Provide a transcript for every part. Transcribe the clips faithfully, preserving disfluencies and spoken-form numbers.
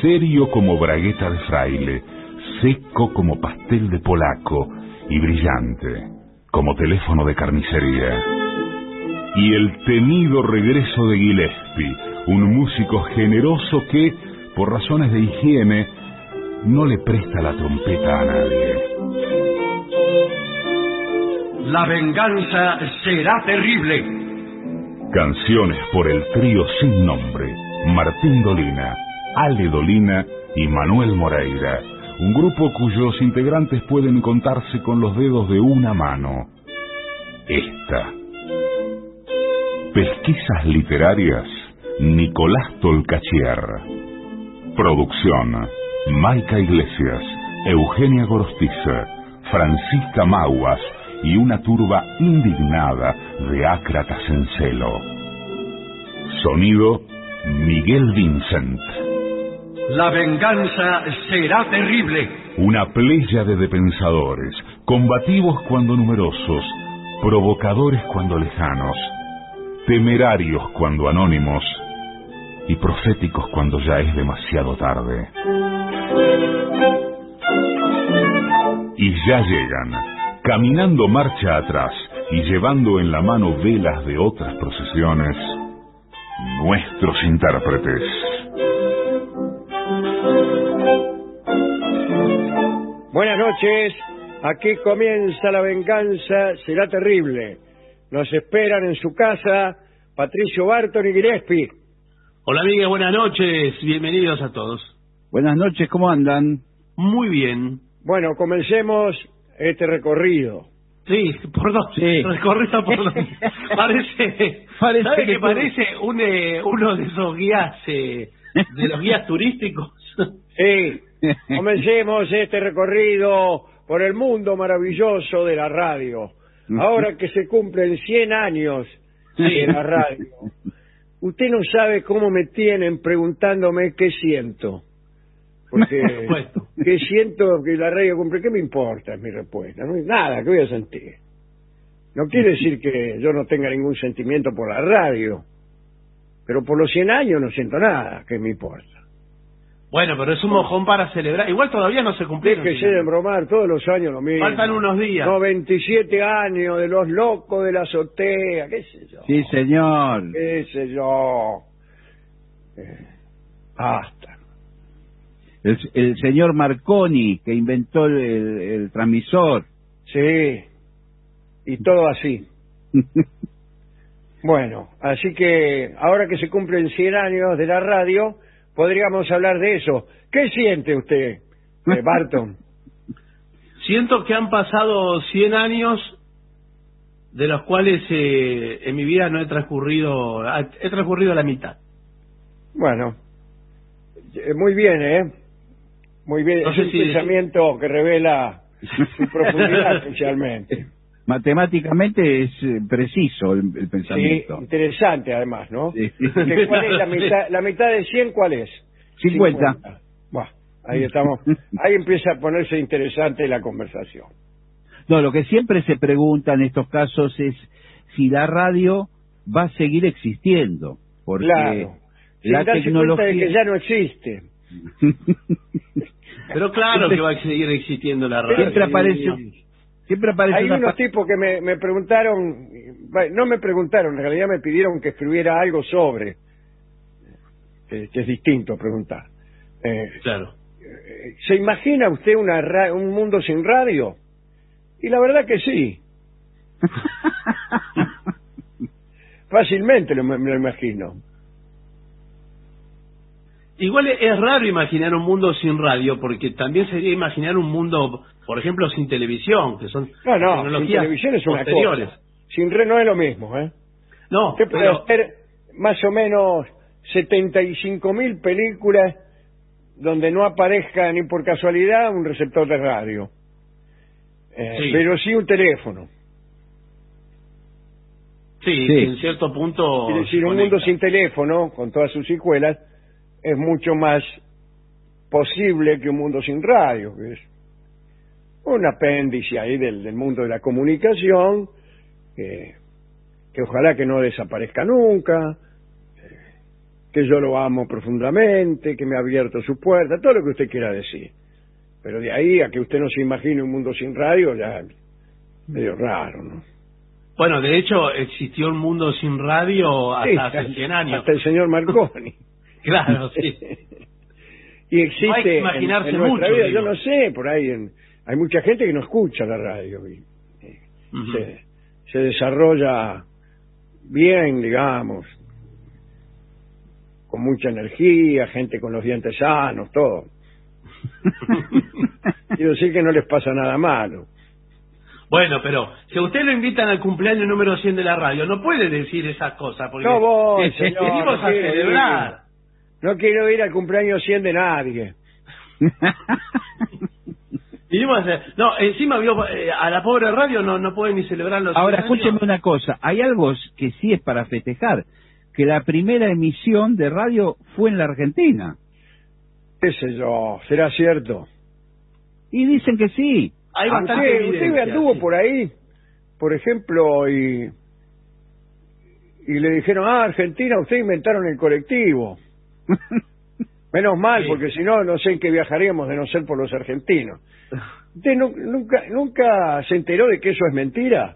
serio como bragueta de fraile, seco como pastel de polaco y brillante como teléfono de carnicería. Y el temido regreso de Gillespie, un músico generoso que, por razones de higiene, no le presta la trompeta a nadie. La venganza será terrible. Canciones por el trío sin nombre, Martín Dolina, Ale Dolina y Manuel Moreira, un grupo cuyos integrantes pueden contarse con los dedos de una mano. Esta. Pesquisas literarias, Nicolás Tolcachier. Producción, Maica Iglesias, Eugenia Gorostiza, Francisca Maguas y una turba indignada de ácratas en celo. Sonido, Miguel Vincent. La venganza será terrible. Una pléyade de pensadores, combativos cuando numerosos, provocadores cuando lejanos, temerarios cuando anónimos y proféticos cuando ya es demasiado tarde. Y ya llegan, caminando marcha atrás y llevando en la mano velas de otras procesiones, nuestros intérpretes. Buenas noches, aquí comienza La venganza será terrible. Nos esperan en su casa Patricio Barton y Gillespie. Hola amigas, buenas noches, bienvenidos a todos. Buenas noches, ¿cómo andan? Muy bien. Bueno, comencemos este recorrido. Sí, por dos. Sí. Recorrido por dos. Parece, Parece ¿sabe que que parece un, eh, uno de esos guías, eh, de los guías turísticos? Sí, comencemos este recorrido por el mundo maravilloso de la radio. Ahora que se cumplen cien años de la radio, usted no sabe cómo me tienen preguntándome qué siento. Porque, ¿qué siento que la radio cumple? ¿Qué me importa? Es mi respuesta. No hay nada, ¿qué voy a sentir? No quiere decir que yo no tenga ningún sentimiento por la radio, pero por los cien años no siento nada, ¿qué me importa? Bueno, pero es un mojón para celebrar. Igual todavía no se cumplieron. Que se de bromar todos los años lo mismo. Faltan unos días. noventa y siete años de los locos de la azotea, qué sé yo. Sí, señor. Qué sé yo. Eh, basta. El, el señor Marconi, que inventó el, el, el transmisor. Sí. Y todo así. Bueno, así que ahora que se cumplen cien años de la radio, podríamos hablar de eso. ¿Qué siente usted, eh, Barton? Siento que han pasado cien años, de los cuales eh, en mi vida no he transcurrido, he transcurrido la mitad. Bueno, eh, muy bien, ¿eh? Muy bien, No es sé un si pensamiento que revela su profundidad especialmente. Matemáticamente es eh, preciso el, el Sí, pensamiento. interesante además, ¿no? Sí. Porque ¿cuál es la mitad, la mitad de cien? ¿Cuál es? cincuenta. cincuenta. Buah, ahí estamos. Ahí empieza a ponerse interesante la conversación. No, lo que siempre se pregunta en estos casos es si la radio va a seguir existiendo. Porque Claro. Sin la darse tecnología... cuenta de que ya no existe. Pero claro que va a seguir existiendo la radio. Siempre aparece, siempre aparece Hay una unos pa- tipos que me, me preguntaron, bueno, no me preguntaron, en realidad me pidieron que escribiera algo sobre, que, que es distinto preguntar. Eh, Claro. eh, ¿Se imagina usted una ra- un mundo sin radio? Y la verdad que sí. Fácilmente lo, me lo imagino. Igual es raro imaginar un mundo sin radio, porque también sería imaginar un mundo, por ejemplo, sin televisión, que son No, no, sin tecnologías televisión es una posteriores. cosa. Sin red no es lo mismo, ¿eh? No, Usted puede pero hacer más o menos setenta y cinco mil películas donde no aparezca ni por casualidad un receptor de radio. Eh, Sí. Pero sí un teléfono. sí, Sí. en cierto punto. Es decir, se un mundo conecta. sin teléfono, con todas sus secuelas, es mucho más posible que un mundo sin radio, que es un apéndice ahí del, del mundo de la comunicación, que, que ojalá que no desaparezca nunca, eh, que yo lo amo profundamente, que me ha abierto su puerta, todo lo que usted quiera decir. Pero de ahí a que usted no se imagine un mundo sin radio, ya es medio raro, ¿no? Bueno, de hecho, existió un mundo sin radio hasta Sí, hace cien años. Hasta el señor Marconi. Claro, sí. Y existe No hay que imaginarse en, en nuestra mucho, vida, digo. yo no sé, por ahí en, hay mucha gente que no escucha la radio y, eh, Ujú. se, se desarrolla bien, digamos, con mucha energía, gente con los dientes sanos, todo. Quiero decir que no les pasa nada malo. Bueno, pero si a usted lo invitan al cumpleaños número cien de la radio, no puede decir esas cosas, porque No voy, eh, señor, venimos no a quiero celebrar. No quiero ir al cumpleaños cien de nadie. Vinimos a hacer- No, encima vio, eh, a la pobre radio no, no puede ni celebrar los Ahora, cien años. escúcheme una cosa. Hay algo que sí es para festejar. Que la primera emisión de radio fue en la Argentina. ¿Qué sé yo? ¿Será cierto? Y dicen que sí. Hay Ah, bastante usted, evidencia, usted anduvo sí. por ahí, por ejemplo, y, y le dijeron, ah, Argentina, ustedes inventaron el colectivo. Menos mal, Sí. porque si no, no sé en qué viajaríamos de no ser por los argentinos. ¿Usted nu- nunca, nunca se enteró de que eso es mentira?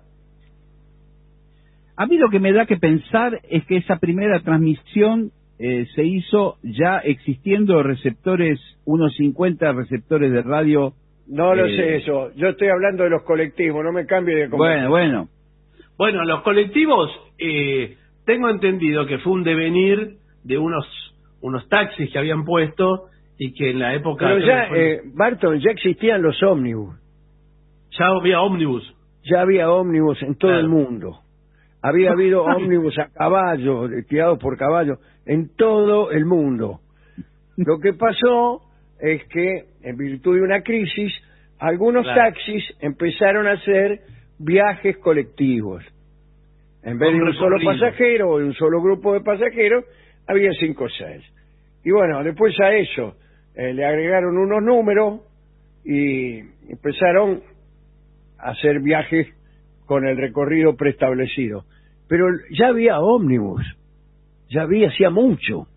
A mí lo que me da que pensar es que esa primera transmisión eh, se hizo ya existiendo receptores, unos cincuenta receptores de radio. No lo Eh, sé eso. Yo estoy hablando de los colectivos, no me cambie de Bueno, conversación. bueno. Bueno, los colectivos, eh, tengo entendido que fue un devenir de unos unos taxis que habían puesto y que en la época... Pero creo ya, que fue- eh, Barton, ya existían los ómnibus. ya había ómnibus. Ya había ómnibus en todo Claro. el mundo. Había habido ómnibus a caballo, tirados por caballo, en todo el mundo. Lo que pasó es que, en virtud de una crisis, algunos Claro. taxis empezaron a hacer viajes colectivos. En vez Con de un solo recorrido. pasajero o de un solo grupo de pasajeros, había cinco o seis. Y bueno, después a eso eh, le agregaron unos números y empezaron a hacer viajes con el recorrido preestablecido. Pero ya había ómnibus, ya había, hacía mucho.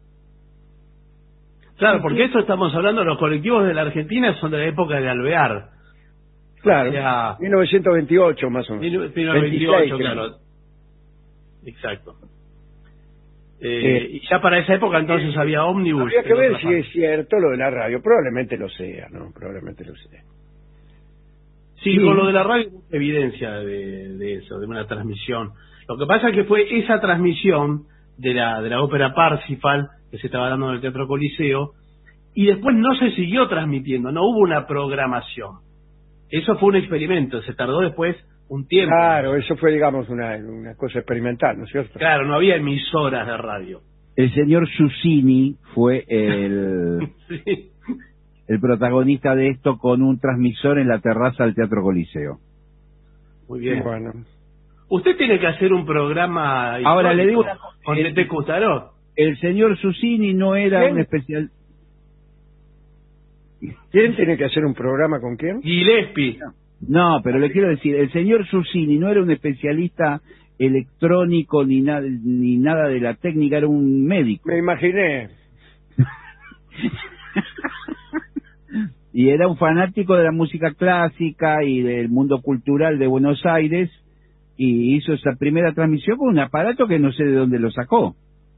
Claro, porque esto estamos hablando, los colectivos de la Argentina son de la época de Alvear. Claro, Era- mil novecientos veintiocho más o menos. mil novecientos veintiséis, veintiocho, creo. claro. Exacto. Eh, Eh, y ya para esa época entonces había ómnibus. Habría que en ver otra si parte. es cierto lo de la radio. Probablemente lo sea, ¿no? Probablemente lo sea. Sí, Sí. con lo de la radio hay mucha evidencia de, de eso, de una transmisión. Lo que pasa es que fue esa transmisión de la, de la ópera Parsifal, que se estaba dando en el Teatro Coliseo, y después no se siguió transmitiendo, no hubo una programación. Eso fue un experimento, se tardó después un tiempo. Claro, eso fue, digamos, una, una cosa experimental, ¿no es cierto? Claro, no había emisoras de radio. El señor Susini fue el, Sí. el protagonista de esto con un transmisor en la terraza del Teatro Coliseo. Muy bien. Bueno. Usted tiene que hacer un programa Ahora, le digo histórico una cosa, con el- Tete Cutaró. El señor Susini no era ¿Quién? un especial... ¿Quién tiene que hacer un programa con quién? Gillespie. No, pero le quiero decir, el señor Susini no era un especialista electrónico ni, nada ni nada de la técnica, era un médico. Me imaginé. Y era un fanático de la música clásica y del mundo cultural de Buenos Aires, y hizo esa primera transmisión con un aparato que no sé de dónde lo sacó.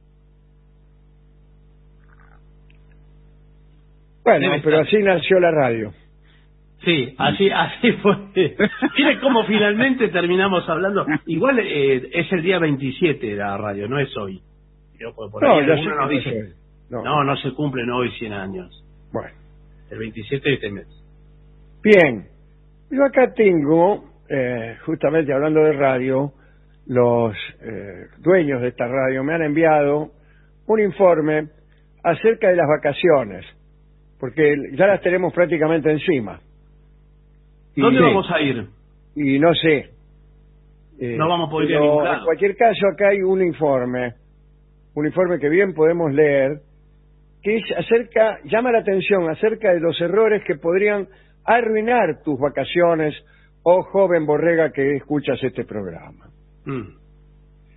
Bueno, Debe pero estar. así nació la radio. Sí, así así fue. Mire cómo finalmente terminamos hablando. Igual eh, es el día veintisiete de la radio, no es hoy. Yo, por por No, ahí ya alguno sé nos que dice, no soy. No. no, no se cumplen hoy cien años. Bueno, El veintisiete de este mes. bien. Yo acá tengo, eh, justamente hablando de radio, los eh, dueños de esta radio me han enviado un informe acerca de las vacaciones, porque ya las tenemos prácticamente encima. Y- ¿Dónde sí, vamos a ir? Y no sé. Eh, No vamos a poder ir a pero ningún lado. En cualquier caso, acá hay un informe, un informe que bien podemos leer, que es acerca, llama la atención acerca de los errores que podrían arruinar tus vacaciones, oh joven borrega que escuchas este programa. Mm.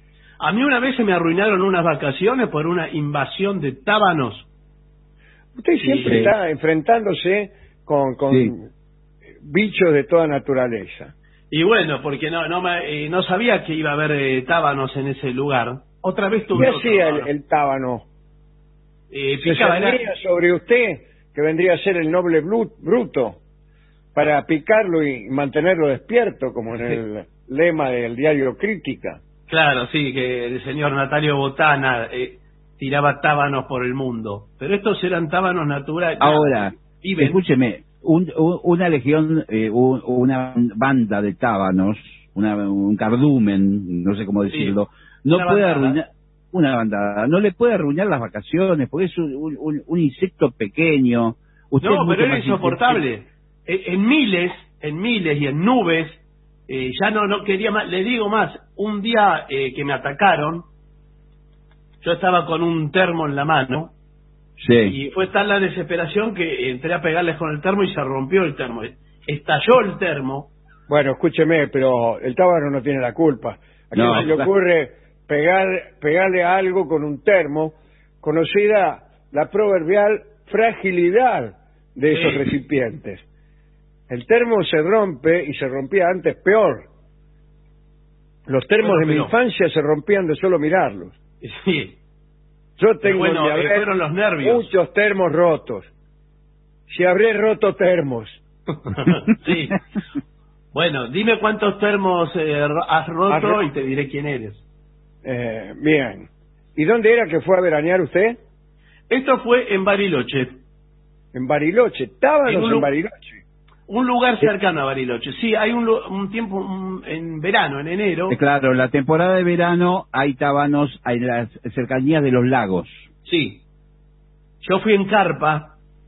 A mí una vez se me arruinaron unas vacaciones por una invasión de tábanos. Usted siempre Sí. está enfrentándose con, con Sí. bichos de toda naturaleza. Y bueno, porque no no me, eh, no sabía que iba a haber eh, tábanos en ese lugar. Otra vez tuve ¿Qué otro hacía el, tábano. el tábano? Eh, Se picaba, era- cernía sobre usted, que vendría a ser el noble blu- bruto, para picarlo y mantenerlo despierto, como en el lema del diario Crítica. Claro, sí, que el señor Natalio Botana eh, tiraba tábanos por el mundo. Pero estos eran tábanos naturales. Ahora, Y ven- escúcheme, un- un- una legión, eh, un- una banda de tábanos, una, un cardumen, no sé cómo decirlo, no una puede bandada. arruinar, una bandada, no le puede arruinar las vacaciones, porque es un, un- un- un insecto pequeño. Usted es No, mucho pero era más insoportable. En, en miles, en miles y en nubes, eh, ya no no quería más. Le digo más, un día eh, que me atacaron, yo estaba con un termo en la mano, Sí. y fue tal la desesperación que entré a pegarles con el termo y se rompió el termo. Estalló el termo. Bueno, escúcheme, pero el tábano no tiene la culpa. ¿A quién No, se le claro. ocurre pegar, pegarle a algo con un termo, conocida la proverbial fragilidad de esos Sí. recipientes? El termo se rompe y se rompía antes peor. Los termos Bueno, de mi pero- infancia se rompían de solo mirarlos. Sí. Yo tengo bueno, en mi eh, haber fueron los nervios. muchos termos rotos. Si habré roto termos. Sí. Bueno, dime cuántos termos eh, ro- has roto Has ro- y te diré quién eres. Eh, bien. ¿Y dónde era que fue a veranear usted? Esto fue en Bariloche, En Bariloche. Tábanos En un en lu- Bariloche. un lugar cercano a Bariloche. Sí, hay un, lu- un tiempo un- en verano, en enero. Eh, Claro, la temporada de verano hay tábanos en las cercanías de los lagos. Sí. Yo fui en carpa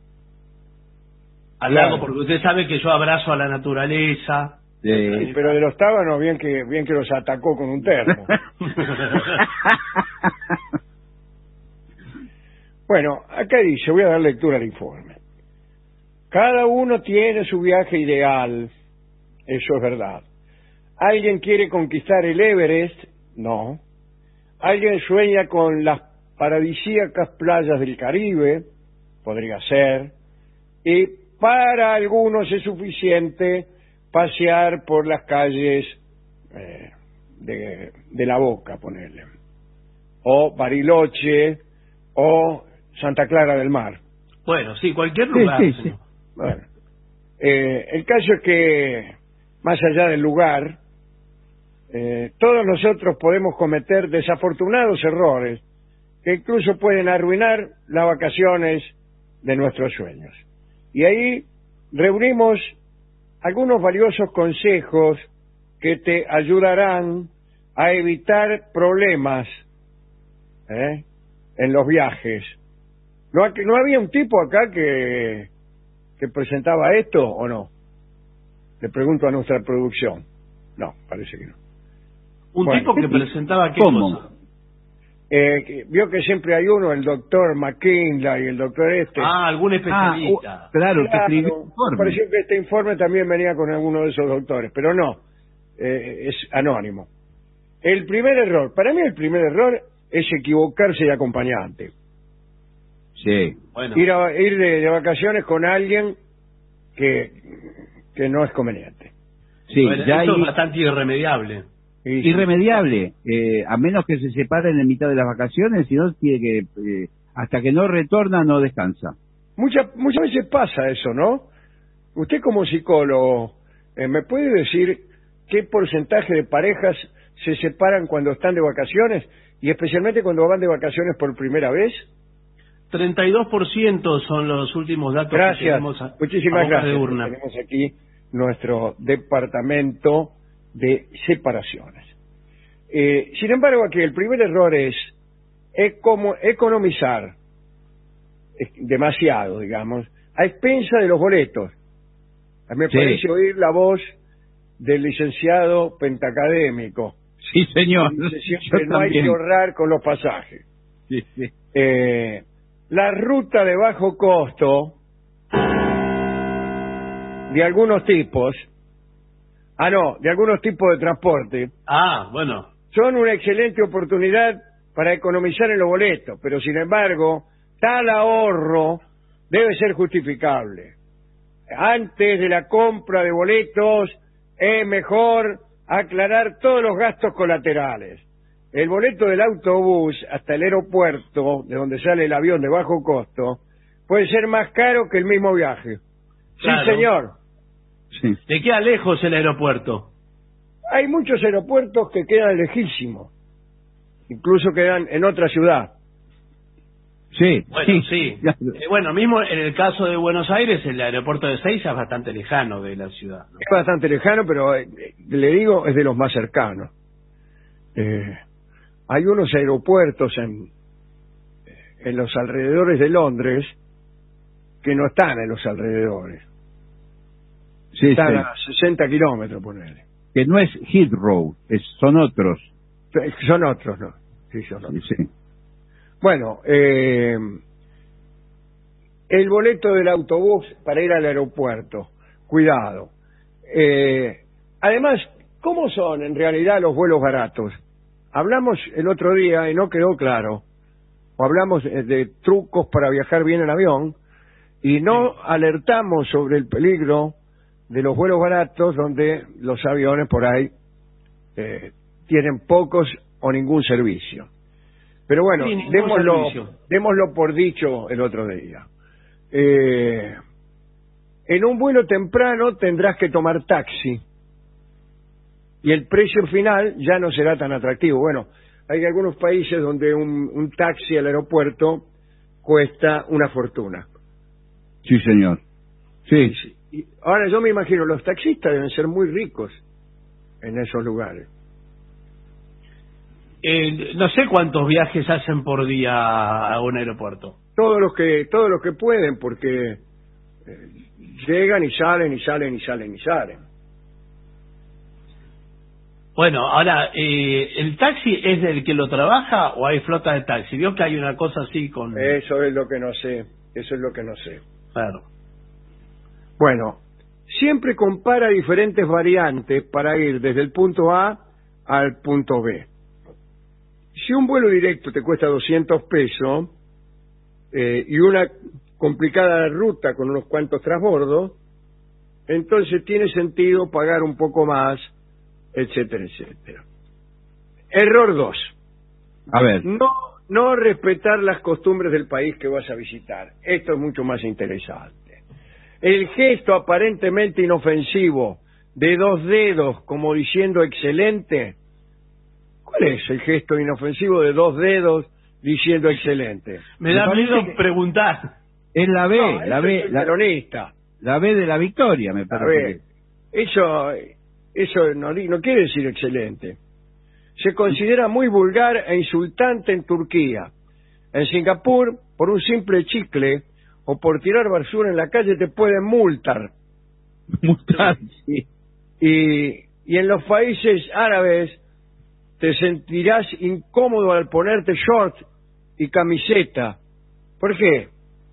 al Claro. lago porque usted sabe que yo abrazo a la naturaleza. Eh, Sí, pero de los tábanos, bien que bien que los atacó con un termo. Bueno, acá dice, voy a dar lectura al informe. Cada uno tiene su viaje ideal, eso es verdad. ¿Alguien quiere conquistar el Everest? No. ¿Alguien sueña con las paradisíacas playas del Caribe? Podría ser. Y para algunos es suficiente pasear por las calles eh, de, de La Boca, ponerle. O Bariloche, o Santa Clara del Mar. Bueno, sí, cualquier Sí, lugar. sí, señor. sí. Bueno, eh, el caso es que, más allá del lugar, eh, todos nosotros podemos cometer desafortunados errores que incluso pueden arruinar las vacaciones de nuestros sueños. Y ahí reunimos algunos valiosos consejos que te ayudarán a evitar problemas ¿eh? en los viajes. ¿No, ha- ¿No había un tipo acá que, que presentaba esto o no? Le pregunto a nuestra producción. No, parece que no. Un Bueno. tipo que presentaba qué ¿Cómo? cosa. Eh, que- vio que siempre hay uno, el doctor McKinley y el doctor este. Ah, algún Ah, especialista. uh, claro, que Claro, escribió el me informe. pareció que este informe también venía con alguno de esos doctores, pero no, eh, es anónimo. El primer error, para mí el primer error es equivocarse de acompañante. Sí. Bueno, Ir, a- ir de, de vacaciones con alguien que, que no es conveniente. Sí, bueno, ya esto hay- es bastante irremediable. Y- irremediable, eh, a menos que se separen en mitad de las vacaciones, si no tiene que, eh, hasta que no retorna no descansa. Muchas muchas veces pasa eso, ¿no? Usted como psicólogo, eh, ¿me puede decir qué porcentaje de parejas se separan cuando están de vacaciones y especialmente cuando van de vacaciones por primera vez? treinta y dos por ciento son los últimos datos que Gracias, tenemos a, a muchísimas boca de gracias. urna. Tenemos aquí nuestro departamento de separaciones. Eh, sin embargo, aquí el primer error es ecomo- economizar eh, demasiado, digamos, a expensa de los boletos. A mí me Sí. parece oír la voz del licenciado pentacadémico. Sí, señor. Dice Yo siempre no hay que también. ahorrar con los pasajes. Sí, sí. Eh, la ruta de bajo costo de algunos tipos, ah no, de algunos tipos de transporte, Ah, bueno. son una excelente oportunidad para economizar en los boletos, pero sin embargo, tal ahorro debe ser justificable. Antes de la compra de boletos, es mejor aclarar todos los gastos colaterales. El boleto del autobús hasta el aeropuerto, de donde sale el avión de bajo costo, puede ser más caro que el mismo viaje. Claro. Sí, señor. Sí. ¿Le queda lejos el aeropuerto? Hay muchos aeropuertos que quedan lejísimos, incluso quedan en otra ciudad. Sí. Bueno, sí. Eh, bueno, mismo en el caso de Buenos Aires, el aeropuerto de Ezeiza es bastante lejano de la ciudad, ¿no? Es bastante lejano, pero eh, le digo, es de los más cercanos. Eh, hay unos aeropuertos en, en los alrededores de Londres que no están en los alrededores. Sí, Están sí. a sesenta kilómetros, ponele. Que no es Heathrow, es, son otros. Son otros, ¿no? Sí, son otros. Sí, sí. Bueno, eh, el boleto del autobús para ir al aeropuerto, cuidado. Eh, además, ¿cómo son en realidad los vuelos baratos? Hablamos el otro día y no quedó claro. O hablamos de trucos para viajar bien en avión y no sí. alertamos sobre el peligro de los vuelos baratos donde los aviones por ahí eh, tienen pocos o ningún servicio. Pero bueno, sí, démoslo, démoslo por dicho el otro día. Eh, en un vuelo temprano tendrás que tomar taxi y el precio final ya no será tan atractivo. Bueno, hay algunos países donde un, un taxi al aeropuerto cuesta una fortuna. Sí, señor. Sí. Y ahora yo me imagino, los taxistas deben ser muy ricos en esos lugares. Eh, no sé cuántos viajes hacen por día a un aeropuerto. Todos los que todos los que pueden, porque eh, llegan y salen y salen y salen y salen. Bueno, ahora, eh, ¿el taxi es del que lo trabaja o hay flota de taxi? Vio que hay una cosa así con... Eso es lo que no sé, eso es lo que no sé. Claro. Bueno, siempre compara diferentes variantes para ir desde el punto A al punto B. Si un vuelo directo te cuesta doscientos pesos eh, y una complicada ruta con unos cuantos transbordos, entonces tiene sentido pagar un poco más, etcétera, etcétera. Error dos. A ver. No, no respetar las costumbres del país que vas a visitar. Esto es mucho más interesante. El gesto aparentemente inofensivo de dos dedos como diciendo excelente. ¿Cuál es el gesto inofensivo de dos dedos diciendo excelente? Me da miedo que... preguntar. Es la B, No, la B, es la, peronista. la B de la victoria, me A parece. ver, eso, eso no, no quiere decir excelente. Se considera muy vulgar e insultante en Turquía. En Singapur, por un simple chicle o por tirar basura en la calle te pueden multar. Multar, sí. Y, y en los países árabes te sentirás incómodo al ponerte short y camiseta. ¿Por qué?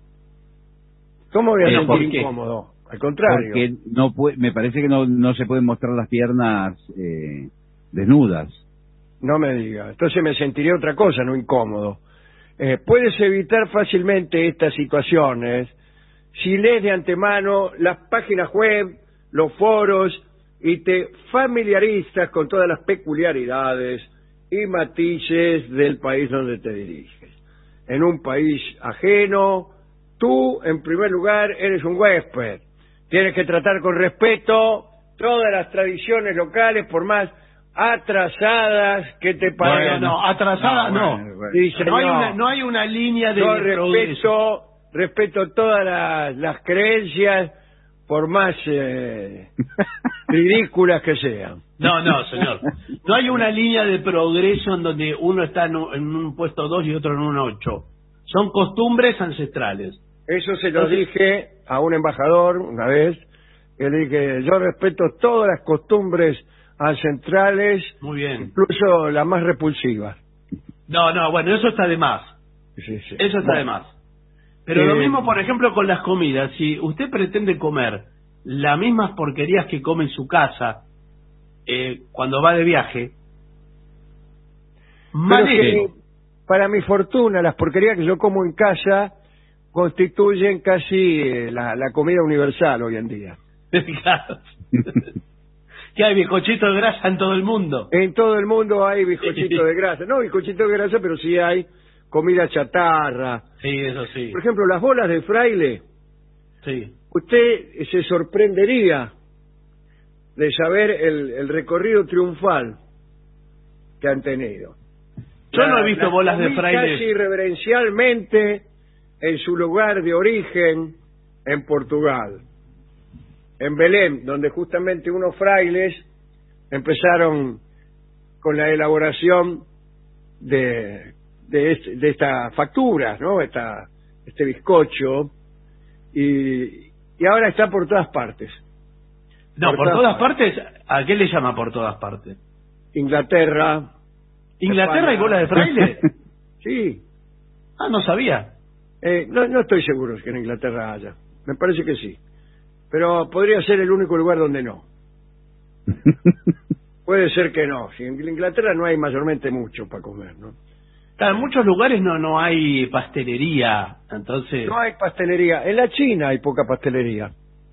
¿Cómo voy a Pero, sentir ¿por qué? incómodo? Al contrario. Porque no puede, me parece que no, no se pueden mostrar las piernas eh, desnudas. No me diga. Entonces me sentiré otra cosa, no incómodo. Eh, puedes evitar fácilmente estas situaciones si lees de antemano las páginas web, los foros y te familiarizas con todas las peculiaridades y matices del país donde te diriges. En un país ajeno, tú, en primer lugar, eres un huésped. Tienes que tratar con respeto todas las tradiciones locales, por más atrasadas que te parezcan. Bueno, no, atrasadas no. No, bueno, bueno. Sí, no, hay señor. una, no hay una línea de Yo progreso. respeto, respeto todas las, las creencias, por más eh, ridículas que sean. No, no, señor. No hay una línea de progreso en donde uno está en un, en un puesto dos y otro en un ocho. Son costumbres ancestrales. Eso se lo Entonces, dije a un embajador una vez, que le dije, yo respeto todas las costumbres ancestrales, muy bien. incluso las más repulsivas. No, no, bueno, eso está de más. Sí, sí. Eso está Bueno, de más. Pero eh, lo mismo, por ejemplo, con las comidas. Si usted pretende comer las mismas porquerías que come en su casa eh, cuando va de viaje, que, para mi fortuna, las porquerías que yo como en casa constituyen casi eh, la, la comida universal hoy en día. Claro. Que hay bizcochito de grasa en todo el mundo. En todo el mundo hay bizcochito de grasa. No bizcochito de grasa, pero sí hay comida chatarra. Sí, eso sí. Por ejemplo, las bolas de fraile. Sí. Usted se sorprendería de saber el, el recorrido triunfal que han tenido. Yo la, no he visto bolas de fraile. Casi reverencialmente en su lugar de origen, en Portugal. En Belém, donde justamente unos frailes empezaron con la elaboración de, de, este, de esta factura, ¿no? Esta, este bizcocho, y, y ahora está por todas partes. No, por, por todas, todas partes. partes, ¿a qué le llama por todas partes? Inglaterra. ¿Inglaterra España. ¿Hay bolas de fraile? Sí. Ah, no sabía. Eh, no, no estoy seguro que en Inglaterra haya. Me parece que sí. Pero podría ser el único lugar donde no. Puede ser que no. Si en Inglaterra no hay mayormente mucho para comer, ¿no? Claro, en muchos lugares no no hay pastelería, entonces... No hay pastelería. En la China hay poca pastelería.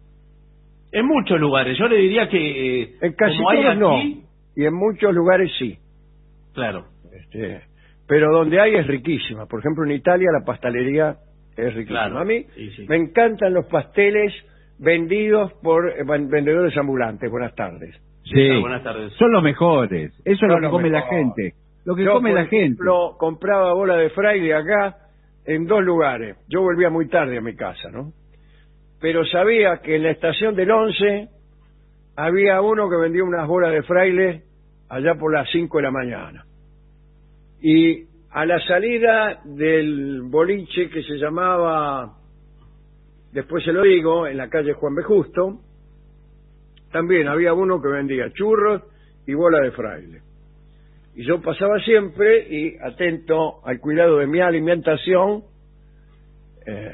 En muchos lugares. Yo le diría que... Eh, en casi como hay todos aquí... no. Y en muchos lugares sí. Claro. Este, pero donde hay es riquísima. Por ejemplo, en Italia la pastelería es riquísima. Claro. A mí sí, sí. me encantan los pasteles vendidos por eh, vendedores ambulantes. Buenas tardes. Sí, ah, buenas tardes. Son los mejores. Eso Son es lo que los come mejores. la gente. Lo que Yo, come por la gente. ejemplo, compraba bola de fraile acá en dos lugares. Yo volvía muy tarde a mi casa, ¿no? Pero sabía que en la estación del once había uno que vendía unas bolas de fraile allá por las cinco de la mañana. Y a la salida del boliche que se llamaba, después se lo digo, en la calle Juan B. Justo, también había uno que vendía churros y bola de fraile. Y yo pasaba siempre y, atento al cuidado de mi alimentación, eh,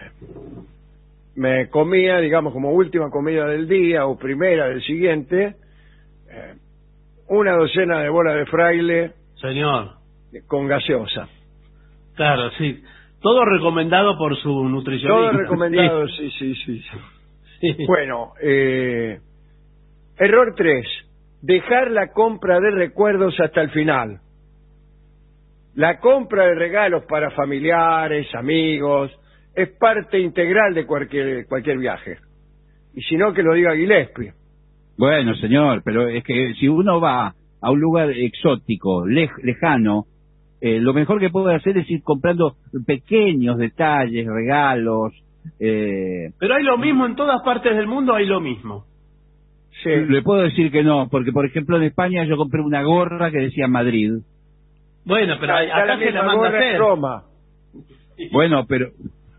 me comía, digamos, como última comida del día o primera del siguiente, eh, una docena de bolas de fraile. Señor. Con gaseosa. Claro, sí. Todo recomendado por su nutricionista. Todo recomendado, sí, sí, sí. sí. sí. Bueno, eh, error tres. Dejar la compra de recuerdos hasta el final. La compra de regalos para familiares, amigos, es parte integral de cualquier, cualquier viaje. Y si no, que lo diga Gillespie. Bueno, señor, pero es que si uno va a un lugar exótico, lej, lejano, eh, lo mejor que puede hacer es ir comprando pequeños detalles, regalos. Eh... Pero hay lo mismo en todas partes del mundo, hay lo mismo. Sí. Le puedo decir que no, porque por ejemplo en España yo compré una gorra que decía Madrid. Bueno, pero acá, acá la se la manda a hacer. Roma. Bueno, pero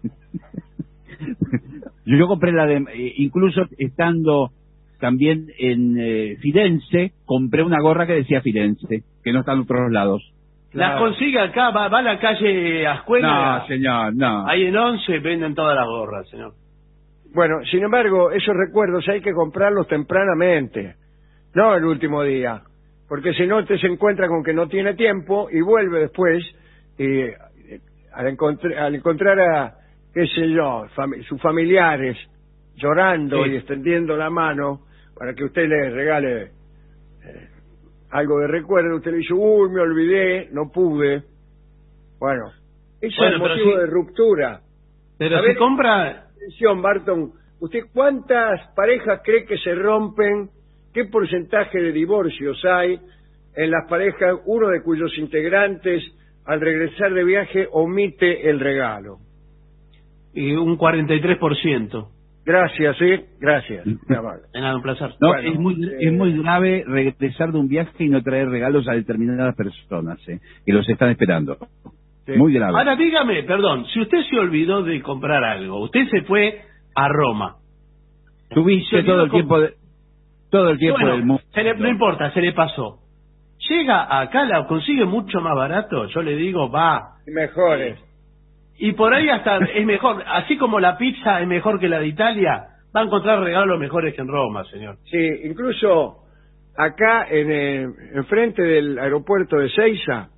yo compré la de, eh, incluso estando también en eh, Firenze, compré una gorra que decía Firenze, que no está en otros lados. Claro. La consigue acá, va, va a la calle Ascuela. No, señor, no. Ahí en Once venden todas las gorras, señor. Bueno, sin embargo, esos recuerdos hay que comprarlos tempranamente, no el último día, porque si no usted se encuentra con que no tiene tiempo y vuelve después y al, encontr al encontrar a, qué sé yo, fam sus familiares llorando sí. y extendiendo la mano para que usted le regale eh, algo de recuerdo, usted le dice, uy, me olvidé, no pude. Bueno, eso bueno, es motivo si, de ruptura. Pero si compra... Atención, Barton, ¿usted cuántas parejas cree que se rompen? ¿Qué porcentaje de divorcios hay en las parejas, uno de cuyos integrantes al regresar de viaje omite el regalo? Y un cuarenta y tres por ciento. Gracias, sí, gracias. En un placer. No, bueno, es muy eh... es muy grave regresar de un viaje y no traer regalos a determinadas personas eh, que los están esperando. Sí. Muy grave. Ahora dígame, perdón, si usted se olvidó de comprar algo, usted se fue a Roma. Tuviste todo el tiempo de, todo el tiempo bueno, del mundo. Se le, no importa, se le pasó. Llega acá, la consigue mucho más barato, yo le digo, va. Mejores. Y por ahí hasta es mejor, así como la pizza es mejor que la de Italia, va a encontrar regalos mejores que en Roma, señor. Sí, incluso acá en, eh, enfrente del aeropuerto de Seiza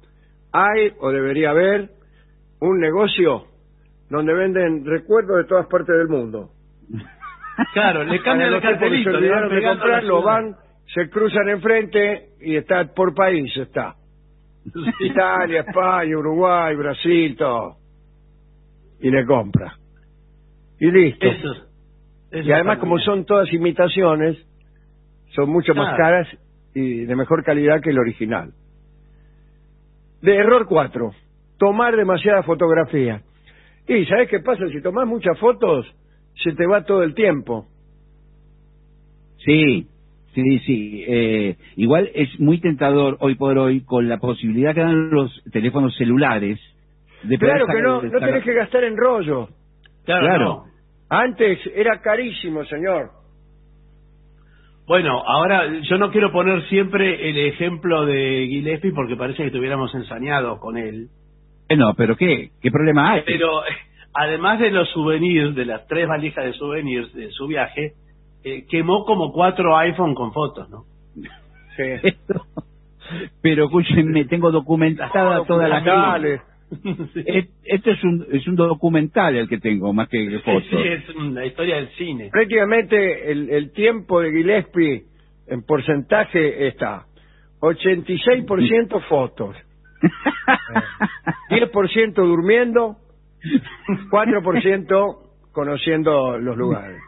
hay o debería haber un negocio donde venden recuerdos de todas partes del mundo. Claro, le cambian el Porque cartelito, se le van olvidaron de pegando a la comprarlo, ciudad. van, se cruzan enfrente y está por país, está. Sí. Italia, España, Uruguay, Brasil, todo. Y le compra. Y listo. Eso, eso Y además, está como bien. son todas imitaciones, son mucho más Claro. caras y de mejor calidad que el original. De error cuatro, tomar demasiada fotografía. Y ¿sabes qué pasa? Si tomás muchas fotos, se te va todo el tiempo. Sí, sí, sí. Eh, igual es muy tentador hoy por hoy con la posibilidad que dan los teléfonos celulares de poder Claro que sacar- no, no sacar- tenés que gastar en rollo. Claro, Claro. no. Antes era carísimo, señor. Bueno, ahora yo no quiero poner siempre el ejemplo de Gillespie porque parece que estuviéramos ensañados con él. Bueno, pero ¿qué? ¿Qué problema hay? Pero eh, además de los souvenirs, de las tres valijas de souvenirs de su viaje, eh, quemó como cuatro iPhone con fotos, ¿no? Sí. Pero escúchenme, tengo documentada toda la Documentales. Sí. Es- Esto es un, es un documental el que tengo, más que fotos. Sí, es una historia del cine. Prácticamente el, el tiempo de Gillespie en porcentaje está ochenta y seis por ciento fotos, diez por ciento durmiendo, cuatro por ciento conociendo los lugares.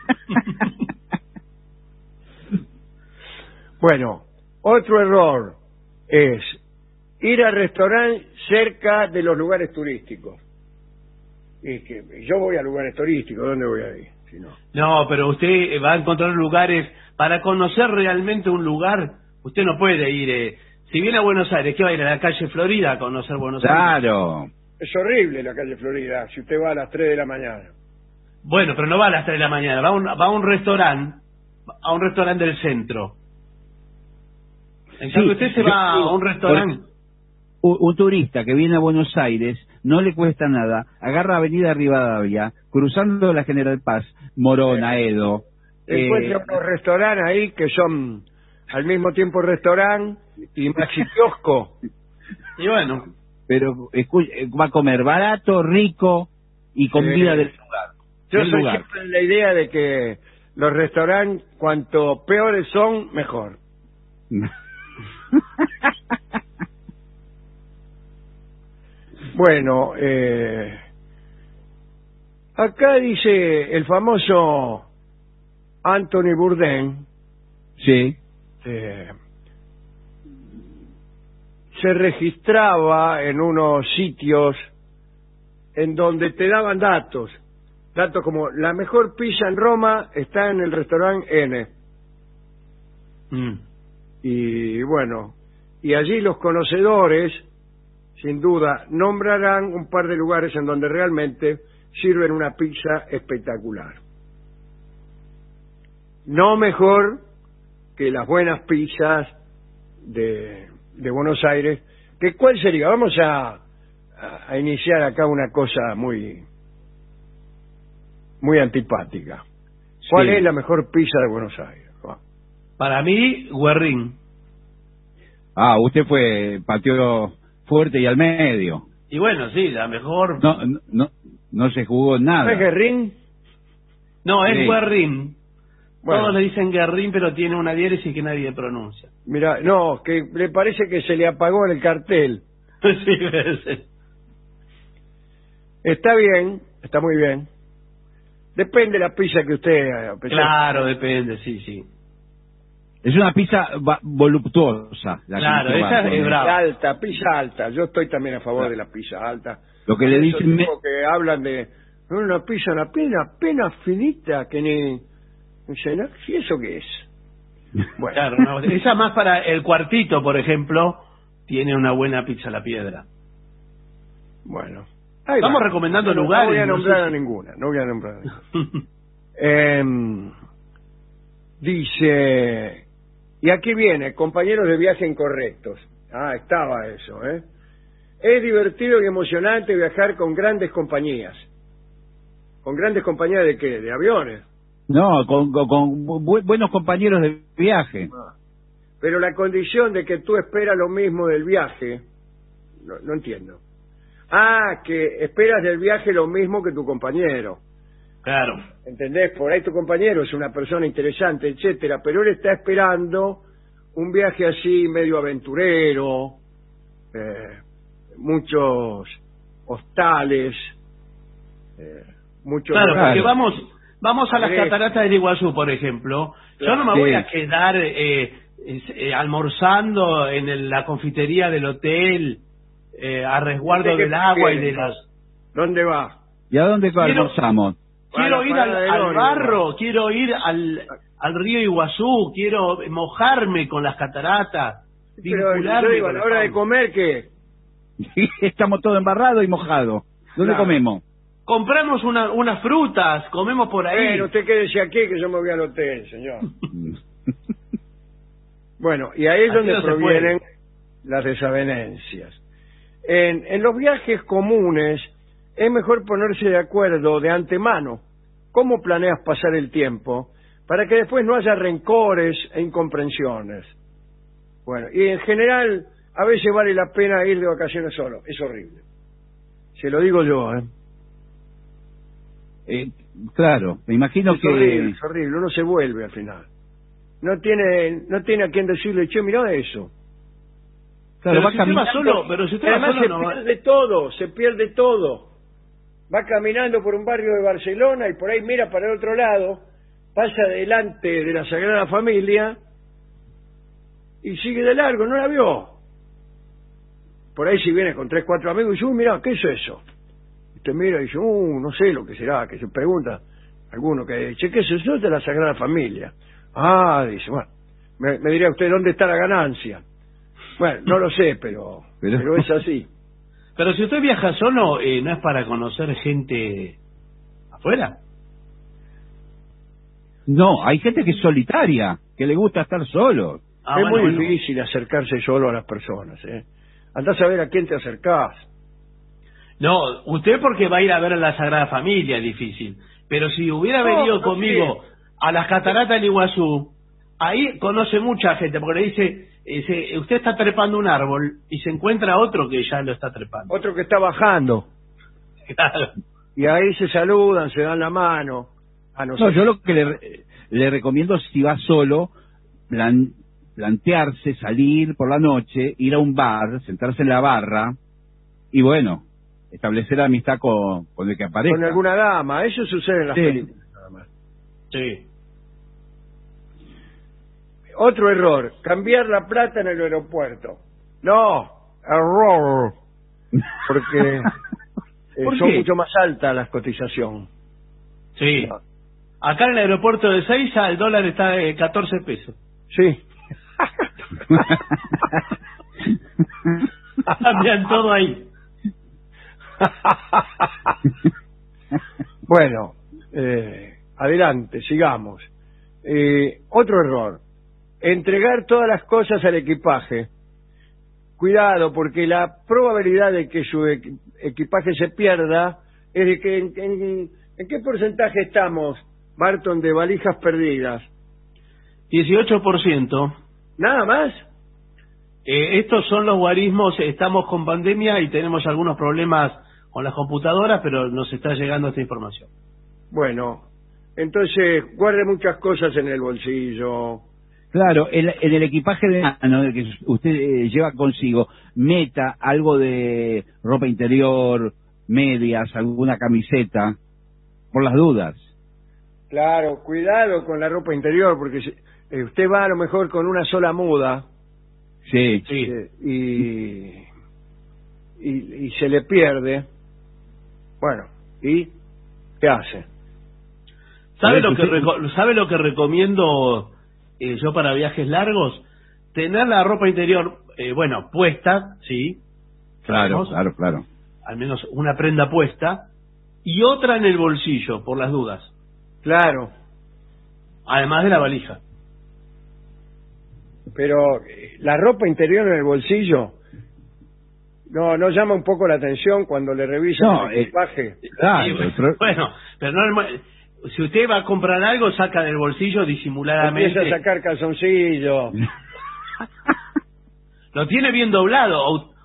Bueno, otro error es ir al restaurante cerca de los lugares turísticos. Y que yo voy a lugares turísticos, ¿dónde voy a ir? Si no. No, pero usted va a encontrar lugares, para conocer realmente un lugar, usted no puede ir, eh, si viene a Buenos Aires, ¿qué va a ir a la calle Florida a conocer Buenos Aires? Claro. Es horrible la calle Florida, si usted va a las tres de la mañana. Bueno, pero no va a las tres de la mañana, va a un, va a un restaurante, a un restaurante del centro. En cambio, Sí, usted se yo va digo, a un restaurante. Un, un turista que viene a Buenos Aires no le cuesta nada, agarra Avenida Rivadavia, cruzando la General Paz, Morona, Edo. eh, Encuentra unos restaurantes ahí que son al mismo tiempo restaurante y maxi kiosco. Y bueno, pero escu- eh, va a comer barato, rico y con Sí. vida del lugar. Yo Del soy lugar. siempre de la idea de que los restaurantes, cuanto peores son, mejor. Bueno, eh, acá dice el famoso Anthony Bourdain, Sí. eh, se registraba en unos sitios en donde te daban datos, datos como la mejor pizza en Roma está en el restaurante N, mm, y bueno, y allí los conocedores, sin duda, nombrarán un par de lugares en donde realmente sirven una pizza espectacular. No mejor que las buenas pizzas de, de Buenos Aires. ¿Que cuál sería? Vamos a, a, a iniciar acá una cosa muy, muy antipática. ¿Cuál Sí. es la mejor pizza de Buenos Aires? Juan? para mí, Guerrín. Ah, usted fue, pateó fuerte y al medio. Y bueno, sí, la mejor... No, no, no, no se jugó nada. ¿No es Guerrín? No, es Sí. Guerrín. Bueno. Todos le dicen Guerrín, pero tiene una diéresis que nadie pronuncia. Mira, no, que le parece que se le apagó en el cartel. Sí, sí. Está bien, está muy bien. Depende de la pizza que usted... eh, pese- Claro, depende, sí, sí. Es una pizza va- voluptuosa. La que Claro, usted va esa a es poner. brava. Alta, pizza alta. Yo estoy también a favor de la pizza alta. Lo que le Esos dicen... me- tipos que hablan de una pizza, una pena, pena finita que ni... Dice, ¿no? ¿Y eso qué es? Bueno, Claro, no, esa más para el cuartito, por ejemplo, tiene una buena pizza a la piedra. bueno. Ahí Estamos va. recomendando No, lugares, No voy a no nombrar sé a si- ninguna, no voy a nombrar a ninguna. Em, dice, y aquí viene, compañeros de viaje incorrectos. Ah, estaba eso, ¿eh? Es divertido y emocionante viajar con grandes compañías. ¿Con grandes compañías de qué? ¿De aviones? No, con, con- con bu- buenos compañeros de viaje. Ah. Pero la condición de que tú esperas lo mismo del viaje no, no entiendo. Ah, que esperas del viaje lo mismo que tu compañero. Claro. ¿Entendés? Por ahí tu compañero es una persona interesante, etcétera, pero él está esperando un viaje así medio aventurero, eh, muchos hostales, eh, muchos... Claro, Claro. porque vamos vamos a las Agreste. cataratas del Iguazú, por ejemplo. Yo no me Sí. voy a quedar eh, es- eh, almorzando en el- la confitería del hotel eh, a resguardo ¿Usted qué del agua y de prefiere? las... ¿Dónde va? ¿Y a dónde Quiero- almorzamos? Quiero A la ir al, parada del al ómnibus, barro, va. quiero ir al, al río Iguazú, quiero mojarme con las cataratas, Pero vincularme yo digo, a con la el hora de fauna. comer, ¿qué? Estamos todos embarrados y mojados. ¿Dónde Claro. comemos? Compramos una, unas frutas, comemos por ahí. Bueno, usted quédese aquí que yo me voy al hotel, señor. Bueno, y ahí es Así donde no se provienen las desavenencias. En, en los viajes comunes es mejor ponerse de acuerdo de antemano cómo planeas pasar el tiempo para que después no haya rencores e incomprensiones. Bueno, y en general a veces vale la pena ir de vacaciones solo, es horrible. Se lo digo yo, ¿eh? Eh, claro, me imagino Es que... horrible, es horrible, uno se vuelve al final. No tiene, no tiene a quien decirle, che, mirá eso. Claro, Pero va si usted va caminando... solo, pero si usted va Además solo se no va- pierde todo, se pierde todo. Va caminando por un barrio de Barcelona y por ahí mira para el otro lado, pasa delante de la Sagrada Familia y sigue de largo, no la vio. Por ahí si viene con tres, cuatro amigos y dice, uy, mirá, ¿qué es eso? Usted mira y dice, uh, no sé lo que será, que se pregunta alguno que dice, ¿qué es eso? Es de la Sagrada Familia. Ah, dice, bueno, me, me dirá usted, ¿dónde está la ganancia? Bueno, no lo sé, pero, Pero- pero es así. Pero si usted viaja solo, eh, ¿no es para conocer gente afuera? No, hay gente que es solitaria, que le gusta estar solo. Ah, es bueno, muy bueno. difícil acercarse solo a las personas, ¿eh? Andás a ver a quién te acercás. No, usted porque va a ir a ver a la Sagrada Familia es difícil. Pero si hubiera No, venido no conmigo a las cataratas del Iguazú, ahí conoce mucha gente, porque le dice, eh, se- usted está trepando un árbol y se encuentra otro que ya lo está trepando. Otro que está bajando. Claro. Y ahí se saludan, se dan la mano. A no, No, ser- yo lo que le, le recomiendo, si va solo, plan- plantearse, salir por la noche, ir a un bar, sentarse en la barra y bueno, establecer amistad con, con el que aparezca. con alguna dama. Eso sucede en las Sí. películas, nada más. Sí. Otro error, cambiar la plata en el aeropuerto. No, error. Porque eh, ¿Por son qué? mucho más altas las cotizaciones. Sí. Acá en el aeropuerto de Seiza el dólar está de catorce pesos. Sí. Cambian todo ahí. Bueno, eh, adelante, sigamos. Eh, otro error, entregar todas las cosas al equipaje. Cuidado, porque la probabilidad de que su equi- equipaje se pierda es de que en, en- ¿en qué porcentaje estamos, Barton, de valijas perdidas? dieciocho por ciento. ¿Nada más? Eh, estos son los guarismos, estamos con pandemia y tenemos algunos problemas con las computadoras, pero nos está llegando esta información. Bueno, entonces guarde muchas cosas en el bolsillo. Claro, en, en el equipaje de mano que usted eh, lleva consigo, meta algo de ropa interior, medias, alguna camiseta, por las dudas. Claro, cuidado con la ropa interior, porque si- eh, usted va a lo mejor con una sola muda Sí. Sí. eh, y, y, y se le pierde. Bueno, ¿y qué hace? ¿Sabe Por lo eso que usted- reco- sabe lo que recomiendo eh, yo para viajes largos? Tener la ropa interior, eh, bueno, puesta, sí, Claro, sabemos, claro, claro. al menos una prenda puesta, y otra en el bolsillo, por las dudas, Claro, además de la valija. pero eh, la ropa interior en el bolsillo no no llama un poco la atención cuando le revisan No, el eh, equipaje. Claro, Sí, el pro- bueno, pero no, si usted va a comprar algo, saca del bolsillo disimuladamente. Empieza a sacar calzoncillos. Lo tiene bien doblado, o,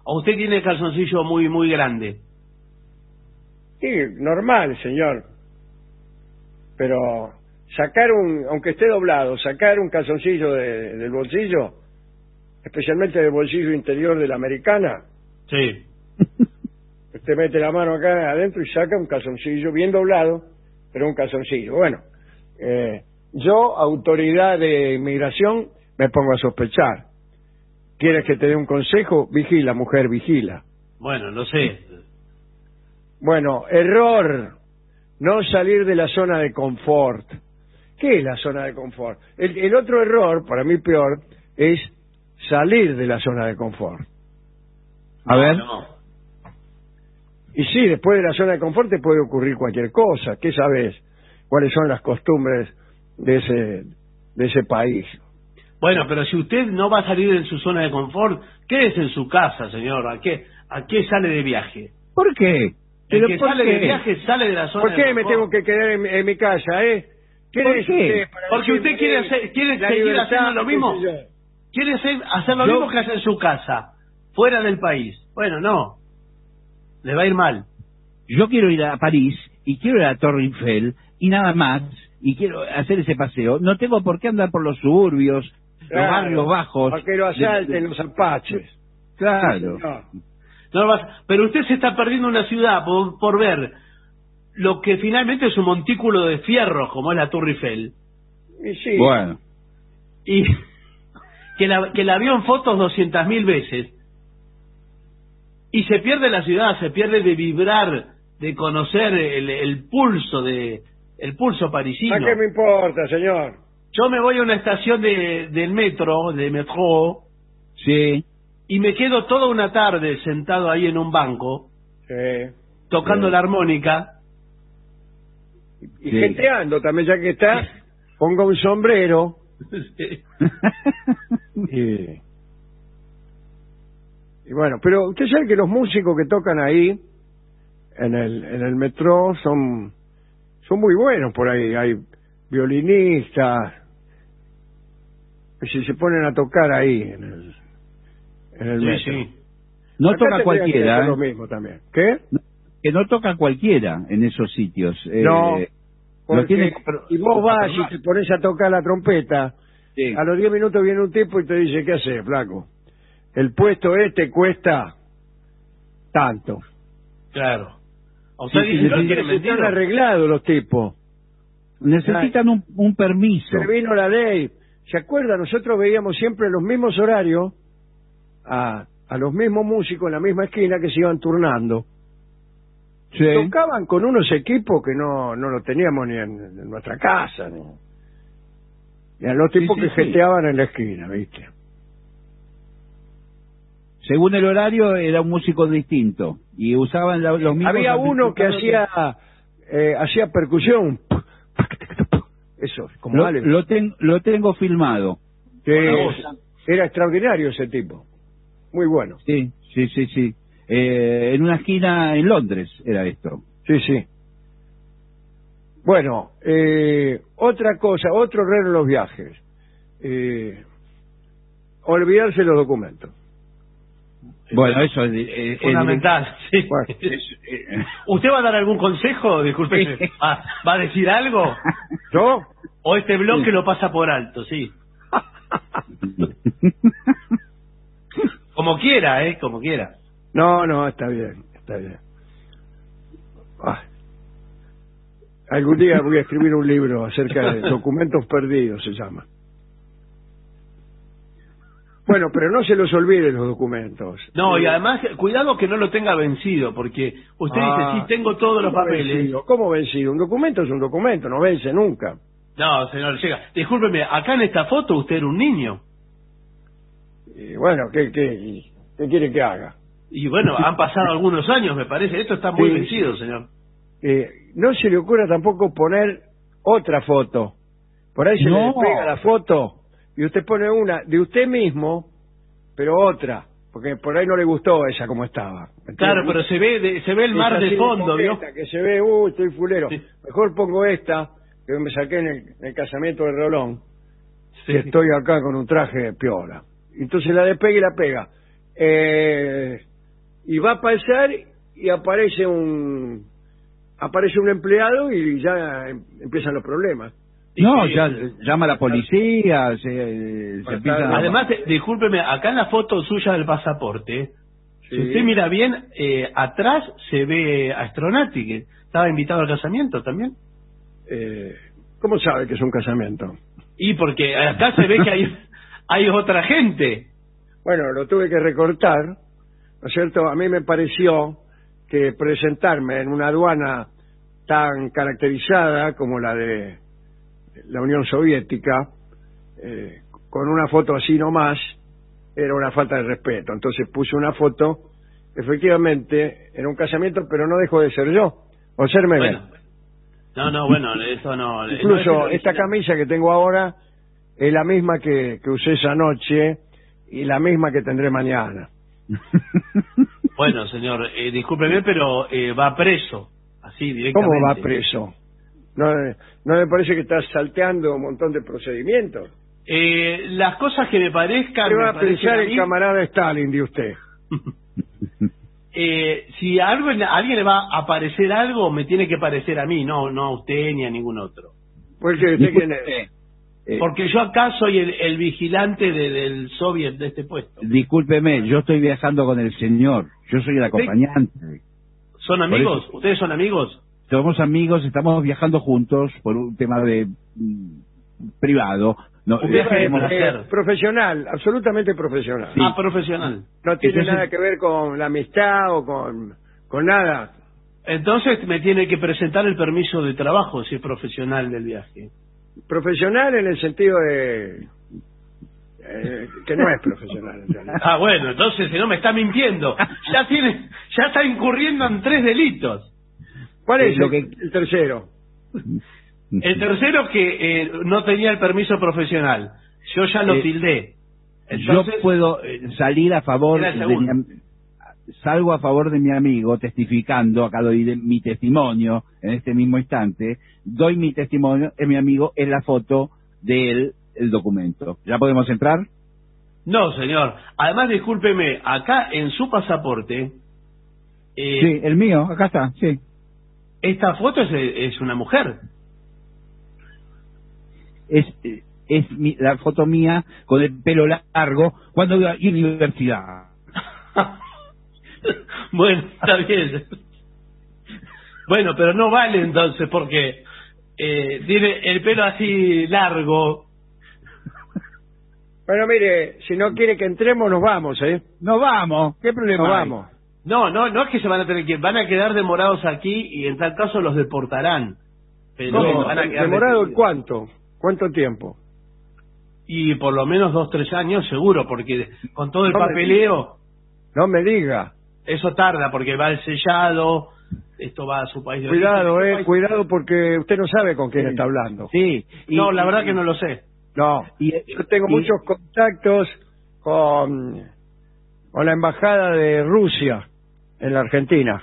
¿O usted tiene el calzoncillo muy, muy grande? Sí, normal, señor. Pero sacar un, aunque esté doblado, sacar un calzoncillo de, del bolsillo, especialmente del bolsillo interior de la americana. Sí. Usted mete la mano acá adentro y saca un calzoncillo bien doblado, pero un calzoncillo. Bueno, eh, yo, autoridad de inmigración, me pongo a sospechar. ¿Quieres que te dé un consejo? Vigila, mujer, vigila. Bueno, no sé. Bueno, error. No salir de la zona de confort. ¿Qué es la zona de confort? El, el otro error, para mí peor, es salir de la zona de confort. A No, ver. no. Y sí, después de la zona de confort te puede ocurrir cualquier cosa. ¿Qué sabes? ¿Cuáles son las costumbres de ese, de ese país? Bueno, pero si usted no va a salir de su zona de confort, quédese en su casa, señor. ¿A qué, a qué sale de viaje? ¿Por qué? El ¿Pero que por sale qué? de viaje sale de la zona ¿Por de qué me confort. tengo que quedar en, en mi casa, eh? ¿Quién ¿Por es qué? usted para Porque decirme usted quiere hacer, quiere la seguir libertad, haciendo lo qué mismo. sé yo? Quiere hacer, hacer lo Yo- mismo que hace en su casa, fuera del país. Bueno, no. Le va a ir mal. Yo quiero ir a París y quiero ir a la Torre Eiffel y nada más, y quiero hacer ese paseo. No tengo por qué andar por los suburbios, Claro, los barrios bajos. para que lo asalten de- de- los apaches. Claro. No. No vas- pero usted se está perdiendo una ciudad por, por ver lo que finalmente es un montículo de fierro, como es la Torre Eiffel, Y sí, Bueno. y que la, que la vio en fotos doscientas mil veces, y se pierde la ciudad, se pierde de vibrar, de conocer el, el pulso de el pulso parisino. ¿a qué me importa, señor? Yo me voy a una estación de, del metro, de metro, Sí. y me quedo toda una tarde sentado ahí en un banco, Sí. tocando Sí. la armónica. Y Sí. genteando también, ya que está, ponga un sombrero y... y bueno, pero usted sabe que los músicos que tocan ahí en el en el metro son son muy buenos por ahí. Hay violinistas que si se ponen a tocar ahí en el en el Sí, metro. sí. No Acá toca tendrían que cualquiera, hacer ¿eh? lo mismo también. ¿Qué? Que no toca cualquiera en esos sitios. Eh, No, lo porque tienen que pro- y vos vas y aprobar. te pones a tocar la trompeta, Sí. a los diez minutos viene un tipo y te dice, ¿qué haces, flaco? El puesto este cuesta tanto. Claro. ¿A usted Sí, dice sí, que sí, no quiere Están mentir? arreglados los tipos. Necesitan un, un permiso. Se vino la ley. ¿Se acuerda? Nosotros veíamos siempre en los mismos horarios a, a los mismos músicos en la misma esquina que se iban turnando. Sí. Tocaban con unos equipos que no, no los teníamos ni en, en nuestra casa. Ni, ni a los tipos sí, que sí. jeteaban en la esquina, ¿viste? Según el horario era un músico distinto y usaban la- los mismos. Había uno que amplificadores. hacía eh, hacía percusión. Eso, como Lo, Ale. lo, ten- lo tengo filmado. que Con la voz. era extraordinario ese tipo. Muy bueno. Sí, sí, sí, sí. Eh, en una esquina en Londres era esto. Sí, sí. Bueno, eh, otra cosa, otro error en los viajes. Eh, olvidarse los documentos. Bueno, eso es, eh, es- Fundamental, sí. Bueno. es- eh, ¿Usted va a dar algún consejo? Disculpe, Sí. ¿va, va a decir algo? ¿Yo? ¿O este bloque Sí. lo pasa por alto? Sí. Como quiera, ¿eh? Como quiera. No, no, está bien, está bien. Ah. Algún día voy a escribir un libro acerca de documentos perdidos, se llama. Bueno, pero no se los olvide los documentos. No, y Eh, además, cuidado que no lo tenga vencido, porque usted ah, dice, sí, tengo todos los ¿cómo papeles. vencido? ¿Cómo vencido? Un documento es un documento, no vence nunca. No, señor, llega. Discúlpeme, acá en esta foto usted era un niño. Y bueno, ¿qué, qué, qué quiere que haga? Y bueno, han pasado algunos años, me parece. Esto está muy Sí, vencido, señor. Eh, no se le ocurra tampoco poner otra foto. Por ahí se No. le despega la foto y usted pone una de usted mismo, pero otra, porque por ahí no le gustó esa como estaba. ¿Me Claro, entiende? pero se ve de- se ve el Es mar así de fondo, coqueta, ¿vio? que se ve, uy, estoy fulero. Sí. Mejor pongo esta, que me saqué en el, en el casamiento de Rolón, Sí. que estoy acá con un traje de piola. Entonces la despega y la pega. Eh, y va a pasar y aparece un aparece un empleado y ya em- empiezan los problemas. No, Sí, ya sí. llama a la policía, se, se empieza a... Además, eh, discúlpeme, acá en la foto suya del pasaporte, Sí. si usted mira bien, eh, atrás se ve a Stronati, que estaba invitado al casamiento también. Eh, ¿Cómo sabe que es un casamiento? Y porque acá se ve que hay, hay otra gente. Bueno, lo tuve que recortar, ¿no es cierto? A mí me pareció que presentarme en una aduana tan caracterizada como la de la Unión Soviética, eh, con una foto así nomás, era una falta de respeto. Entonces puse una foto, efectivamente, en un casamiento, pero no dejo de ser yo. Obsérveme. Bueno, no, no, bueno, eso no. Incluso no es el esta original. camisa que tengo ahora es la misma que, que usé esa noche y la misma que tendré mañana. Bueno, señor, eh, discúlpeme, pero eh, va preso, así ¿Cómo directamente. va preso? ¿No, ¿No me parece que estás salteando un montón de procedimientos? Eh, las cosas que me parezcan... ¿Qué me va a parecen pensar a el mí, camarada Stalin de usted? eh, si a, algo, a alguien le va a parecer algo, me tiene que parecer a mí, no no a usted ni a ningún otro. Porque usted quién es. Disculpe, eh, Porque yo acá soy el, el vigilante de- del soviet de este puesto. discúlpeme, yo estoy viajando con el señor, yo soy el acompañante. ¿Son amigos? ¿Ustedes son amigos? Somos amigos, estamos viajando juntos por un tema de mm, privado. No, Un viaje de queremos- placer. Eh, profesional, absolutamente profesional. Sí. Ah, profesional. No tiene Entonces- nada que ver con la amistad o con, con nada. Entonces me tiene que presentar el permiso de trabajo si es profesional del viaje. Profesional en el sentido de... eh, que no es profesional en realidad. Ah, bueno, entonces si no me está mintiendo. Ya tiene, ya está incurriendo en tres delitos. ¿Cuál Eh, es lo el, que- el tercero? El tercero que eh, no tenía el permiso profesional. Yo ya lo Eh, tildé. Entonces, yo puedo eh, salir a favor Era el de mi, segundo. am- salgo a favor de mi amigo testificando, acá doy de- mi testimonio en este mismo instante, doy mi testimonio en mi amigo en la foto de él, el documento. ¿Ya podemos entrar? No, señor. Además, discúlpeme, acá en su pasaporte, eh, Sí, el mío, acá está, sí. esta foto es, es una mujer. Es, eh, es mi- la foto mía con el pelo largo cuando iba a universidad. Bueno, está bien. Bueno, pero no vale entonces porque eh, tiene el pelo así largo. Bueno, mire, si no quiere que entremos, nos vamos, ¿eh? No vamos, ¿qué problema Nos hay? vamos. No, no, no es que se van a tener que, van a quedar demorados aquí y en tal caso los deportarán. Pero ¿Cómo? van a quedar ¿Demorado detenidos. cuánto? ¿Cuánto tiempo? Y por lo menos dos, tres años seguro, porque con todo el No me papeleo, No me diga. eso tarda, porque va el sellado, esto va a su país de origen. Cuidado, ¿Qué eh, país? cuidado porque usted no sabe con quién Sí. está hablando. Sí. y- No, la y- verdad que no lo sé. No, Y- yo tengo y- muchos contactos con, con la embajada de Rusia en la Argentina.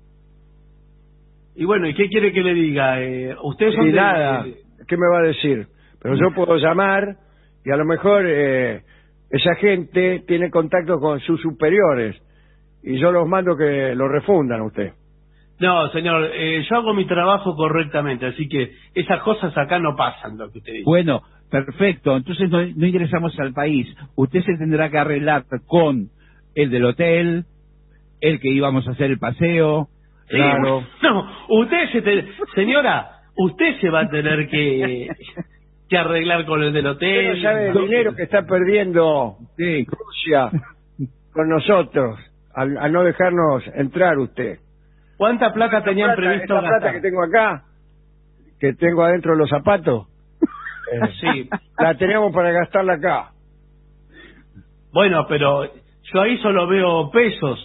Y bueno, ¿y qué quiere que le diga? Eh, ¿Ustedes son Y de- nada, de- ¿qué me va a decir? Pero yo puedo llamar y a lo mejor eh, esa gente tiene contacto con sus superiores y yo los mando que lo refundan a usted. No, señor, eh, yo hago mi trabajo correctamente, así que esas cosas acá no pasan, lo que usted dice. Bueno, perfecto. Entonces no, no ingresamos al país. Usted se tendrá que arreglar con el del hotel, el que íbamos a hacer el paseo. Sí, Claro. No, usted se te- señora, usted se va a tener que, que arreglar con el del Usted hotel. no sabe el dinero que está perdiendo Sí. Rusia con nosotros al, al no dejarnos entrar usted. ¿Cuánta plata tenían Esta plata- previsto esta plata gastar? que tengo acá, que tengo adentro de los zapatos, eh, Sí. la teníamos para gastarla acá. Bueno, pero yo ahí solo veo pesos.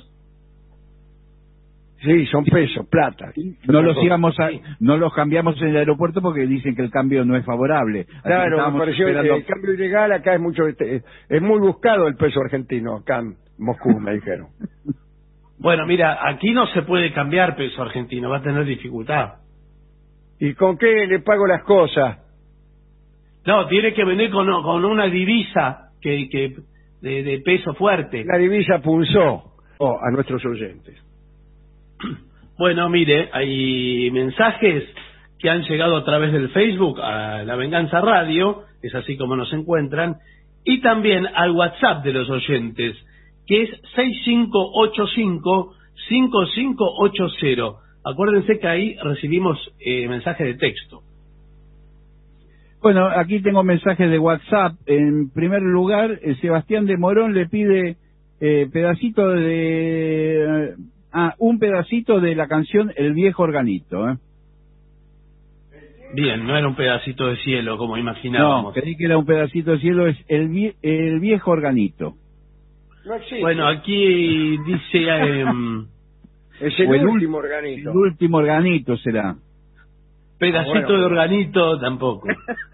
Sí, son pesos, plata. No los íbamos a, no los cambiamos en el aeropuerto porque dicen que el cambio no es favorable. Así que Claro, me estábamos pareció que esperando- el cambio ilegal acá es mucho, este, es muy buscado el peso argentino acá en Moscú, me dijeron. Bueno, mira, aquí no se puede cambiar peso argentino, va a tener dificultad. ¿Y con qué le pago las cosas? No, tiene que venir con, con una divisa que, que de, de peso fuerte. La divisa punzó. oh, a nuestros oyentes. Bueno, mire, hay mensajes que han llegado a través del Facebook a La Venganza Radio, es así como nos encuentran, y también al WhatsApp de los oyentes, que es seis cinco ocho cinco, cinco cinco ocho cero. Acuérdense que ahí recibimos eh, mensajes de texto. Bueno, aquí tengo mensajes de WhatsApp. En primer lugar, eh, Sebastián de Morón le pide eh, pedacito de... Ah, un pedacito de la canción El Viejo Organito, ¿eh? Bien, no era un pedacito de cielo como imaginábamos. No, creí que era un pedacito de cielo, es El, vie el Viejo Organito. No existe. Bueno, aquí dice... Eh, es el, el último organito. El último organito será. Pedacito Ah, bueno. de organito tampoco.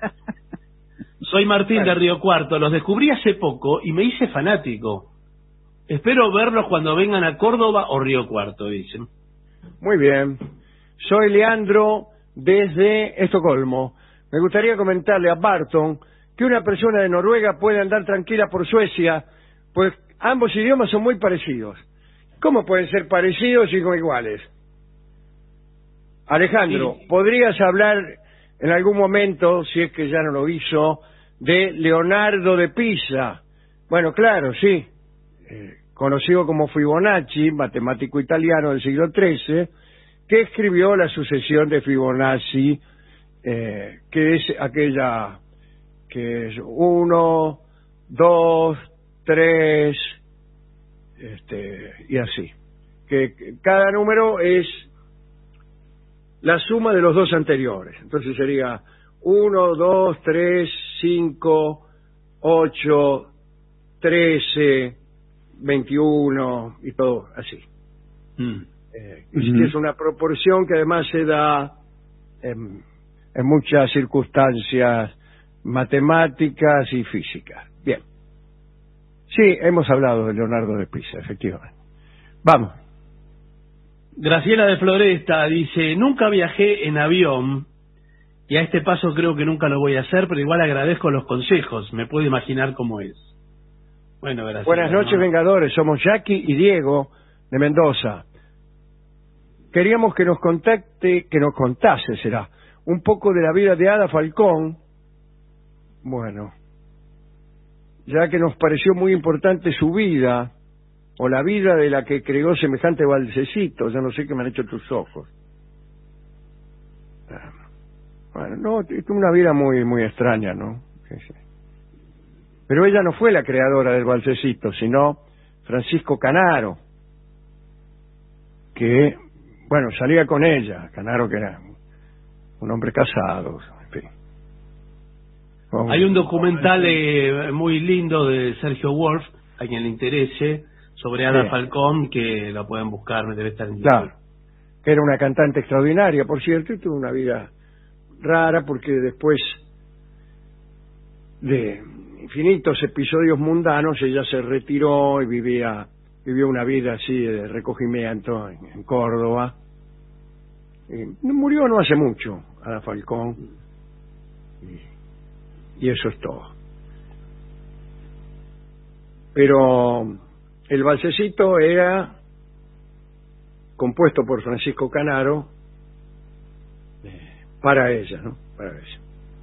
Soy Martín Bueno. de Río Cuarto, los descubrí hace poco y me hice fanático. Espero verlos cuando vengan a Córdoba o Río Cuarto, dicen. Muy bien. Soy Leandro desde Estocolmo. Me gustaría comentarle a Barton que una persona de Noruega puede andar tranquila por Suecia, pues ambos idiomas son muy parecidos. ¿Cómo pueden ser parecidos y no iguales? Alejandro, Sí. ¿podrías hablar en algún momento, si es que ya no lo hizo, de Leonardo de Pisa? Bueno, claro, sí. Eh, conocido como Fibonacci, matemático italiano del siglo trece, que escribió la sucesión de Fibonacci, eh, que es aquella que es uno, dos, tres, este, y así. Que, que cada número es la suma de los dos anteriores. Entonces sería uno, dos, tres, cinco, ocho, trece, veintiuno y todo así. Mm. Eh, uh-huh. Es una proporción que además se da en, en muchas circunstancias matemáticas y físicas. Bien. Sí, hemos hablado de Leonardo de Pisa, efectivamente. Vamos. Graciela de Floresta dice, nunca viajé en avión y a este paso creo que nunca lo voy a hacer, pero igual agradezco los consejos, me puedo imaginar cómo es. Bueno, gracias. Buenas noches, ¿no? Vengadores, somos Jackie y Diego de Mendoza. Queríamos que nos contacte, que nos contase, será, un poco de la vida de Ada Falcón. Bueno, ya que nos pareció muy importante su vida, o la vida de la que creó semejante balsecito. Ya no sé qué me han hecho tus ojos. Bueno, no, es una vida muy muy extraña, ¿no? Sí, sí. Pero ella no fue la creadora del balsecito, sino Francisco Canaro, que, bueno, salía con ella. Canaro, que era un hombre casado, en fin. Con... Hay un documental eh, muy lindo de Sergio Wolf, a quien le interese, sobre Ada sí. Falcón, que lo pueden buscar, debe estar en YouTube. Claro, que era una cantante extraordinaria, por cierto, y tuvo una vida rara, porque después de infinitos episodios mundanos, ella se retiró y vivía vivió una vida así de recogimiento en, en Córdoba. Y murió no hace mucho, Ada Falcón, y, y eso es todo. Pero el balsecito era compuesto por Francisco Canaro eh, para ella, ¿no? Para ella.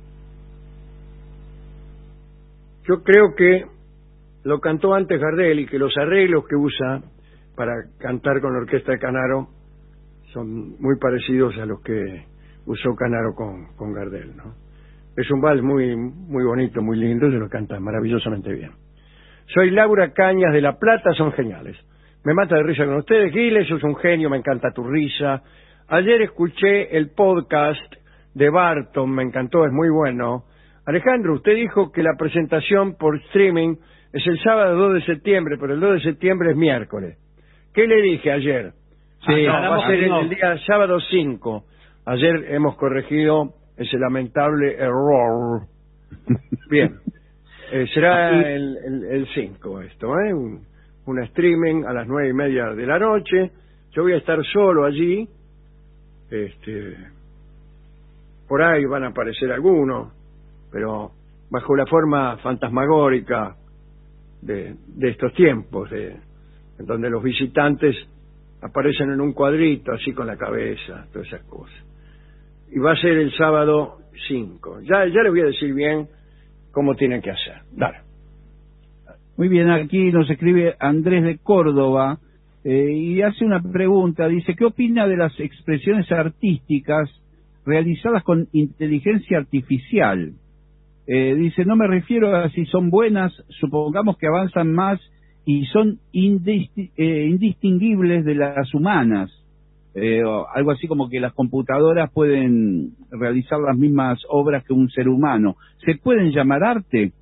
Yo creo que lo cantó antes Gardel y que los arreglos que usa para cantar con la orquesta de Canaro son muy parecidos a los que usó Canaro con, con Gardel, ¿no? Es un vals muy, muy bonito, muy lindo, se lo canta maravillosamente bien. Soy Laura Cañas de La Plata, son geniales. Me mata de risa con ustedes. Giles, sos un genio, me encanta tu risa. Ayer escuché el podcast de Barton, me encantó, es muy bueno. Alejandro, usted dijo que la presentación por streaming es el sábado dos de septiembre, pero el dos de septiembre es miércoles. ¿Qué le dije ayer? Sí, ah, no, va a ser el, el día sábado cinco. Ayer hemos corregido ese lamentable error. Bien. Eh, será el cinco esto, ¿eh? Un, un streaming a las nueve y media de la noche. Yo voy a estar solo allí. Este, por ahí van a aparecer algunos, pero bajo la forma fantasmagórica de, de estos tiempos, de en donde los visitantes aparecen en un cuadrito, así con la cabeza, todas esas cosas. Y va a ser el sábado cinco. Ya, ya les voy a decir bien cómo tienen que hacer. Dale. Muy bien, aquí nos escribe Andrés de Córdoba eh, y hace una pregunta. Dice, ¿qué opina de las expresiones artísticas realizadas con inteligencia artificial? Eh, dice, no me refiero a si son buenas, supongamos que avanzan más y son indisti eh, indistinguibles de las humanas. Eh, algo así como que las computadoras pueden realizar las mismas obras que un ser humano. ¿Se pueden llamar arte?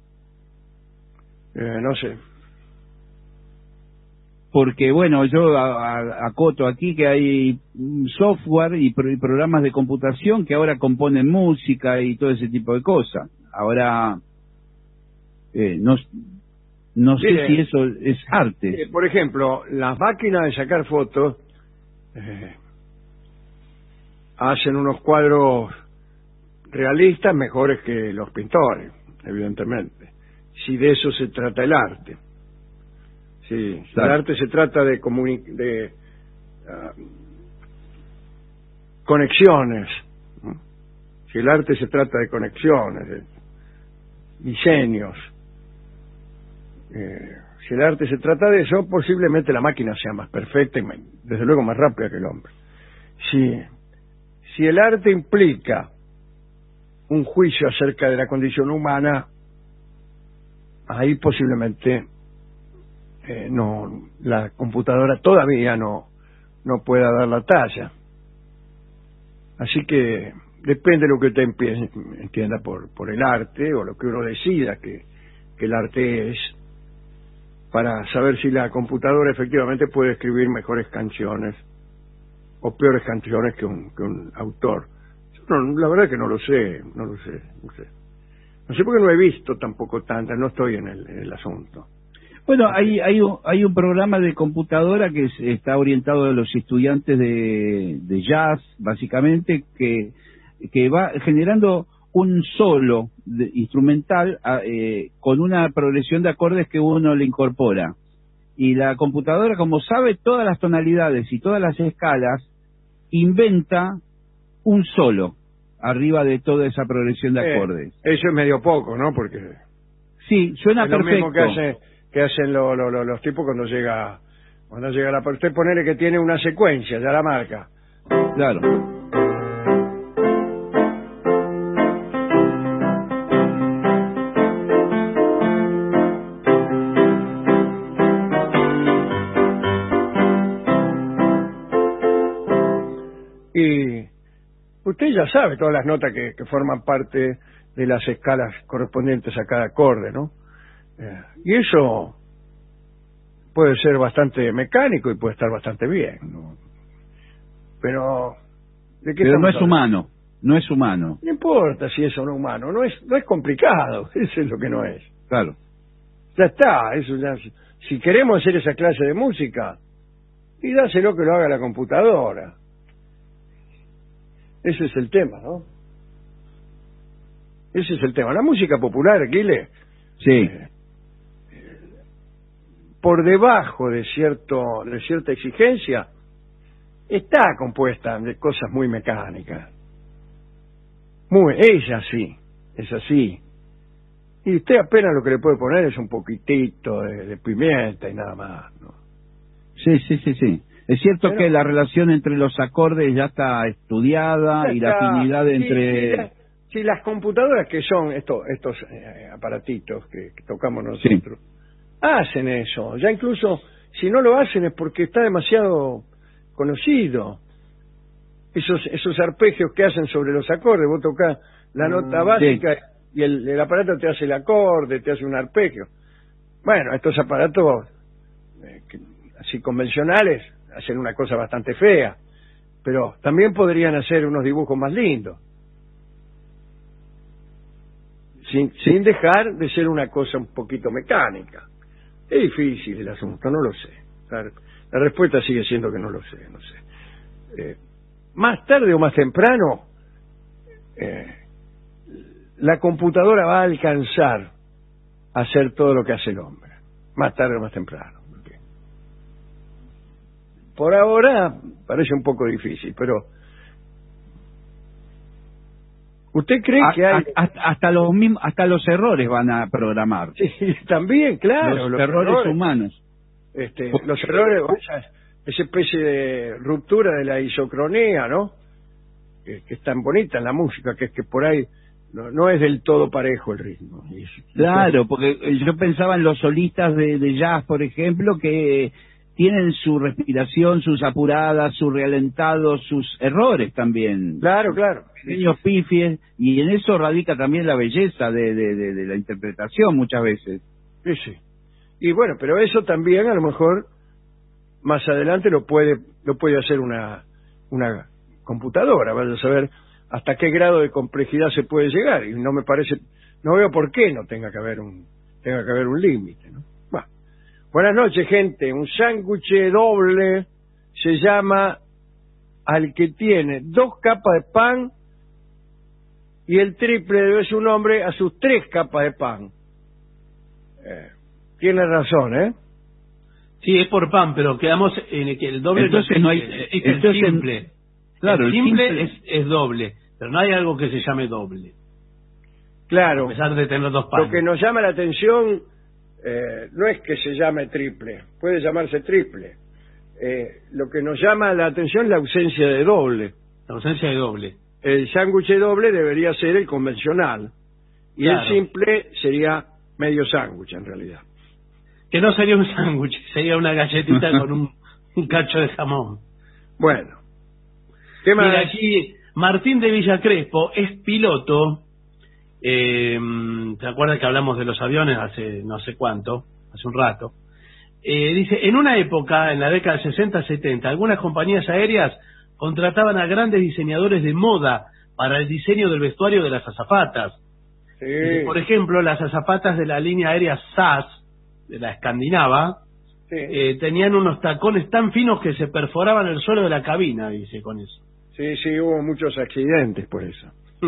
Eh, no sé. Porque, bueno, yo a, a, acoto aquí que hay software y, pro, y programas de computación que ahora componen música y todo ese tipo de cosas. Ahora, eh, no, no sé Mire, si eso es arte. Eh, por ejemplo, las máquinas de sacar fotos eh, hacen unos cuadros realistas mejores que los pintores, evidentemente. Si de eso se trata el arte. Sí, claro. El arte se trata de, de uh, conexiones. ¿no? Si el arte se trata de conexiones, de diseños. Eh, si el arte se trata de eso, posiblemente la máquina sea más perfecta y desde luego más rápida que el hombre. Si, si el arte implica un juicio acerca de la condición humana, ahí posiblemente eh, no la computadora todavía no no pueda dar la talla. Así que depende de lo que usted entienda por por el arte o lo que uno decida que, que el arte es, para saber si la computadora efectivamente puede escribir mejores canciones o peores canciones que un, que un autor. Yo no, la verdad que no lo sé, no lo sé, no sé. No sé porque no he visto tampoco tantas, no estoy en el, en el asunto. Bueno, hay, hay, un, hay un programa de computadora que es, está orientado a los estudiantes de, de jazz, básicamente, que, que va generando un solo de, instrumental eh, con una progresión de acordes que uno le incorpora. Y la computadora, como sabe todas las tonalidades y todas las escalas, inventa un solo arriba de toda esa progresión de eh, acordes. Eso es medio poco, ¿no? Porque sí, suena es lo perfecto. mismo que, hace, que hacen lo, lo, lo, los tipos cuando llega cuando llega la... Usted ponele que tiene una secuencia, ya la marca. Claro. Y usted ya sabe todas las notas que, que forman parte de las escalas correspondientes a cada acorde, ¿no? Eh, y eso puede ser bastante mecánico y puede estar bastante bien, ¿no? Pero ¿de qué Pero no es hablando? humano, no es humano. No importa si es o no humano, no es no es complicado, eso es lo que no es. Claro. Ya está, eso ya. Si queremos hacer esa clase de música, y dáselo que lo haga la computadora. Ese es el tema, ¿no? Ese es el tema. La música popular, Aquiles, Sí. eh, por debajo de cierto de cierta exigencia, está compuesta de cosas muy mecánicas. Muy, ella sí, es así. Y usted apenas lo que le puede poner es un poquitito de, de pimienta y nada más, ¿no? Sí, sí, sí, sí. Es cierto Pero, que la relación entre los acordes ya está estudiada ya y la está. afinidad Sí, entre... sí, la- sí, las computadoras que son estos estos eh, aparatitos que, que tocamos nosotros, sí, hacen eso. Ya incluso si no lo hacen es porque está demasiado conocido. Esos esos arpegios que hacen sobre los acordes, vos tocás la nota Mm, básica sí. y el, el aparato te hace el acorde, te hace un arpegio. Bueno, estos aparatos eh, que, así convencionales hacen una cosa bastante fea, pero también podrían hacer unos dibujos más lindos, sin, sin dejar de ser una cosa un poquito mecánica. Es difícil el asunto, no lo sé. La, la respuesta sigue siendo que no lo sé, no sé. Eh, más tarde o más temprano, eh, la computadora va a alcanzar a hacer todo lo que hace el hombre, más tarde o más temprano. Porque por ahora parece un poco difícil, pero ¿usted cree A, que hay a, hasta, hasta los mismos, hasta los errores van a programar? Sí, también, claro, los, los errores, errores humanos. Este, los errores, esa, esa especie de ruptura de la isocronía, ¿no? Que, que es tan bonita en la música, que es que por ahí no, no es del todo parejo el ritmo. Y, claro, porque yo pensaba en los solistas de, de jazz, por ejemplo, que tienen su respiración, sus apuradas, sus realentados, sus errores también. Claro, claro. Pequeños pifies, y en eso radica también la belleza de, de, de, de la interpretación muchas veces. Sí, sí. Y bueno, pero eso también a lo mejor más adelante lo puede lo puede hacer una una computadora, vaya a saber hasta qué grado de complejidad se puede llegar, y no me parece, no veo por qué no tenga que haber un tenga que haber un límite, ¿no? Bueno. Buenas noches, gente. Un sándwich doble se llama al que tiene dos capas de pan y el triple debe su nombre a sus tres capas de pan. Eh, tiene razón, ¿eh? Sí, es por pan, pero quedamos en el que el doble entonces no, existe, no hay, existe entonces, el simple. Claro, el simple, el simple es, es doble, pero no hay algo que se llame doble. Claro. A pesar de tener dos panes. Lo que nos llama la atención eh, no es que se llame triple, puede llamarse triple. Eh, lo que nos llama la atención es la ausencia de doble. La ausencia de doble. El sándwich doble debería ser el convencional y Claro. el simple sería medio sándwich en realidad. Que no sería un sándwich, sería una galletita con un, un cacho de jamón. Bueno, ¿qué más? Mira, aquí Martín de Villa Crespo es piloto. Eh, ¿Te acuerdas que hablamos de los aviones hace no sé cuánto, hace un rato? Eh, dice, en una época, en la década del sesenta setenta, algunas compañías aéreas contrataban a grandes diseñadores de moda para el diseño del vestuario de las azafatas. Sí. Dice, por ejemplo, las azafatas de la línea aérea S A S, de la escandinava, Sí. eh, tenían unos tacones tan finos que se perforaban el suelo de la cabina, dice con eso. Sí, sí, hubo muchos accidentes por eso.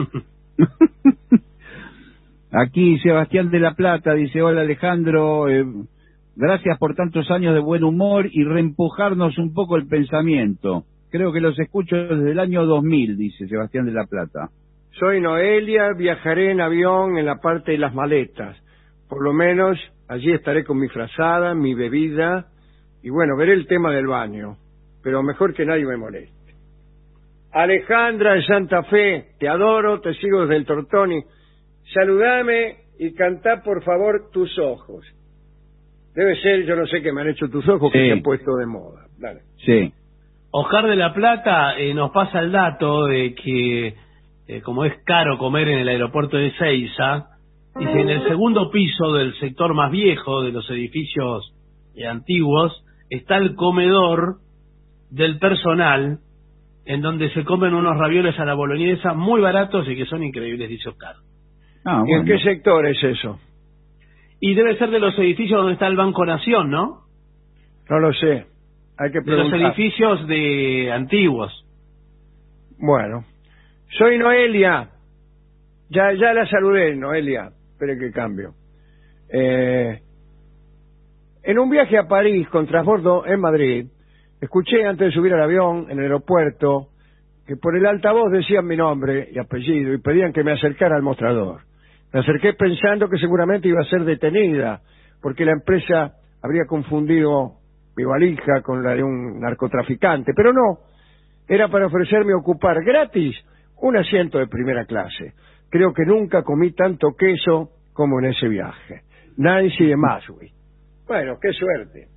Aquí Sebastián de la Plata dice, hola Alejandro, eh, gracias por tantos años de buen humor y reempujarnos un poco el pensamiento. Creo que los escucho desde el año dos mil, dice Sebastián de la Plata. Soy Noelia, viajaré en avión en la parte de las maletas. Por lo menos allí estaré con mi frazada, mi bebida y bueno, veré el tema del baño, pero mejor que nadie me moleste. Alejandra de Santa Fe, te adoro, te sigo desde el Tortoni. Saludame y cantá por favor Tus Ojos. Debe ser, yo no sé qué me han hecho tus ojos, Sí. que se han puesto de moda. Dale. Sí. Oscar de la Plata eh, nos pasa el dato de que, eh, como es caro comer en el aeropuerto de Ezeiza, dice, en el segundo piso del sector más viejo de los edificios eh, antiguos, está el comedor del personal, en donde se comen unos ravioles a la boloñesa muy baratos y que son increíbles, dice Oscar. Ah, ¿Y en bueno. qué sector es eso? Y debe ser de los edificios donde está el Banco Nación, ¿no? No lo sé. Hay que De los preguntar. edificios de antiguos. Bueno, soy Noelia. Ya, ya la saludé, Noelia. Espere que cambio. Eh, en un viaje a París con transbordo en Madrid, escuché antes de subir al avión en el aeropuerto que por el altavoz decían mi nombre y apellido y pedían que me acercara al mostrador. Me acerqué pensando que seguramente iba a ser detenida porque la empresa habría confundido mi valija con la de un narcotraficante, pero no, era para ofrecerme ocupar gratis un asiento de primera clase. Creo que nunca comí tanto queso como en ese viaje. Nancy de Maswi. Bueno, qué suerte.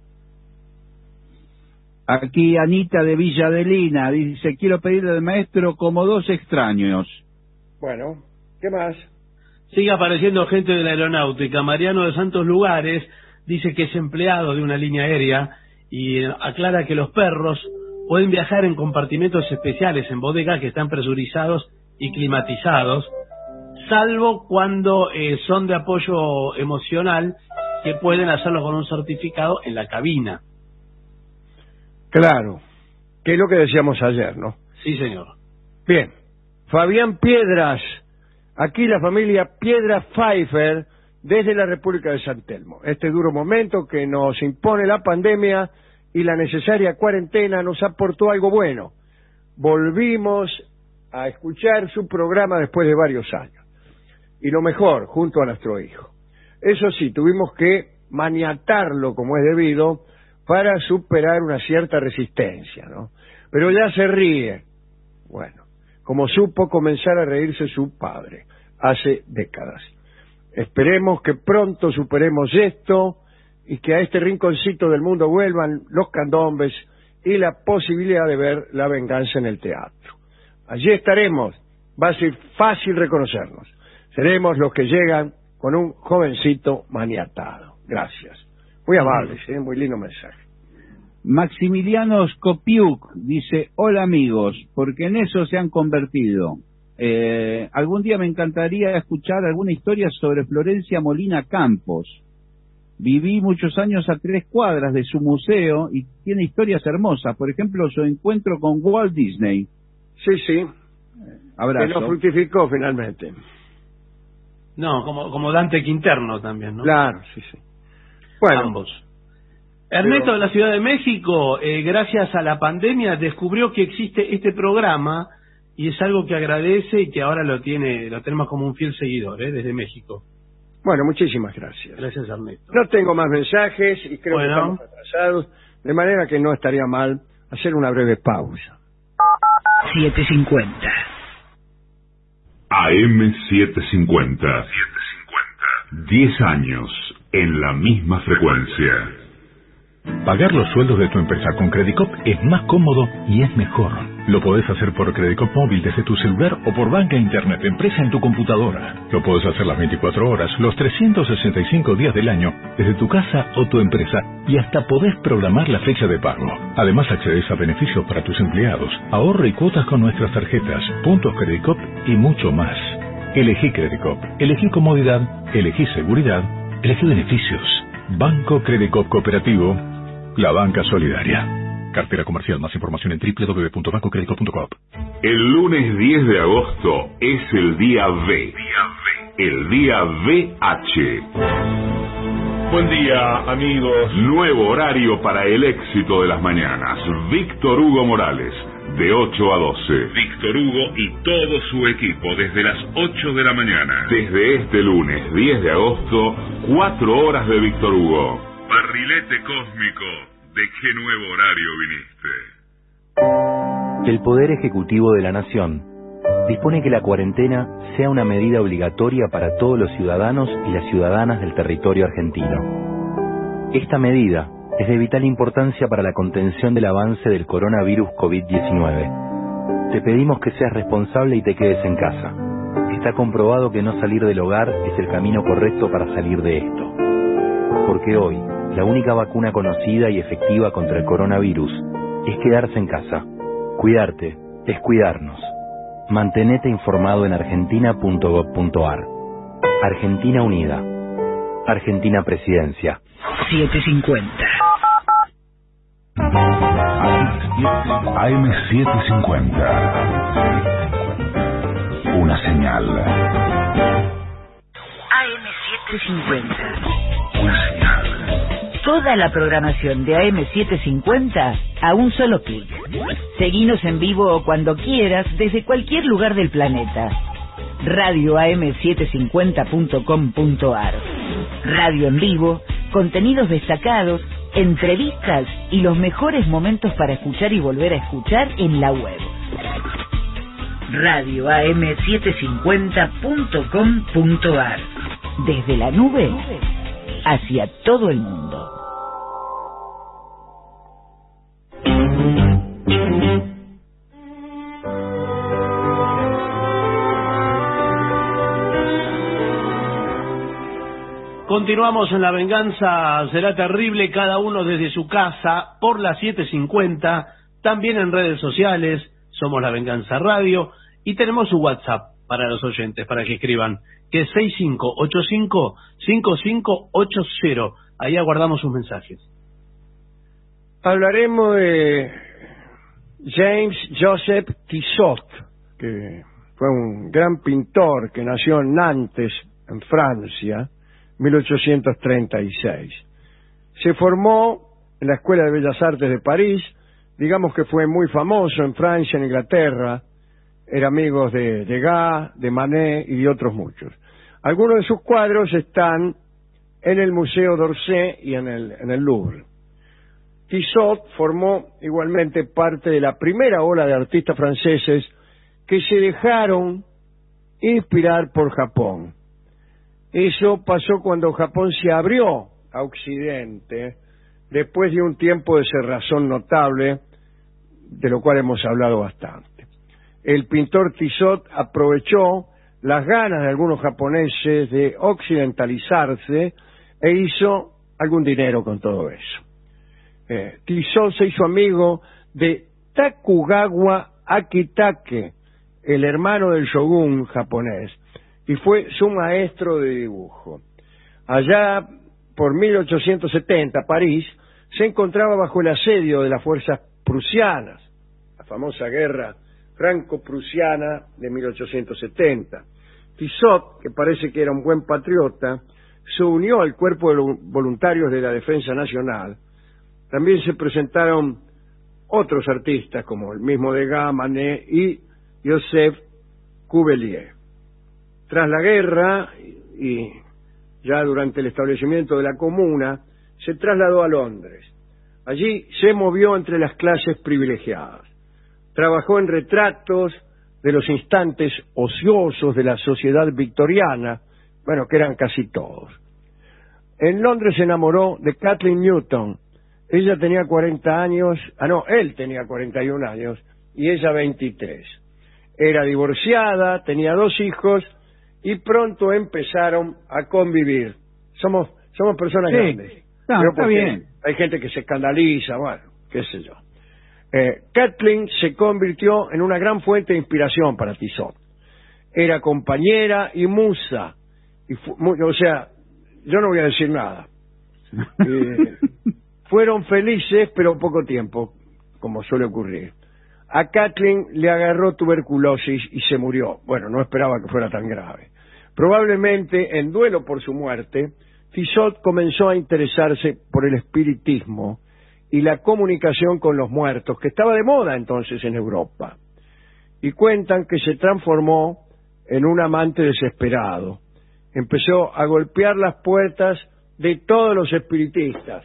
Aquí Anita de Villa Adelina dice, quiero pedirle al maestro como dos extraños. Bueno, ¿qué más? Sigue apareciendo gente de la aeronáutica. Mariano de Santos Lugares dice que es empleado de una línea aérea y aclara que los perros pueden viajar en compartimentos especiales, en bodegas que están presurizados y climatizados, salvo cuando eh, son de apoyo emocional, que pueden hacerlo con un certificado en la cabina. Claro, que es lo que decíamos ayer, ¿no? Sí, señor. Bien, Fabián Piedras, aquí la familia Piedra Pfeiffer, desde la República de San Telmo. Este duro momento que nos impone la pandemia y la necesaria cuarentena nos aportó algo bueno. Volvimos a escuchar su programa después de varios años. Y lo mejor, junto a nuestro hijo. Eso sí, tuvimos que maniatarlo como es debido para superar una cierta resistencia, ¿no? Pero ya se ríe. Bueno, como supo comenzar a reírse su padre hace décadas. Esperemos que pronto superemos esto y que a este rinconcito del mundo vuelvan los candombes y la posibilidad de ver La Venganza en el teatro. Allí estaremos, va a ser fácil reconocernos. Seremos los que llegan con un jovencito maniatado. Gracias. Muy amables, ¿eh? Muy lindo mensaje. Maximiliano Skopiuk dice, hola amigos, porque en eso se han convertido. Eh, algún día me encantaría escuchar alguna historia sobre Florencia Molina Campos. Viví muchos años a tres cuadras de su museo y tiene historias hermosas. Por ejemplo, su encuentro con Walt Disney. Sí, sí. Abrazo. Que no fructificó finalmente. No, como, como Dante Quinterno también, ¿no? Claro, sí, sí. Bueno. Ambos. Ernesto Pero... de la Ciudad de México, eh, gracias a la pandemia, descubrió que existe este programa y es algo que agradece y que ahora lo tiene, lo tenemos como un fiel seguidor, ¿eh? Desde México. Bueno, muchísimas gracias. Gracias, Ernesto. No tengo más mensajes y creo bueno. que estamos atrasados, de manera que no estaría mal hacer una breve pausa. siete cincuenta. A M setecientos cincuenta. diez años en la misma frecuencia. Pagar los sueldos de tu empresa con Credicop es más cómodo y es mejor. Lo podés hacer por Credicop móvil desde tu celular o por banca internet empresa en tu computadora. Lo podés hacer las veinticuatro horas, los trescientos sesenta y cinco días del año, desde tu casa o tu empresa, y hasta podés programar la fecha de pago. Además accedes a beneficios para tus empleados, ahorro y cuotas con nuestras tarjetas, puntos Credicop y mucho más. Elegí Credicop, elegí comodidad, elegí seguridad, elegí beneficios. Banco Credicop Cooperativo, la banca solidaria. Cartera comercial. Más información en doble u doble u doble u punto banco credicop punto com. El lunes diez de agosto es el día V. El día V H. Buen día, amigos. Nuevo horario para el éxito de las mañanas. Víctor Hugo Morales, de ocho a doce. Víctor Hugo y todo su equipo desde las ocho de la mañana. Desde este lunes diez de agosto, cuatro horas de Víctor Hugo. Barrilete cósmico, ¿de qué nuevo horario viniste? El Poder Ejecutivo de la Nación dispone que la cuarentena sea una medida obligatoria para todos los ciudadanos y las ciudadanas del territorio argentino. Esta medida es de vital importancia para la contención del avance del coronavirus COVID diecinueve. Te pedimos que seas responsable y te quedes en casa. Está comprobado que no salir del hogar es el camino correcto para salir de esto. Porque hoy, la única vacuna conocida y efectiva contra el coronavirus es quedarse en casa. Cuidarte es cuidarnos. Mantenete informado en argentina punto gob punto ar. Argentina Unida. Argentina Presidencia. siete cincuenta. A M setecientos cincuenta. Una señal. A M setecientos cincuenta. Una señal. Toda la programación de A M setecientos cincuenta a un solo clic. Seguinos en vivo o cuando quieras desde cualquier lugar del planeta. radio a m setecientos cincuenta punto com punto ar. Radio en vivo, contenidos destacados, entrevistas y los mejores momentos para escuchar y volver a escuchar en la web. radio a m setecientos cincuenta punto com punto ar. Desde la nube hacia todo el mundo. Continuamos en La Venganza Será Terrible, cada uno desde su casa, por las siete cincuenta, también en redes sociales, somos La Venganza Radio, y tenemos su WhatsApp para los oyentes, para que escriban, que es seis cinco ocho cinco, cinco cinco ocho cero. Ahí aguardamos sus mensajes. Hablaremos de James Joseph Tissot, que fue un gran pintor que nació en Nantes, en Francia, mil ochocientos treinta y seis. Se formó en la Escuela de Bellas Artes de París. Digamos que fue muy famoso en Francia, en Inglaterra. Era amigo de Degas, de Manet y de otros muchos. Algunos de sus cuadros están en el Museo d'Orsay y en el, en el Louvre. Tissot formó igualmente parte de la primera ola de artistas franceses que se dejaron inspirar por Japón. Eso pasó cuando Japón se abrió a Occidente, después de un tiempo de cerrazón notable, de lo cual hemos hablado bastante. El pintor Tissot aprovechó las ganas de algunos japoneses de occidentalizarse e hizo algún dinero con todo eso. Eh, Tissot se hizo amigo de Tokugawa Akitake, el hermano del shogun japonés, y fue su maestro de dibujo. Allá por mil ochocientos setenta, París se encontraba bajo el asedio de las fuerzas prusianas, la famosa guerra franco-prusiana de mil ochocientos setenta. Tissot, que parece que era un buen patriota, se unió al cuerpo de voluntarios de la Defensa Nacional. También se presentaron otros artistas como el mismo Degas, Manet y Joseph Cuvelier. Tras la guerra y ya durante el establecimiento de la Comuna, se trasladó a Londres. Allí se movió entre las clases privilegiadas. Trabajó en retratos de los instantes ociosos de la sociedad victoriana, bueno, que eran casi todos. En Londres se enamoró de Kathleen Newton. Ella tenía cuarenta años, ah no, él tenía cuarenta y un años y ella veintitrés. Era divorciada, tenía dos hijos y pronto empezaron a convivir. Somos somos personas sí, grandes. No, está bien. Hay gente que se escandaliza, bueno, qué sé yo. Eh, Kathleen se convirtió en una gran fuente de inspiración para Tissot. Era compañera y musa. Y fu o sea, yo no voy a decir nada. Eh, fueron felices, pero poco tiempo, como suele ocurrir. A Kathleen le agarró tuberculosis y se murió. Bueno, no esperaba que fuera tan grave. Probablemente, en duelo por su muerte, Tissot comenzó a interesarse por el espiritismo y la comunicación con los muertos, que estaba de moda entonces en Europa. Y cuentan que se transformó en un amante desesperado. Empezó a golpear las puertas de todos los espiritistas.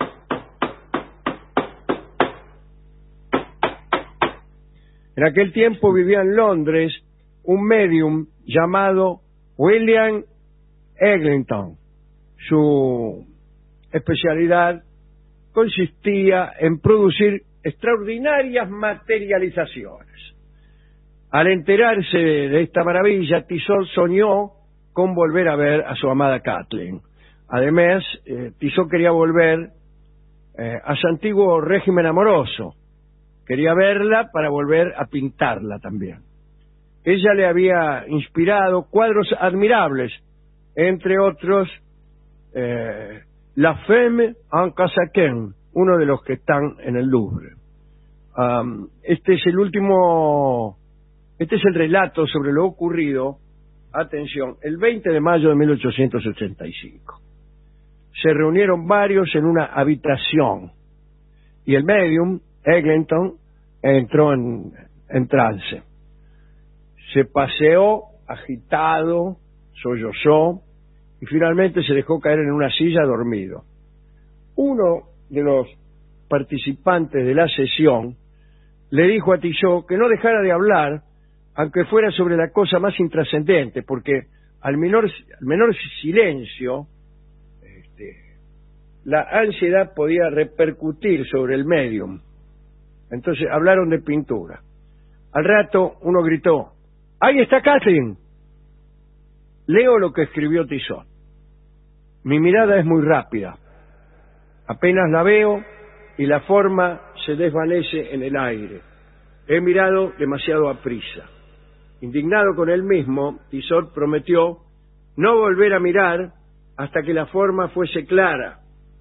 En aquel tiempo vivía en Londres un médium llamado William Eglinton. Su especialidad consistía en producir extraordinarias materializaciones. Al enterarse de esta maravilla, Tissot soñó con volver a ver a su amada Kathleen. Además, eh, Tissot quería volver eh, a su antiguo régimen amoroso. Quería verla para volver a pintarla también. Ella le había inspirado cuadros admirables, entre otros eh, La Femme en Casaquin, uno de los que están en el Louvre. Um, este es el último, este es el relato sobre lo ocurrido, atención, el veinte de mayo de mil ochocientos ochenta y cinco. Se reunieron varios en una habitación y el medium, Eglinton, entró en, en trance. Se paseó, agitado, sollozó, y finalmente se dejó caer en una silla dormido. Uno de los participantes de la sesión le dijo a Tissot que no dejara de hablar, aunque fuera sobre la cosa más intrascendente, porque al menor, al menor silencio, este, la ansiedad podía repercutir sobre el medium. Entonces hablaron de pintura. Al rato uno gritó: ¡ahí está Kathleen! Leo lo que escribió Tissot. Mi mirada es muy rápida. Apenas la veo y la forma se desvanece en el aire. He mirado demasiado aprisa. Indignado con él mismo, Tissot prometió no volver a mirar hasta que la forma fuese clara.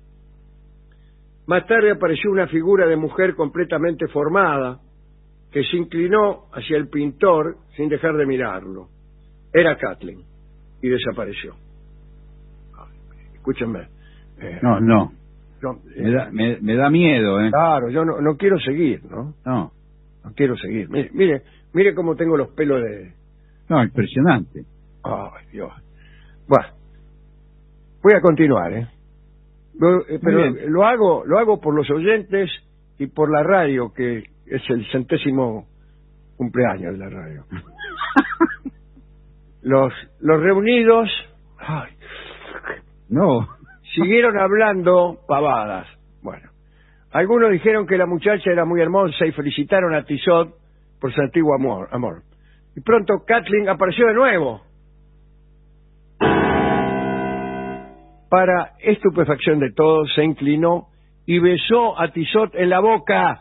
Más tarde apareció una figura de mujer completamente formada que se inclinó hacia el pintor sin dejar de mirarlo. Era Kathleen y desapareció. Escúchenme. Eh, no, no. Yo, me, da, me, me da miedo, ¿eh? Claro, yo no, no quiero seguir, ¿no? No. No quiero seguir. Mire, mire, mire cómo tengo los pelos de... No, impresionante. Ay, Dios. Bueno, voy a continuar, ¿eh? Lo, eh, pero lo hago, lo hago por los oyentes y por la radio, que es el centésimo cumpleaños de la radio. los, los reunidos, ay, no, siguieron hablando pavadas. Bueno, algunos dijeron que la muchacha era muy hermosa y felicitaron a Tissot por su antiguo amor. amor. Y pronto Kathleen apareció de nuevo. Para estupefacción de todos, se inclinó y besó a Tissot en la boca.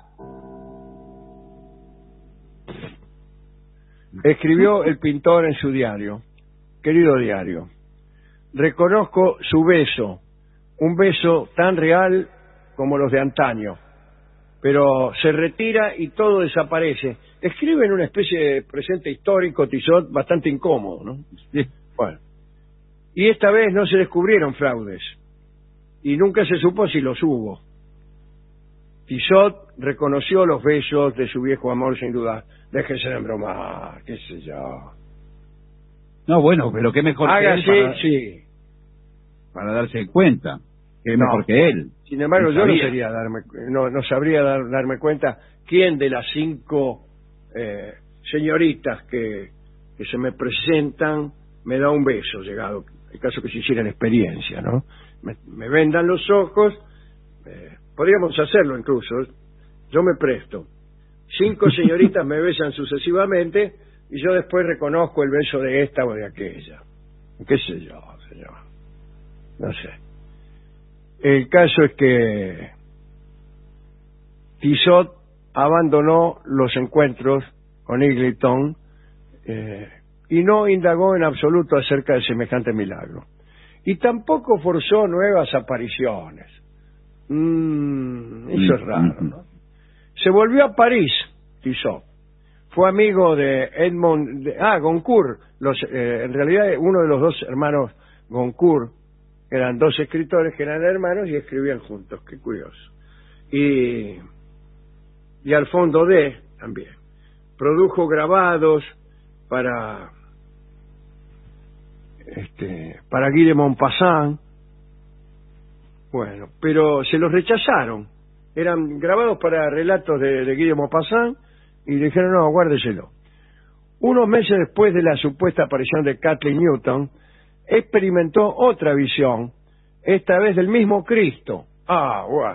Escribió el pintor en su diario: querido diario, reconozco su beso, un beso tan real como los de antaño, pero se retira y todo desaparece. Escribe en una especie de presente histórico, Tissot, bastante incómodo, ¿no? Sí. Bueno. Y esta vez no se descubrieron fraudes, y nunca se supo si los hubo. Tissot reconoció los besos de su viejo amor sin duda. Déjense de bromar, qué sé yo. No, bueno, pero qué mejor Hágase, que él para, sí. para darse cuenta. Qué No. mejor que él. Sin embargo, No yo no sabía. sería darme, no, no sabría dar- darme cuenta quién de las cinco eh, señoritas que, que se me presentan me da un beso, llegado el caso que se hicieran experiencia, ¿no? Me, me vendan los ojos, eh, podríamos hacerlo incluso, yo me presto. Cinco señoritas me besan sucesivamente y yo después reconozco el beso de esta o de aquella. ¿Qué sé yo, señor? No sé. El caso es que Tissot abandonó los encuentros con Eglinton eh, y no indagó en absoluto acerca de semejante milagro. Y tampoco forzó nuevas apariciones. Mm, eso es raro, ¿no? Se volvió a París, Tissot. Fue amigo de Edmond... De, ah, Goncourt. Los, eh, en realidad, uno de los dos hermanos Goncourt, eran dos escritores que eran hermanos y escribían juntos. Qué curioso. Y, y al fondo de, también. Produjo grabados para... Este, para Guy de Maupassant. Bueno, pero se los rechazaron. Eran grabados para relatos de, de Guy de Maupassant y dijeron, no, guárdeselo. Unos meses después de la supuesta aparición de Kathleen Newton, experimentó otra visión, esta vez del mismo Cristo. Ah, guau.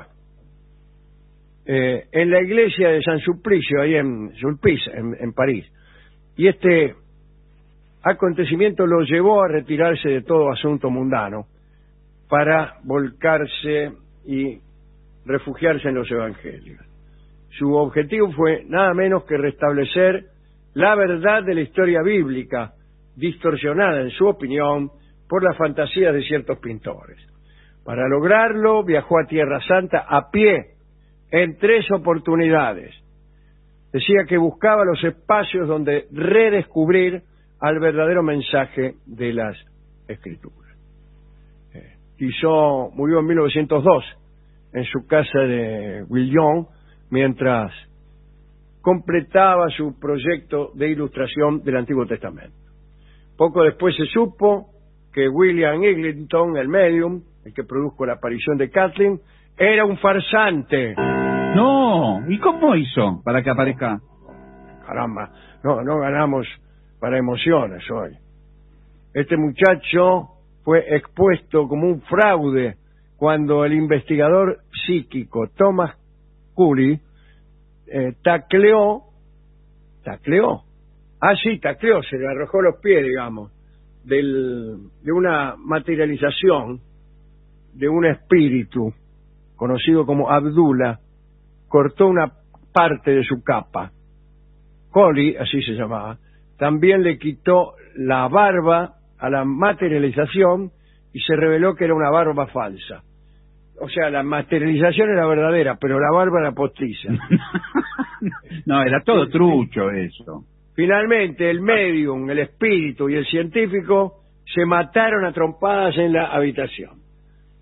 Eh, en la iglesia de San Sulpicio, ahí en Sulpice, en, en París. Y este acontecimiento lo llevó a retirarse de todo asunto mundano para volcarse y refugiarse en los evangelios. Su objetivo fue nada menos que restablecer la verdad de la historia bíblica, distorsionada en su opinión por las fantasías de ciertos pintores. Para lograrlo viajó a Tierra Santa a pie en tres oportunidades. Decía que buscaba los espacios donde redescubrir al verdadero mensaje de las Escrituras. Eh, Tissot murió en mil novecientos dos en su casa de Guillon mientras completaba su proyecto de ilustración del Antiguo Testamento. Poco después se supo que William Eglinton, el medium, el que produjo la aparición de Kathleen, era un farsante. No, ¿y cómo hizo para que aparezca? Caramba, no, no ganamos para emociones hoy. Este muchacho fue expuesto como un fraude cuando el investigador psíquico Thomas Curry eh, tacleó, tacleó, ah sí, tacleó, se le arrojó los pies, digamos, del, de una materialización de un espíritu conocido como Abdullah, cortó una parte de su capa. Collie, así se llamaba, también le quitó la barba a la materialización y se reveló que era una barba falsa. O sea, la materialización era verdadera, pero la barba era postiza. No, era todo trucho eso. Finalmente, el medium, el espíritu y el científico se mataron a trompadas en la habitación.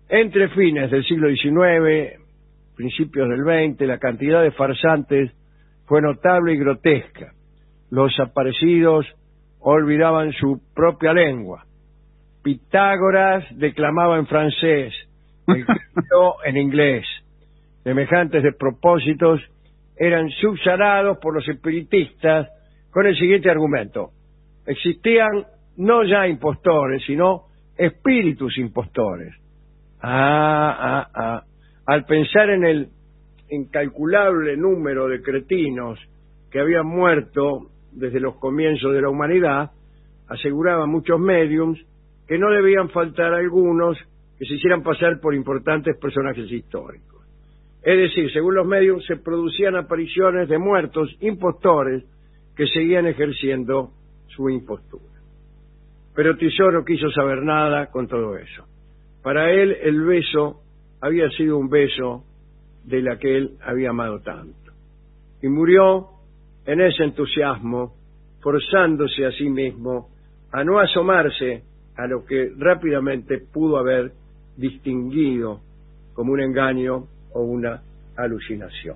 Entre fines del siglo diecinueve, principios del veinte, la cantidad de farsantes fue notable y grotesca. Los aparecidos olvidaban su propia lengua. Pitágoras declamaba en francés, el Cristo en inglés. Semejantes despropósitos eran subsanados por los espiritistas con el siguiente argumento: existían no ya impostores, sino espíritus impostores. Ah, ah, ah. Al pensar en el incalculable número de cretinos que habían muerto desde los comienzos de la humanidad, aseguraban muchos médiums que no debían faltar algunos que se hicieran pasar por importantes personajes históricos. Es decir, según los médiums, se producían apariciones de muertos impostores que seguían ejerciendo su impostura. Pero Tissot no quiso saber nada con todo eso. Para él, el beso había sido un beso de la que él había amado tanto. Y murió en ese entusiasmo, forzándose a sí mismo a no asomarse a lo que rápidamente pudo haber distinguido como un engaño o una alucinación.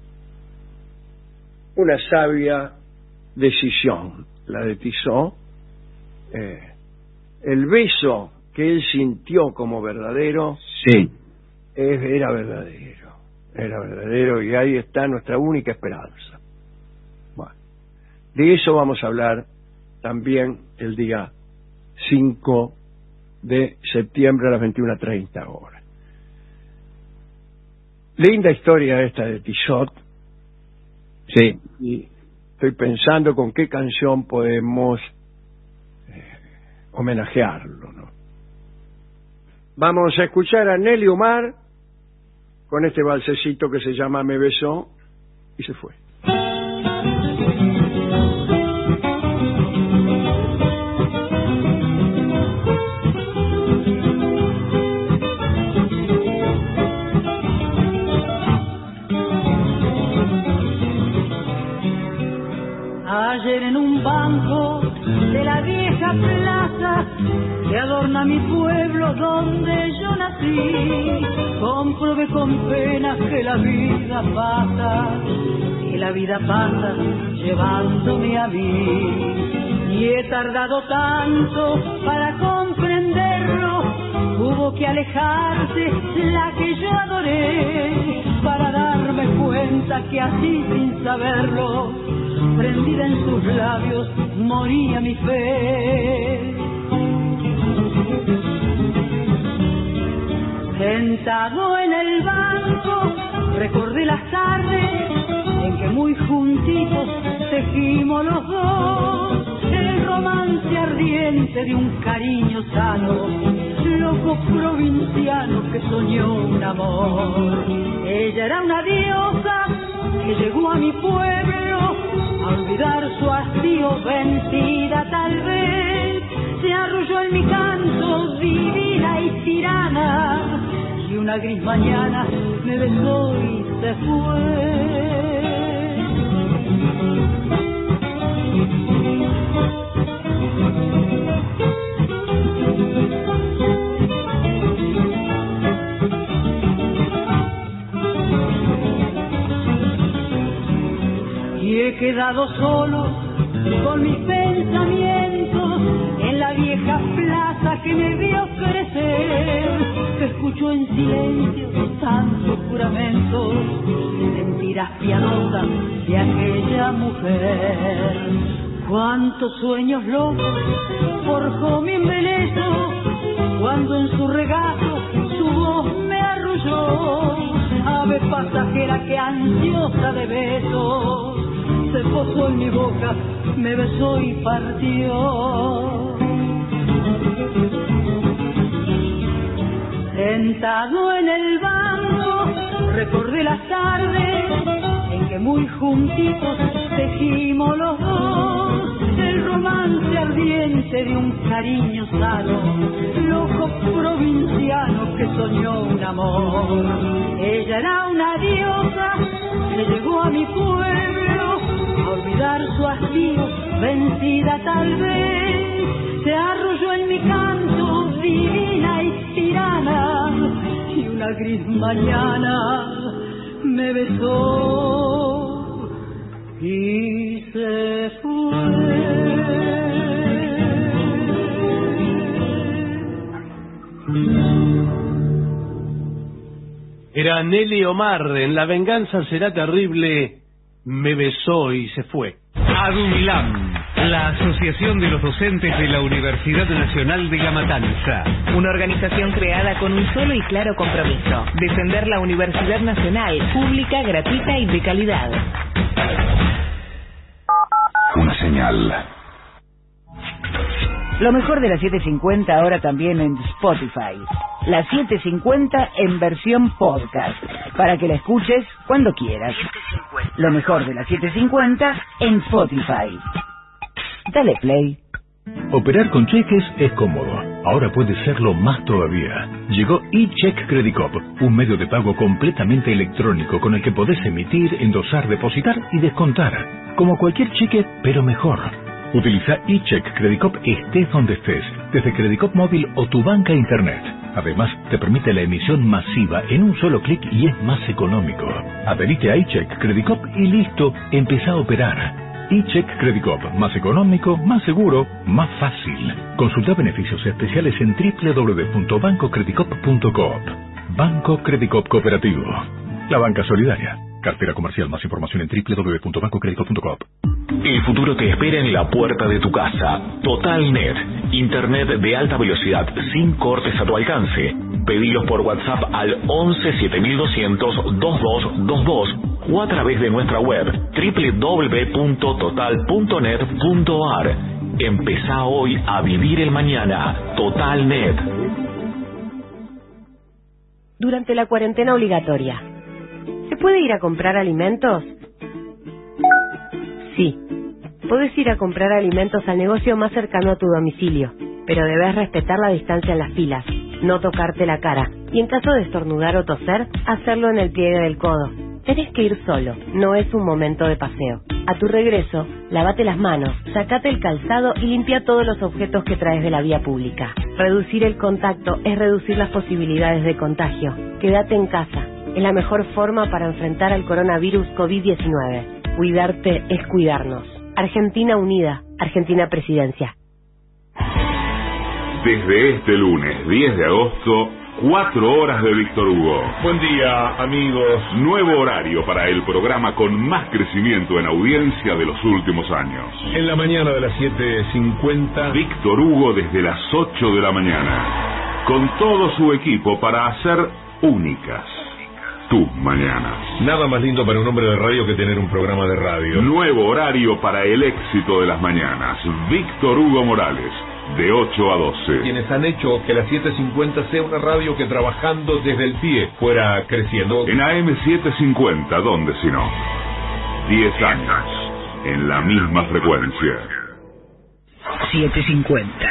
Una sabia decisión, la de Tissot. Eh, el beso que él sintió como verdadero, sí, era verdadero, era verdadero, y ahí está nuestra única esperanza. Bueno, de eso vamos a hablar también el día cinco de septiembre a las veintiuna treinta horas. Linda historia esta de Tissot. Sí. Y estoy pensando con qué canción podemos eh, homenajearlo, ¿no? Vamos a escuchar a Nelly Omar con este balsecito que se llama Me besó y se fue. Ayer en un banco de la vieja plaza que adorna mi pueblo donde yo nací, comprobé con pena que la vida pasa, que la vida pasa llevándome a mí. Y he tardado tanto para comprenderlo, hubo que alejarse la que yo adoré, para darme cuenta que así sin saberlo, prendida en sus labios, moría mi fe. Sentado en el banco, recordé las tardes en que muy juntitos tejimos los dos el romance ardiente de un cariño sano, loco provinciano que soñó un amor. Ella era una diosa que llegó a mi pueblo a olvidar su hastío, vencida tal vez, se arrulló en mi canto, divina y tirana, y una gris mañana me besó y se fue. Y he quedado solo con mis pensamientos en la vieja plaza que me vio crecer, que escuchó en silencio tantos juramentos, mentiras piadosas de aquella mujer. Cuántos sueños locos forjó mi embeleso cuando en su regazo su voz me arrulló, ave pasajera que ansiosa de besos se posó en mi boca, me besó y partió. Sentado en el banco, recordé las tardes en que muy juntitos tejimos los dos el romance ardiente de un cariño sano, loco provinciano que soñó un amor. Ella era una diosa que llegó a mi pueblo a olvidar su hastío, vencida tal vez, se arrulló en mi canto, divina y tirana, una gris mañana me besó y se fue. Era Nelly Omar en La venganza será terrible, me besó y se fue. ADUNLAM, la Asociación de los Docentes de la Universidad Nacional de La Matanza. Una organización creada con un solo y claro compromiso: defender la Universidad Nacional, pública, gratuita y de calidad. Una señal. Lo mejor de la setecientos cincuenta ahora también en Spotify. La setecientos cincuenta en versión podcast, para que la escuches cuando quieras. Lo mejor de la setecientos cincuenta en Spotify. Dale play. Operar con cheques es cómodo. Ahora puede serlo más todavía. Llegó eCheck Credicop, un medio de pago completamente electrónico con el que podés emitir, endosar, depositar y descontar. Como cualquier cheque, pero mejor. Utiliza eCheck Credicop estés donde estés, desde Credicop móvil o tu banca internet. Además, te permite la emisión masiva en un solo clic y es más económico. Adherite a eCheck Credicop y listo, empezá a operar. eCheck Credicop, más económico, más seguro, más fácil. Consulta beneficios especiales en doble u doble u doble u punto banco credicop punto coop. Banco Credicop Cooperativo. La banca solidaria. Cartera comercial. Más información en doble u doble u doble u punto banco credicop punto coop. El futuro te espera en la puerta de tu casa. TotalNet. Internet de alta velocidad sin cortes a tu alcance. Pedilos por WhatsApp al once siete mil doscientos veintidós veintidós o a través de nuestra web doble u doble u doble u punto total punto net punto a r. Empezá hoy a vivir el mañana. TotalNet. Durante la cuarentena obligatoria, ¿se puede ir a comprar alimentos? Sí. Podés ir a comprar alimentos al negocio más cercano a tu domicilio, pero debes respetar la distancia en las filas, no tocarte la cara, y en caso de estornudar o toser, hacerlo en el pliegue del codo. Tenés que ir solo, no es un momento de paseo. A tu regreso, lávate las manos, sacate el calzado y limpia todos los objetos que traes de la vía pública. Reducir el contacto es reducir las posibilidades de contagio. Quédate en casa, es la mejor forma para enfrentar al coronavirus COVID diecinueve. Cuidarte es cuidarnos. Argentina Unida, Argentina Presidencia. Desde este lunes diez de agosto, cuatro horas de Víctor Hugo. Buen día, amigos. Nuevo horario para el programa con más crecimiento en audiencia de los últimos años. En la mañana de las siete cincuenta. Víctor Hugo desde las ocho de la mañana. Con todo su equipo para hacer únicas tus mañanas. Nada más lindo para un hombre de radio que tener un programa de radio. Nuevo horario para el éxito de las mañanas. Víctor Hugo Morales, de ocho a doce. Quienes han hecho que la setecientos cincuenta sea una radio que trabajando desde el pie fuera creciendo. En A M setecientos cincuenta, ¿dónde si no? diez años en la misma frecuencia. setecientos cincuenta.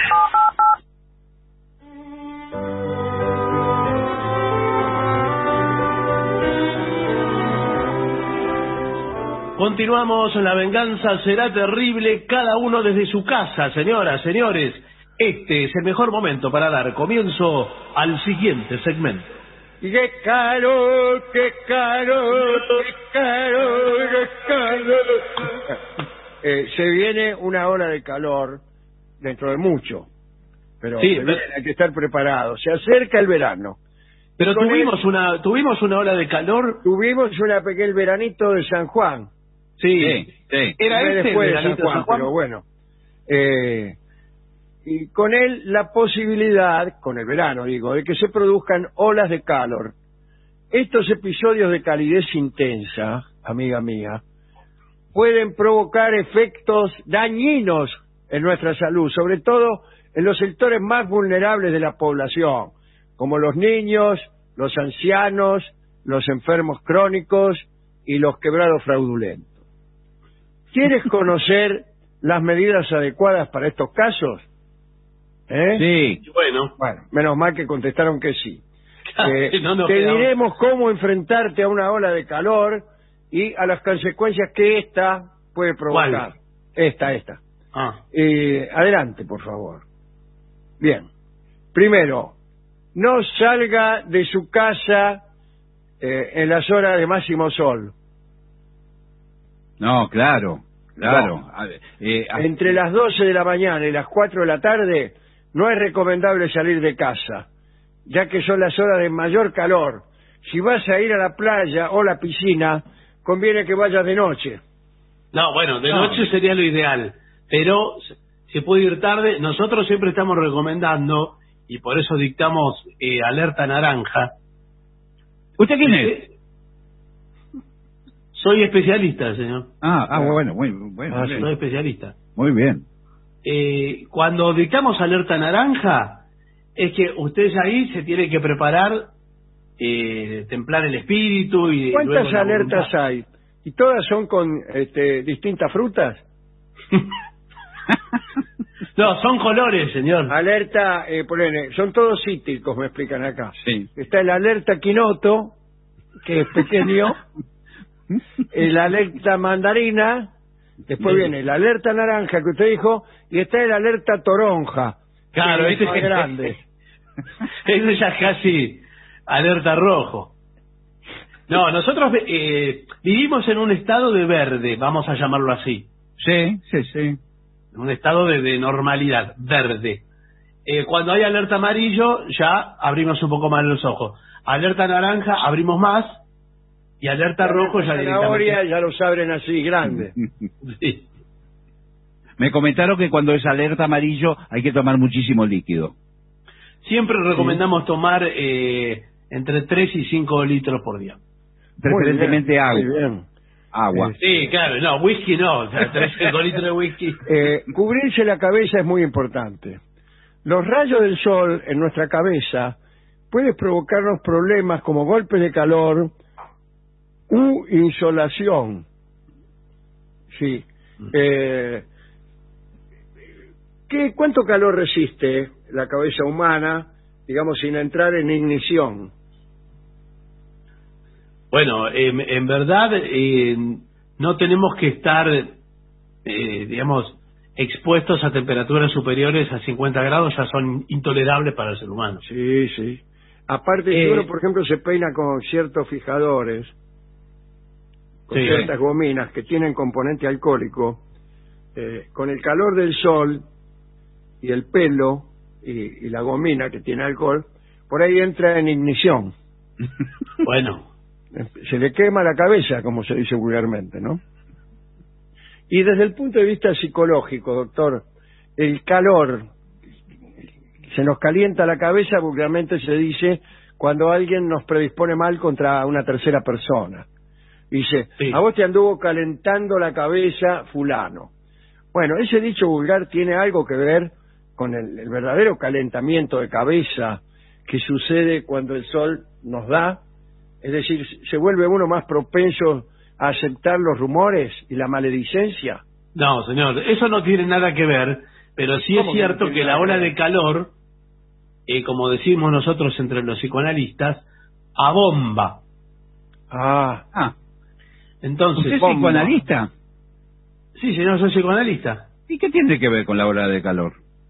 Continuamos, La venganza será terrible, cada uno desde su casa, señoras, señores. Este es el mejor momento para dar comienzo al siguiente segmento. ¡Qué calor, qué calor, qué calor, qué calor! Eh, se viene una ola de calor dentro de mucho, pero, sí, pero hay que estar preparado. Se acerca el verano. Pero tuvimos el, una tuvimos una ola de calor. Tuvimos una pequeña veranito de San Juan. Sí, sí, sí. Era este después el de San Juan, San Juan, pero bueno. Eh, y con él la posibilidad, con el verano digo, de que se produzcan olas de calor. Estos episodios de calidez intensa, amiga mía, pueden provocar efectos dañinos en nuestra salud, sobre todo en los sectores más vulnerables de la población, como los niños, los ancianos, los enfermos crónicos y los quebrados fraudulentos. ¿Quieres conocer las medidas adecuadas para estos casos? ¿Eh? Sí, bueno. Bueno, menos mal que contestaron que sí. Eh, no, no, te quedamos. diremos cómo enfrentarte a una ola de calor y a las consecuencias que esta puede provocar. ¿Cuál? Esta, esta. Ah. Eh, adelante, por favor. Bien. Primero, no salga de su casa eh, en las horas de máximo sol. No, claro, claro. No. A ver, eh, a- Entre las doce de la mañana y las cuatro de la tarde no es recomendable salir de casa, ya que son las horas de mayor calor. Si vas a ir a la playa o la piscina, conviene que vayas de noche. No, bueno, de No. noche sería lo ideal, pero se- se puede ir tarde. Nosotros siempre estamos recomendando, y por eso dictamos eh, alerta naranja. ¿Usted quién es? Soy especialista, señor. Ah, ah, bueno, muy bueno. Ah, muy bien. soy especialista. Muy bien. Eh, cuando dictamos alerta naranja, es que usted ahí se tiene que preparar, eh, templar el espíritu y ¿Cuántas luego la alertas voluntad. hay? ¿Y todas son con este, distintas frutas? No, son colores, señor. Alerta, eh, ponele, son todos cítricos, me explican acá. Sí. Está el alerta quinoto, que es pequeño, el alerta mandarina, después Sí. viene el alerta naranja que usted dijo, y está el alerta toronja, Claro, que es ese más grande. Eso ya es casi alerta rojo. No, nosotros eh, vivimos en un estado de verde, vamos a llamarlo así. Sí, sí, sí. Un estado de, de normalidad, verde. Eh, cuando hay alerta amarillo, ya abrimos un poco más los ojos. Alerta naranja, abrimos más. Y alerta rojo, ya zanahoria directamente. ya los abren así, grande. Sí. Me comentaron que cuando es alerta amarillo hay que tomar muchísimo líquido. Siempre recomendamos tomar eh, entre tres y cinco litros por día. Preferentemente Muy agua. bien. Agua. Sí, claro, no, whisky no, o sea, tres cinco litros de whisky. Eh, cubrirse la cabeza es muy importante. Los rayos del sol en nuestra cabeza pueden provocarnos problemas como golpes de calor u insolación. Sí. Eh, ¿qué, ¿Cuánto calor resiste la cabeza humana, digamos, sin entrar en ignición? Bueno, eh, en verdad eh, no tenemos que estar, eh, digamos, expuestos a temperaturas superiores a cincuenta grados, ya son intolerables para el ser humano. Sí, sí. Aparte, si Eh, uno, por ejemplo, se peina con ciertos fijadores, con Sí. ciertas gominas que tienen componente alcohólico, eh, con el calor del sol y el pelo y, y la gomina que tiene alcohol, por ahí entra en ignición. Bueno, Se le quema la cabeza, como se dice vulgarmente, ¿no? Y desde el punto de vista psicológico, doctor, el calor, se nos calienta la cabeza, vulgarmente se dice cuando alguien nos predispone mal contra una tercera persona. Dice, Sí. a vos te anduvo calentando la cabeza fulano. Bueno, ese dicho vulgar tiene algo que ver con el, el verdadero calentamiento de cabeza que sucede cuando el sol nos da. Es decir, se vuelve uno más propenso a aceptar los rumores y la maledicencia. no, señor, eso no tiene nada que ver, pero sí es ¿Cómo que no cierto tiene que nada la ola que ver? de calor, eh, como decimos nosotros entre los psicoanalistas, abomba. Ah, Ah, Entonces, ¿usted es bomba. psicoanalista? Sí, señor, soy psicoanalista. ¿Y qué tiene que ver con la ola de calor?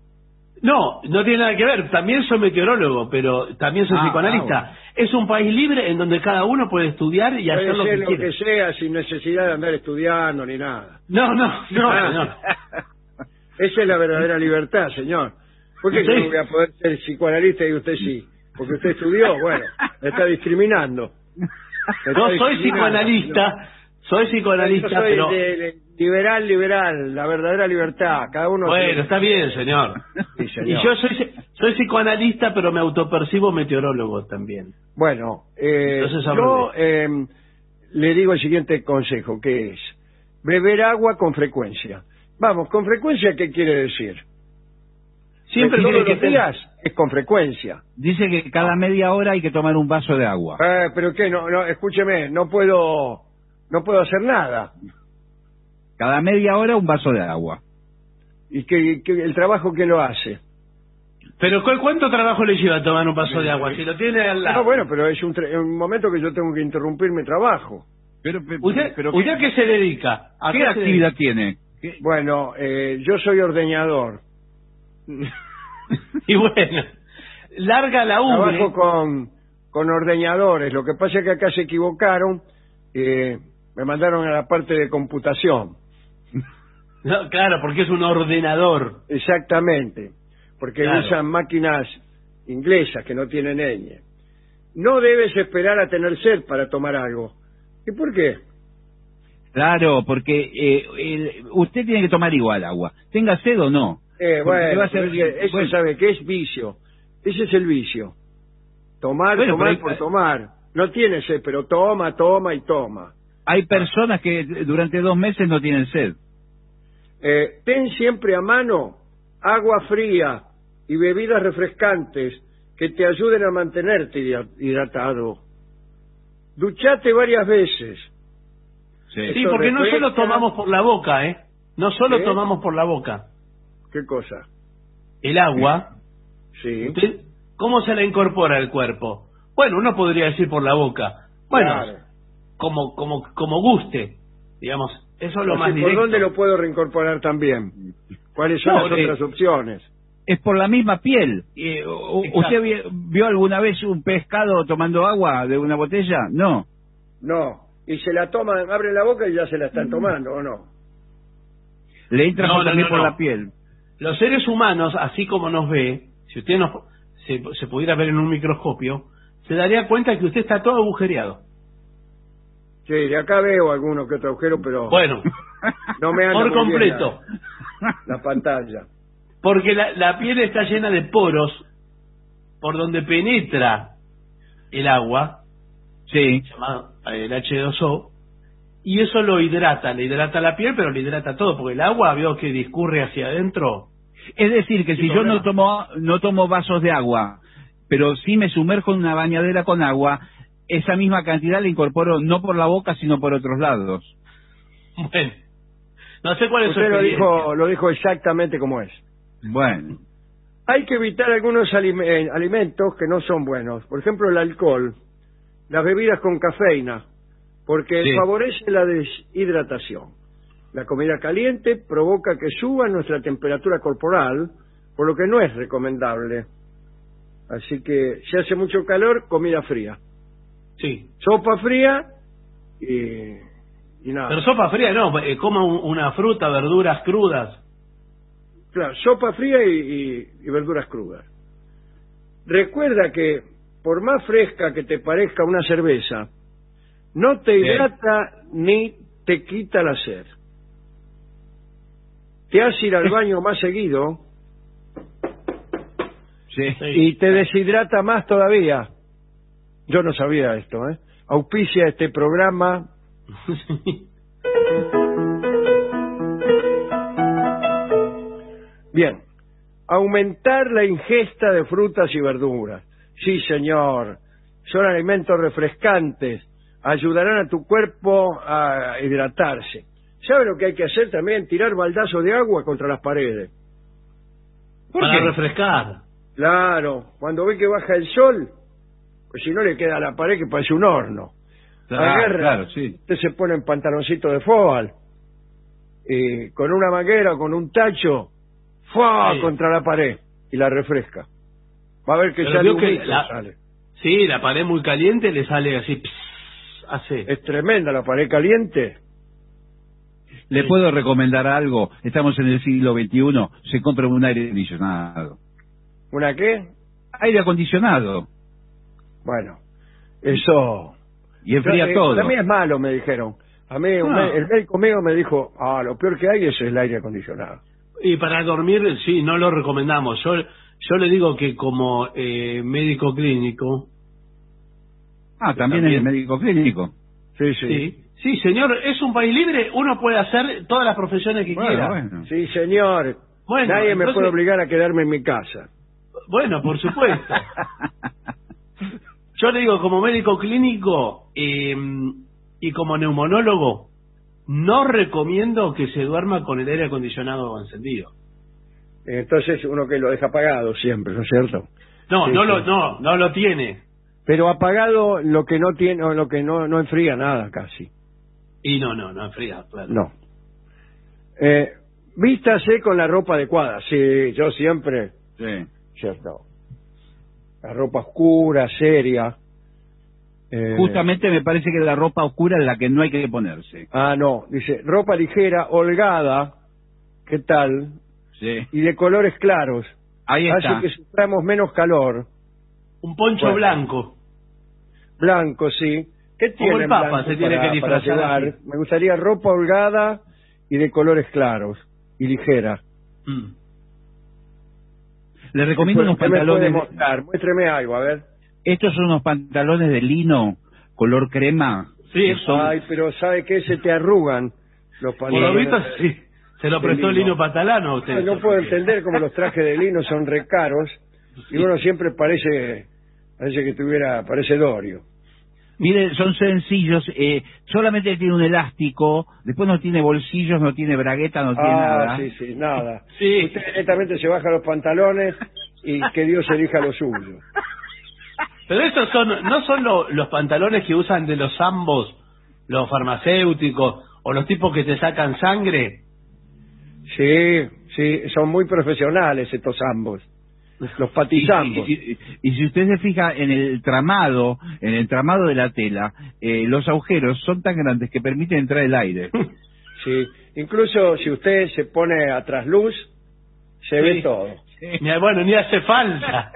No, no tiene nada que ver. También soy meteorólogo, pero también soy Ah, psicoanalista. ah, Es un país libre en donde cada uno puede estudiar y hacer puede lo ser que lo quiera. que sea sin necesidad de andar estudiando ni nada. No, no, no, Ah. señor. Esa es la verdadera libertad, señor. ¿Por qué yo Sí. no voy a poder ser psicoanalista y usted sí? Porque usted estudió, bueno, me está discriminando. Me está No soy discriminando, psicoanalista, soy Yo psicoanalista, soy pero... de- de liberal, liberal, la verdadera libertad. Cada uno. Bueno, está bien, señor. Sí, señor. Y yo soy soy psicoanalista, pero me autopercibo meteorólogo también. Bueno, eh, Entonces, yo eh, le digo el siguiente consejo, que es beber agua con frecuencia. Vamos, con frecuencia, ¿qué quiere decir? Siempre todos tiene que los tener- días es con frecuencia. Dice que cada media hora hay que tomar un vaso de agua. Eh, pero qué, no, no, escúcheme, no puedo, no puedo hacer nada. Cada media hora un vaso de agua. Y que, que el trabajo que lo hace. Pero ¿cu- ¿cuánto trabajo le lleva tomar un vaso de agua? Si lo tiene al lado. No, bueno, pero es un, tra- es un momento que yo tengo que interrumpir mi trabajo. Pero, pero, ¿Usted, pero ¿usted a qué se dedica? ¿A ¿qué qué se actividad tiene? ¿Qué- Bueno, eh, yo soy ordeñador. dedica? Y bueno, larga la ubre. Trabajo con, con ordeñadores. Lo que pasa es que acá se equivocaron. Eh, me mandaron a la parte de computación. No, claro, porque es un ordenador. Exactamente. Porque Claro. usan máquinas inglesas que no tienen ñ. No debes esperar a tener sed para tomar algo. ¿Y por qué? Claro, porque eh, el- usted tiene que tomar igual agua, tenga sed o no. Eh, Porque bueno, va a ser- pero eso bueno. sabe que es vicio. Ese es el vicio. Tomar, Bueno, tomar pero hay- por tomar. No tiene sed, pero toma, toma y toma. Hay personas que durante dos meses no tienen sed. Eh, ten siempre a mano agua fría y bebidas refrescantes que te ayuden a mantenerte hidra- hidratado. Duchate varias veces. Sí, Eso porque no refresca. solo tomamos por la boca, ¿eh? No solo ¿Qué? tomamos por la boca. ¿Qué cosa? El agua, Sí. ¿usted cómo se la incorpora al cuerpo? Bueno, uno podría decir por la boca. Bueno, Claro. como como como guste, digamos. Eso es lo Así, más ¿por directo. dónde lo puedo reincorporar también? ¿Cuáles son No, las eh, otras opciones? Es por la misma piel. Eh, o- Exacto. ¿Usted vio, vio alguna vez un pescado tomando agua de una botella? No. No. Y se la toman, abren la boca y ya se la están tomando, ¿o no? Le entra No, no, también no, por no. la piel. Los seres humanos, así como nos ve, si usted nos, se, se pudiera ver en un microscopio, se daría cuenta que usted está todo agujereado. Sí, de acá veo alguno que otro agujero, pero Bueno, no me anda por muy bien completo. la, la pantalla. Porque la, la piel está llena de poros por donde penetra el agua, Sí. llamado el hache dos o, y eso lo hidrata, le hidrata la piel, pero le hidrata todo, porque el agua, veo que discurre hacia adentro. Es decir, que Sin si yo problema. no tomo no tomo vasos de agua, pero sí me sumerjo en una bañadera con agua, esa misma cantidad la incorporo no por la boca, sino por otros lados. Bueno, no sé cuál es su Usted lo experiencia. dijo, lo dijo exactamente como es. Bueno. Hay que evitar algunos alime- eh, alimentos que no son buenos. Por ejemplo, el alcohol, las bebidas con cafeína, porque Sí. favorece la deshidratación. La comida caliente provoca que suba nuestra temperatura corporal, por lo que no es recomendable. Así que si hace mucho calor, comida fría. Sí. Sopa fría y, y nada. Pero sopa fría no, eh, coma un- una fruta, verduras crudas. Claro, sopa fría y, y- y verduras crudas. Recuerda que por más fresca que te parezca una cerveza, no te Bien. hidrata ni te quita la sed. Te hace ir al baño más seguido Sí. y te deshidrata más todavía. Yo no sabía esto, ¿eh? Auspicia este programa. Bien. Aumentar la ingesta de frutas y verduras. Sí, señor. Son alimentos refrescantes. Ayudarán a tu cuerpo a hidratarse. ¿Sabe lo que hay que hacer también? Tirar baldazos de agua contra las paredes. ¿Por Para qué? refrescar. Claro. Cuando ve que baja el sol, pues si no le queda a la pared que parece un horno. Claro, Agarra, claro, sí. usted se pone en pantaloncito de fútbol y con una manguera o con un tacho, ¡fua! Sí. Contra la pared y la refresca. Va a ver que Pero sale vio un que mito, la- sale. Sí, la pared muy caliente le sale así, pss, hace. Es tremenda la pared caliente. Le puedo recomendar algo. Estamos en el siglo veintiuno. Se compra un aire acondicionado. ¿Una qué? Aire acondicionado. Bueno, eso... Y enfría Eh, todo. Para mí es malo, me dijeron. A mí, un No. me- el médico mío me dijo, ah, lo peor que hay es el aire acondicionado. Y para dormir, sí, no lo recomendamos. Yo, yo le digo que como eh, médico clínico, Ah, también, También. es médico clínico. Sí, sí. sí, sí, señor, es un país libre, uno puede hacer todas las profesiones que Bueno, quiera. bueno. Sí, señor. Bueno, Nadie me entonces- puede obligar a quedarme en mi casa. Bueno, por supuesto. Yo le digo, como médico clínico eh, y como neumonólogo, no recomiendo que se duerma con el aire acondicionado encendido. Entonces uno que lo deja apagado siempre, ¿no es cierto? No, Sí, no sí. lo, no, no lo tiene. Pero apagado lo que no tiene, o lo que no, no enfría nada casi. Y no, no, no enfría, claro. No. Eh, vístase con la ropa adecuada. Sí, yo siempre, Sí. cierto. La ropa oscura, seria. Eh, Justamente me parece que la ropa oscura es la que no hay que ponerse. Ah, no, dice, ropa ligera, holgada, ¿qué tal? Sí. Y de colores claros. Ahí está. Hace que suframos menos calor. Un poncho Bueno. blanco. Blanco, sí. ¿Qué Como tiene el Papa, blanco se tiene para- que disfrazar para llevar? así. Me gustaría ropa holgada y de colores claros y ligera. Mm. Le recomiendo ¿Qué unos puede- qué me puede pantalones. mostrar? Muéstreme algo, a ver. Estos son unos pantalones de lino, color crema. Sí, que son- Ay, pero ¿sabe qué? Se te arrugan los Por lo pantalones. visto, sí. Se lo de prestó lino. Lino Patalano a usted. Ay, no puedo entender cómo los trajes de lino son re caros y uno siempre parece parece que tuviera, parece Dorio. Mire, son sencillos, eh, solamente tiene un elástico, después no tiene bolsillos, no tiene bragueta, no tiene Ah, nada. sí, sí, nada. Sí. Usted directamente se baja los pantalones y que Dios elija lo suyo. Pero esos son, no son lo- los pantalones que usan de los ambos, los farmacéuticos, o los tipos que te sacan sangre. Sí, sí, son muy profesionales estos ambos. Los patizambos. Y, y- y si usted se fija en el tramado, en el tramado de la tela, eh, los agujeros son tan grandes que permiten entrar el aire. Sí, incluso si usted se pone a trasluz, se ve Sí. todo. Ni- Bueno, ni hace falta.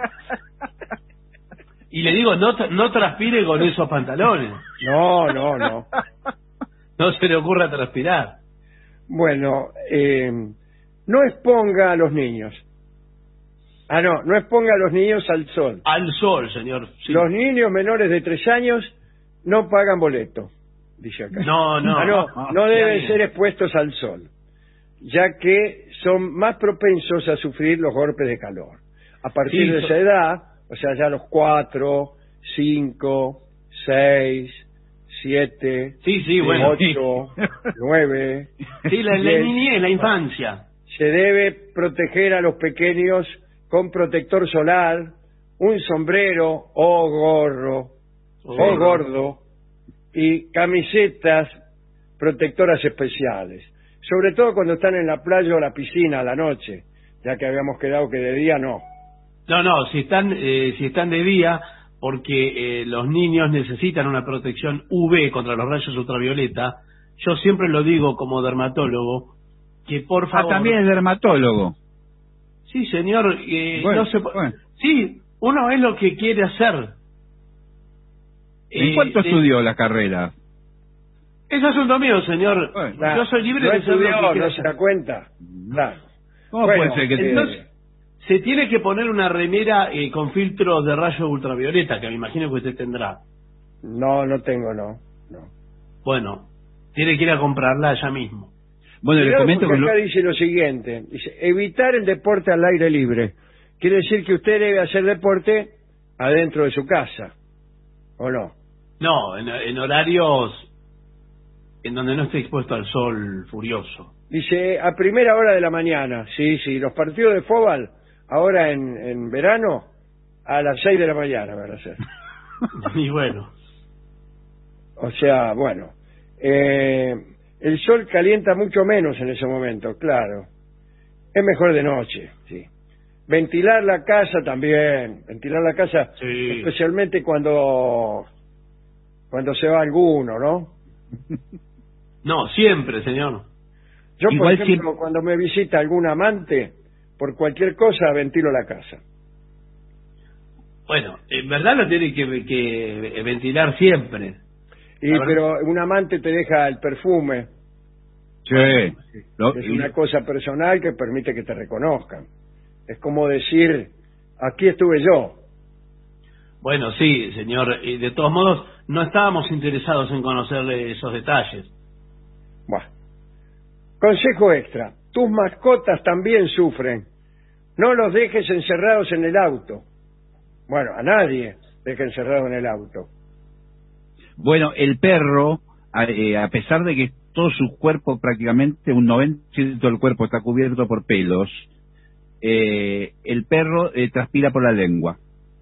Y le digo, no, tra- no transpire con esos pantalones. No, no, no. No se le ocurra transpirar. Bueno, eh, no exponga a los niños. Ah, no, no exponga a los niños al sol. Al sol, señor. Sí. Los niños menores de tres años no pagan boleto, dice acá. No, no. Ah, no, no, no ya deben bien. ser expuestos al sol, ya que son más propensos a sufrir los golpes de calor. A partir Sí, de so- esa edad, o sea, ya a los cuatro, cinco, seis, siete, Sí, sí, bueno. ocho, nueve, Sí, la, la diez, niñez, la infancia. se debe proteger a los pequeños con protector solar, un sombrero o gorro o Sí. gordo y camisetas protectoras especiales, sobre todo cuando están en la playa o la piscina a la noche, ya que habíamos quedado que de día no. No, no, si están, eh, si están de día, porque eh, los niños necesitan una protección U V contra los rayos ultravioleta, yo siempre lo digo como dermatólogo, que por Ah, favor... también es dermatólogo. Sí, señor, eh, Bueno, no se po- bueno. Sí, uno es lo que quiere hacer. ¿En Eh, cuánto de- estudió la carrera? Es asunto mío, señor. Bueno, yo soy libre no de ser lo que estudió, quiera no se hacer. da cuenta. Claro. ¿Cómo Bueno, puede ser que te- Entonces, se tiene que poner una remera eh, con filtros de rayos ultravioleta, que me imagino que usted tendrá. No, no tengo, no. no. Bueno, tiene que ir a comprarla allá mismo. Bueno, le Cuidado, comento porque que acá lo- dice lo siguiente, dice, evitar el deporte al aire libre. Quiere decir que usted debe hacer deporte adentro de su casa, ¿o no? No, en, en horarios en donde no esté expuesto al sol furioso. Dice, a primera hora de la mañana, sí, sí, los partidos de fútbol, ahora en, en verano, a las seis de la mañana van a ser. Y bueno, O sea, bueno, eh, el sol calienta mucho menos en ese momento, claro. Es mejor de noche, sí. Ventilar la casa también, ventilar la casa, Sí. especialmente cuando cuando se va alguno, ¿no? no, siempre, señor. Yo, por Igual ejemplo, siempre- cuando me visita algún amante, por cualquier cosa ventilo la casa. Bueno, en verdad lo tiene que, que ventilar siempre. Y A ver. pero un amante te deja el perfume, Sí. Lo- es y- una cosa personal que permite que te reconozcan. Es como decir, aquí estuve yo. Bueno, sí, señor. Y de todos modos, no estábamos interesados en conocerle esos detalles. Bueno. Consejo extra, tus mascotas también sufren. No los dejes encerrados en el auto. Bueno, a nadie deja encerrado en el auto. Bueno, el perro, a, eh, a pesar de que todo su cuerpo, prácticamente un noventa por ciento del cuerpo está cubierto por pelos, eh, el perro eh, transpira por la lengua.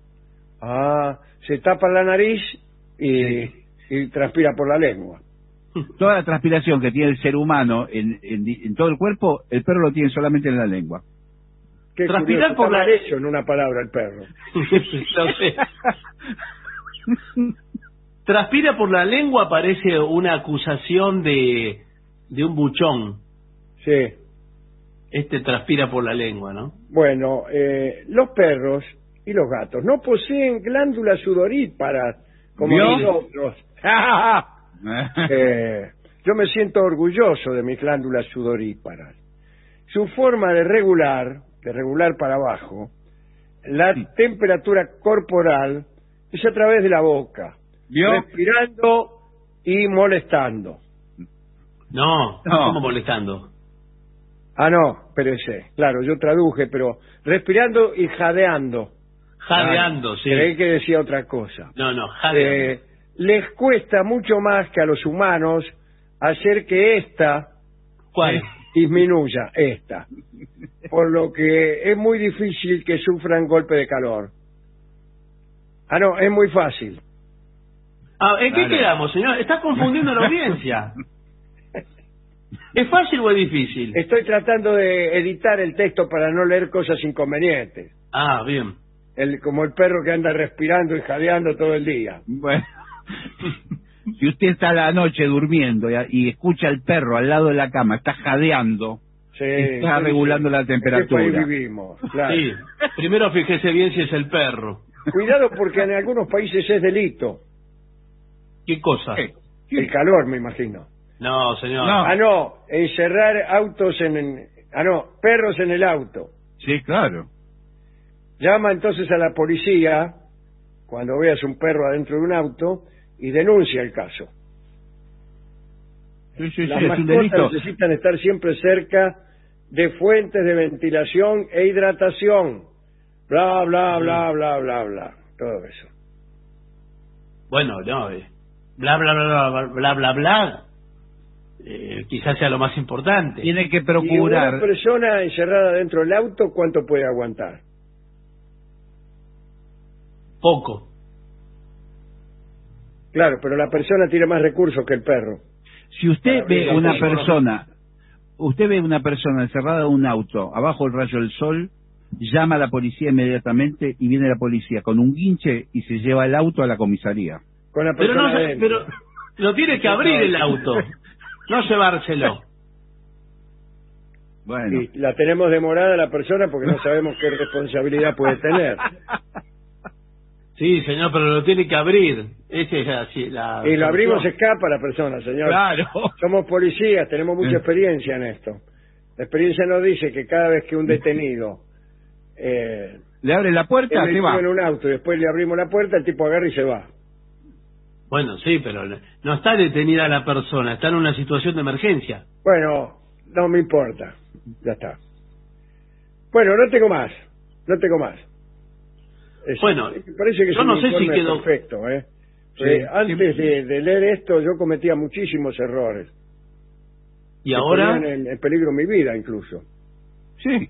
Ah, se tapa la nariz y, y transpira por la lengua. Toda la transpiración que tiene el ser humano en, en- en todo el cuerpo, el perro lo tiene solamente en la lengua. Qué Transpirar curioso, por está la mal hecho en una palabra el perro. Lo sé. Transpira por la lengua parece una acusación de, de un buchón. Sí. Este transpira por la lengua, ¿no? Bueno, eh, los perros y los gatos no poseen glándulas sudoríparas como ¿Vio? nosotros. eh, yo me siento orgulloso de mis glándulas sudoríparas. Su forma de regular, de regular para abajo, la temperatura corporal es a través de la boca, ¿Vio? respirando y molestando. No, No. ¿cómo molestando? Ah, no, espérese. Claro, yo traduje, pero respirando y jadeando. Jadeando, Ah, sí. creí que decía otra cosa. No, no, jadeando. Eh, les cuesta mucho más que a los humanos hacer que esta ¿Cuál? disminuya, esta. Por lo que es muy difícil que sufran golpe de calor. Ah, no, es muy fácil. Ah, ¿en qué Claro. quedamos, señor? Está confundiendo la audiencia. ¿Es fácil o es difícil? Estoy tratando de editar el texto para no leer cosas inconvenientes. Ah, bien. El, como el perro que anda respirando y jadeando todo el día. Bueno, si usted está a la noche durmiendo y, y escucha al perro al lado de la cama, está jadeando, Sí, está sí, regulando sí. la ¿En qué temperatura. país vivimos? Claro. Sí. Primero fíjese bien si es el perro. Cuidado porque en algunos países es delito. ¿Qué cosa? El calor, me imagino. No, señor. No. Ah, no, encerrar autos en... en- ah, no, perros en el auto. Sí, claro. Llama entonces a la policía cuando veas un perro adentro de un auto y denuncia el caso. Sí, sí, Las sí, es un mascotas delito. necesitan estar siempre cerca de fuentes de ventilación e hidratación. Bla, bla, bla, bla, bla, bla. Todo eso. Bueno, no. eh, Bla, bla, bla, bla, bla, bla, bla. Eh, quizás sea lo más importante. Tiene que Y procurar. una persona encerrada dentro del auto, ¿cuánto puede aguantar? Poco. Claro, pero la persona tiene más recursos que el perro. Si usted Para ve ver, una sí, persona, usted ve una persona encerrada en un auto, abajo del rayo del sol, llama a la policía inmediatamente y viene la policía con un guinche y se lleva el auto a la comisaría. Con la Pero persona no, se- adentro. pero lo tiene que abrir el auto, no llevárselo. Bueno, Y la tenemos demorada la persona porque no sabemos qué responsabilidad puede tener. Sí, señor, pero lo tiene que abrir. Esa es así, la Y lo abrimos, solución. escapa la persona, señor. claro. Somos policías, tenemos mucha Sí. experiencia en esto. La experiencia nos dice que cada vez que un detenido eh, Le abre la puerta, es se va. metido en un auto y después le abrimos la puerta, el tipo agarra y se va. Bueno, sí, pero no está detenida la persona, está en una situación de emergencia. Bueno, no me importa. Ya está. Bueno, no tengo más. No tengo más. Es- Bueno, parece que es yo un no sé si informe quedó- perfecto, ¿eh? Sí, Eh, antes sí. de, de leer esto yo cometía muchísimos errores. Y que ahora, ponían en, en peligro mi vida incluso. Sí.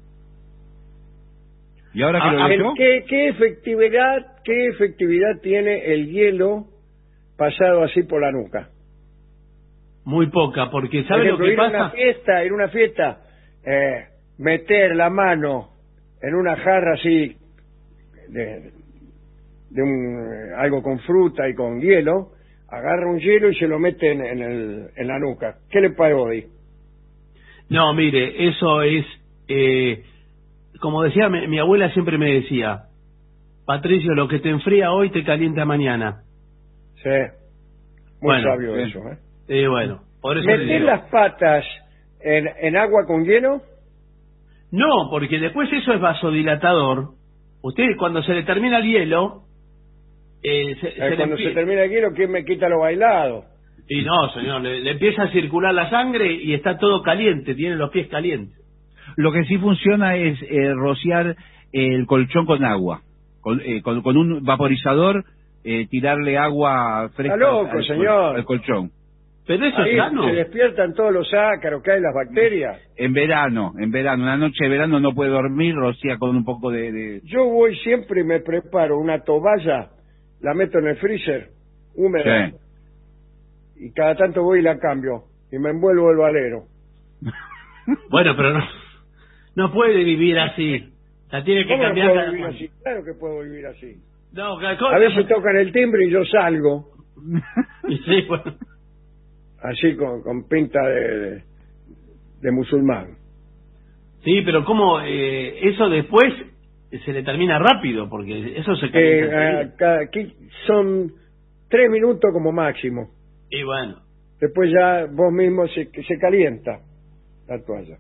¿Y ahora que Ah, lo ah, leyó? ¿Qué, qué efectividad qué efectividad tiene el hielo pasado así por la nuca? muy poca, porque Por ¿sabe lo ejemplo, que ir a una pasa? fiesta, ir a una fiesta, eh, meter la mano en una jarra así de, de un, eh, algo con fruta y con hielo, agarra un hielo y se lo mete en, en, el, en la nuca. ¿Qué le pagó hoy? No, mire, eso es, eh, como decía mi, mi abuela siempre me decía, Patricio, lo que te enfría hoy te calienta mañana. Sí, muy Bueno, sabio bien. eso. ¿eh? Eh, bueno, por eso le ¿Meter digo. las patas en, en agua con hielo? No, porque después eso es vasodilatador. Usted cuando se le termina el hielo, eh, se, Eh, se le cuando empie- se termina el hielo, ¿quién me quita lo bailado? Y no, señor, le, le empieza a circular la sangre y está todo caliente, tiene los pies calientes. Lo que sí funciona es eh, rociar el colchón con agua. Con, eh, con, con un vaporizador, eh, tirarle agua fresca Está loco, al, col- señor. al colchón. Pero eso Ahí es sano. se despiertan todos los ácaros, caen las bacterias. En verano, en verano, una noche de verano no puede dormir, rocía con un poco de... de- Yo voy siempre y me preparo una toalla, la meto en el freezer, húmeda, Sí. y cada tanto voy y la cambio, y me envuelvo el valero. Bueno, pero no, no puede vivir así. La tiene que ¿Cómo no cambiar puedo cada vivir cuando. así? Claro que puedo vivir así. No, A veces tocan el timbre y yo salgo. Y sí, bueno. Así con, con pinta de, de, de musulmán. Sí, pero ¿cómo? Eh, eso después se le termina rápido, porque eso se calienta. Eh, a- cada- aquí son tres minutos como máximo. Y bueno. Después ya vos mismo se, se calienta la toalla.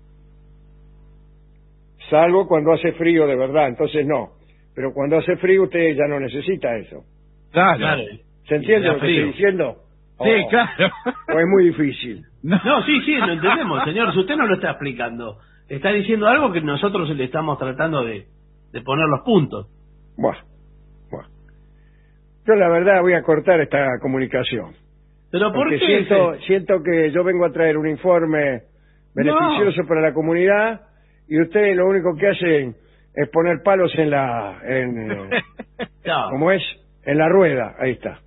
Salvo cuando hace frío de verdad, entonces no. Pero cuando hace frío usted ya no necesita eso. Claro. Claro. ¿Se entiende Ya lo que frío. estoy diciendo? Sí, Oh, claro. o es muy difícil. No. no, sí, sí, lo entendemos, señor. Si usted no lo está explicando, está diciendo algo que nosotros le estamos tratando de, de poner los puntos. Buah, buah. Yo la verdad voy a cortar esta comunicación. Pero ¿por Porque qué? siento, ese? siento que yo vengo a traer un informe beneficioso para la comunidad y ustedes lo único que hacen es poner palos en la... En, eh, No. ¿Cómo es? En la rueda, ahí está.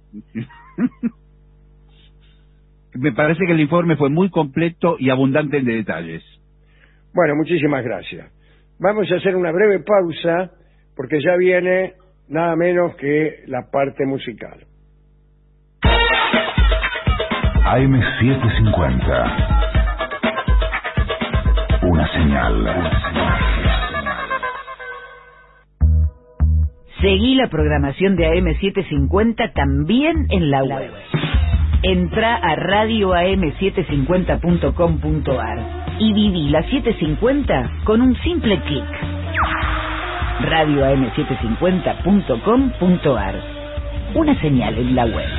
Me parece que el informe fue muy completo y abundante en detalles. Bueno, muchísimas gracias. Vamos a hacer una breve pausa porque ya viene nada menos que la parte musical. A M setecientos cincuenta. Una señal. Una señal. Seguí la programación de A M setecientos cincuenta también en la web. Entra a radio a m setecientos cincuenta punto com punto a r y viví la setecientos cincuenta con un simple clic. radio a m setecientos cincuenta punto com punto a r. Una señal en la web.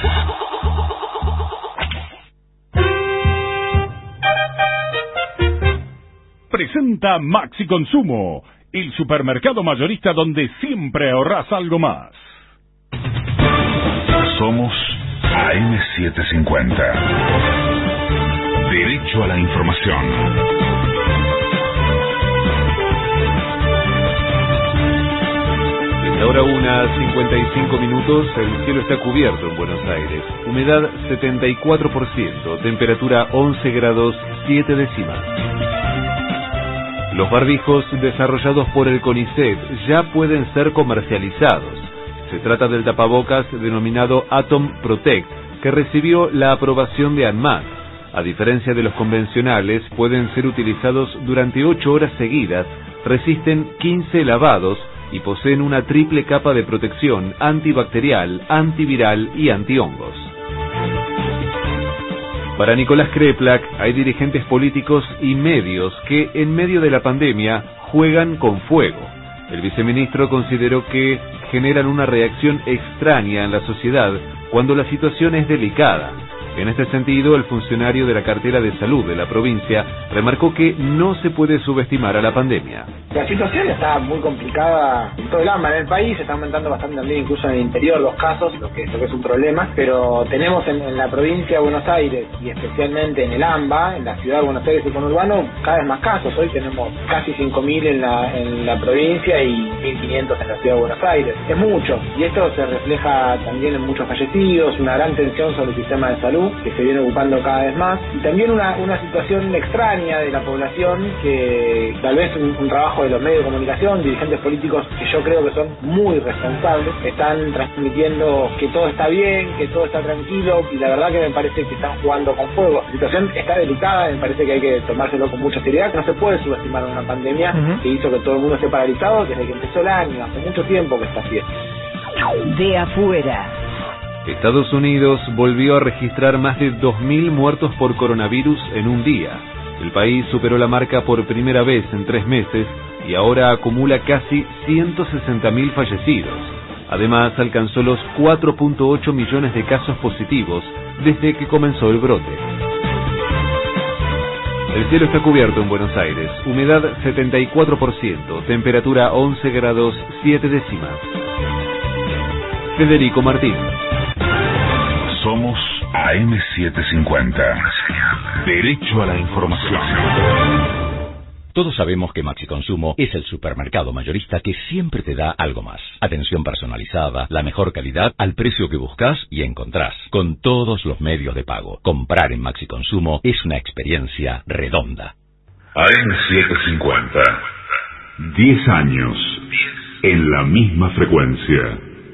Presenta Maxi Consumo, el supermercado mayorista donde siempre ahorrás algo más. Somos A M setecientos cincuenta. Derecho a la información. Desde ahora una cincuenta y cinco minutos, el cielo está cubierto en Buenos Aires. Humedad setenta y cuatro por ciento, temperatura once grados siete décimas. Los barbijos desarrollados por el CONICET ya pueden ser comercializados. Se trata del tapabocas denominado Atom Protect, que recibió la aprobación de ANMAT. A diferencia de los convencionales, pueden ser utilizados durante ocho horas seguidas, resisten quince lavados y poseen una triple capa de protección antibacterial, antiviral y antihongos. Para Nicolás Kreplak, hay dirigentes políticos y medios que, en medio de la pandemia, juegan con fuego. El viceministro consideró que generan una reacción extraña en la sociedad cuando la situación es delicada. En este sentido, el funcionario de la cartera de salud de la provincia remarcó que no se puede subestimar a la pandemia. La situación está muy complicada en todo el ámbito del país, se está aumentando bastante también incluso en el interior los casos, lo que, lo que es un problema, pero tenemos en, en la provincia de Buenos Aires y especialmente en el AMBA, en la ciudad de Buenos Aires y conurbano, cada vez más casos. Hoy tenemos casi cinco mil en la, en la provincia y mil quinientos en la ciudad de Buenos Aires. Es mucho, y esto se refleja también en muchos fallecidos, una gran tensión sobre el sistema de salud que se viene ocupando cada vez más, y también una, una situación extraña de la población que tal vez un, un trabajo de los medios de comunicación, dirigentes políticos que yo creo que son muy responsables, están transmitiendo que todo está bien, que todo está tranquilo, y la verdad que me parece que están jugando con fuego. La situación está delicada, me parece que hay que tomárselo con mucha seriedad, que no se puede subestimar una pandemia uh-huh. que hizo que todo el mundo esté paralizado desde que empezó el año, hace mucho tiempo que está así. De afuera. Estados Unidos volvió a registrar más de dos mil muertos por coronavirus en un día. El país superó la marca por primera vez en tres meses y ahora acumula casi ciento sesenta mil fallecidos. Además, alcanzó los cuatro punto ocho millones de casos positivos desde que comenzó el brote. El cielo está cubierto en Buenos Aires, humedad setenta y cuatro por ciento, temperatura once grados siete décimas. Federico Martín. Somos A M setecientos cincuenta. Derecho a la información. Todos sabemos que Maxi Consumo es el supermercado mayorista que siempre te da algo más. Atención personalizada, la mejor calidad, al precio que buscas y encontrás, con todos los medios de pago. Comprar en Maxi Consumo es una experiencia redonda. A M setecientos cincuenta. Diez años en la misma frecuencia.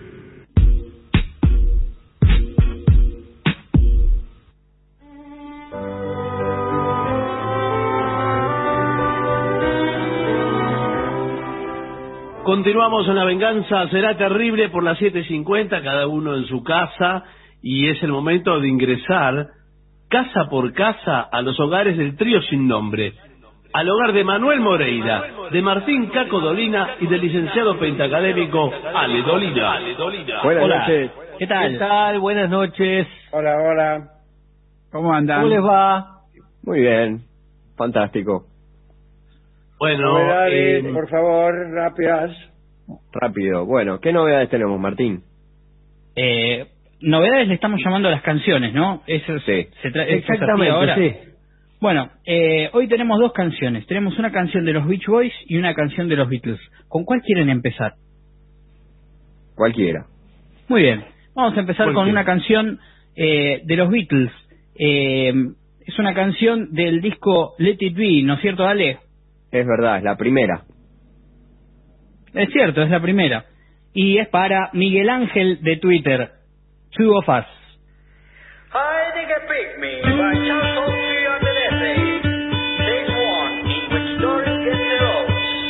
Continuamos en La Venganza Será Terrible por las siete cincuenta, cada uno en su casa, y es el momento de ingresar casa por casa a los hogares del trío sin nombre. Al hogar de Manuel Moreira, de Martín Caco Dolina y del licenciado pentacadémico Ale Dolina. Buenas Hola. noches. ¿Qué tal? ¿Qué tal? Buenas noches. Hola, hola. ¿Cómo andan? ¿Cómo les va? Muy bien, fantástico. Bueno, novedades, eh, por favor, rápidas. Rápido. Bueno, ¿qué novedades tenemos, Martín? Eh, novedades le estamos llamando a las canciones, ¿no? Eso Sí. se tra- Exactamente, ahora. sí. Bueno, eh, hoy tenemos dos canciones. Tenemos una canción de los Beach Boys y una canción de los Beatles. ¿Con cuál quieren empezar? Cualquiera. Muy bien. Vamos a empezar con una canción eh, de los Beatles. Eh, es una canción del disco Let It Be, ¿no es cierto, Ale? Es verdad, es la primera. Es cierto, es la primera. Y es para Miguel Ángel de Twitter. Two of Us. I think I picked me by Charles Oakley on the essay. Stage one, in which stories get their own.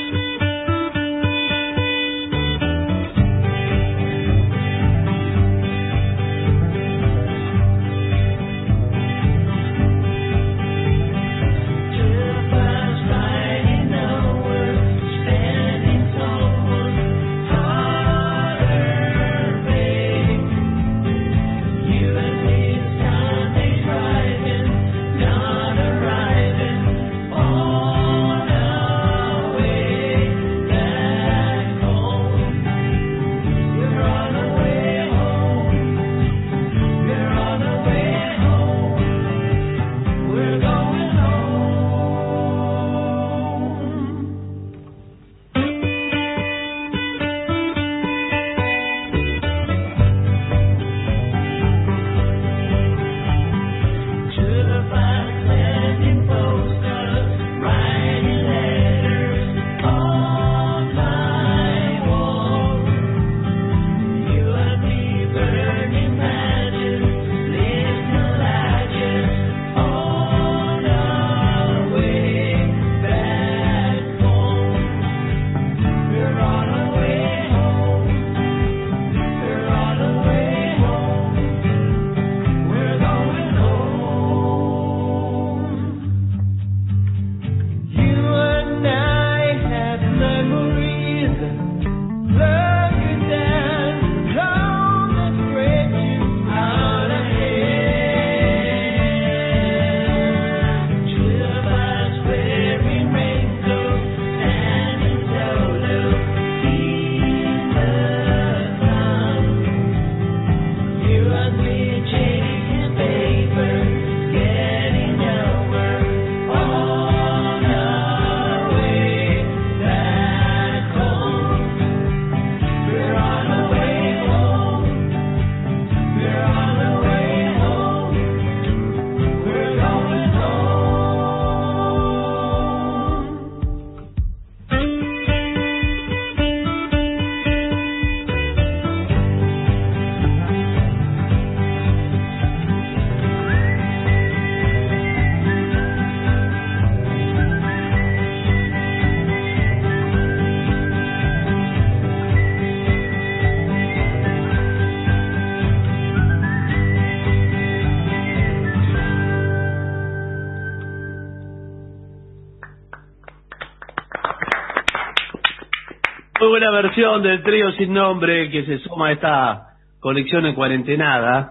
Muy buena versión del trío sin nombre que se suma a esta colección en cuarentenada.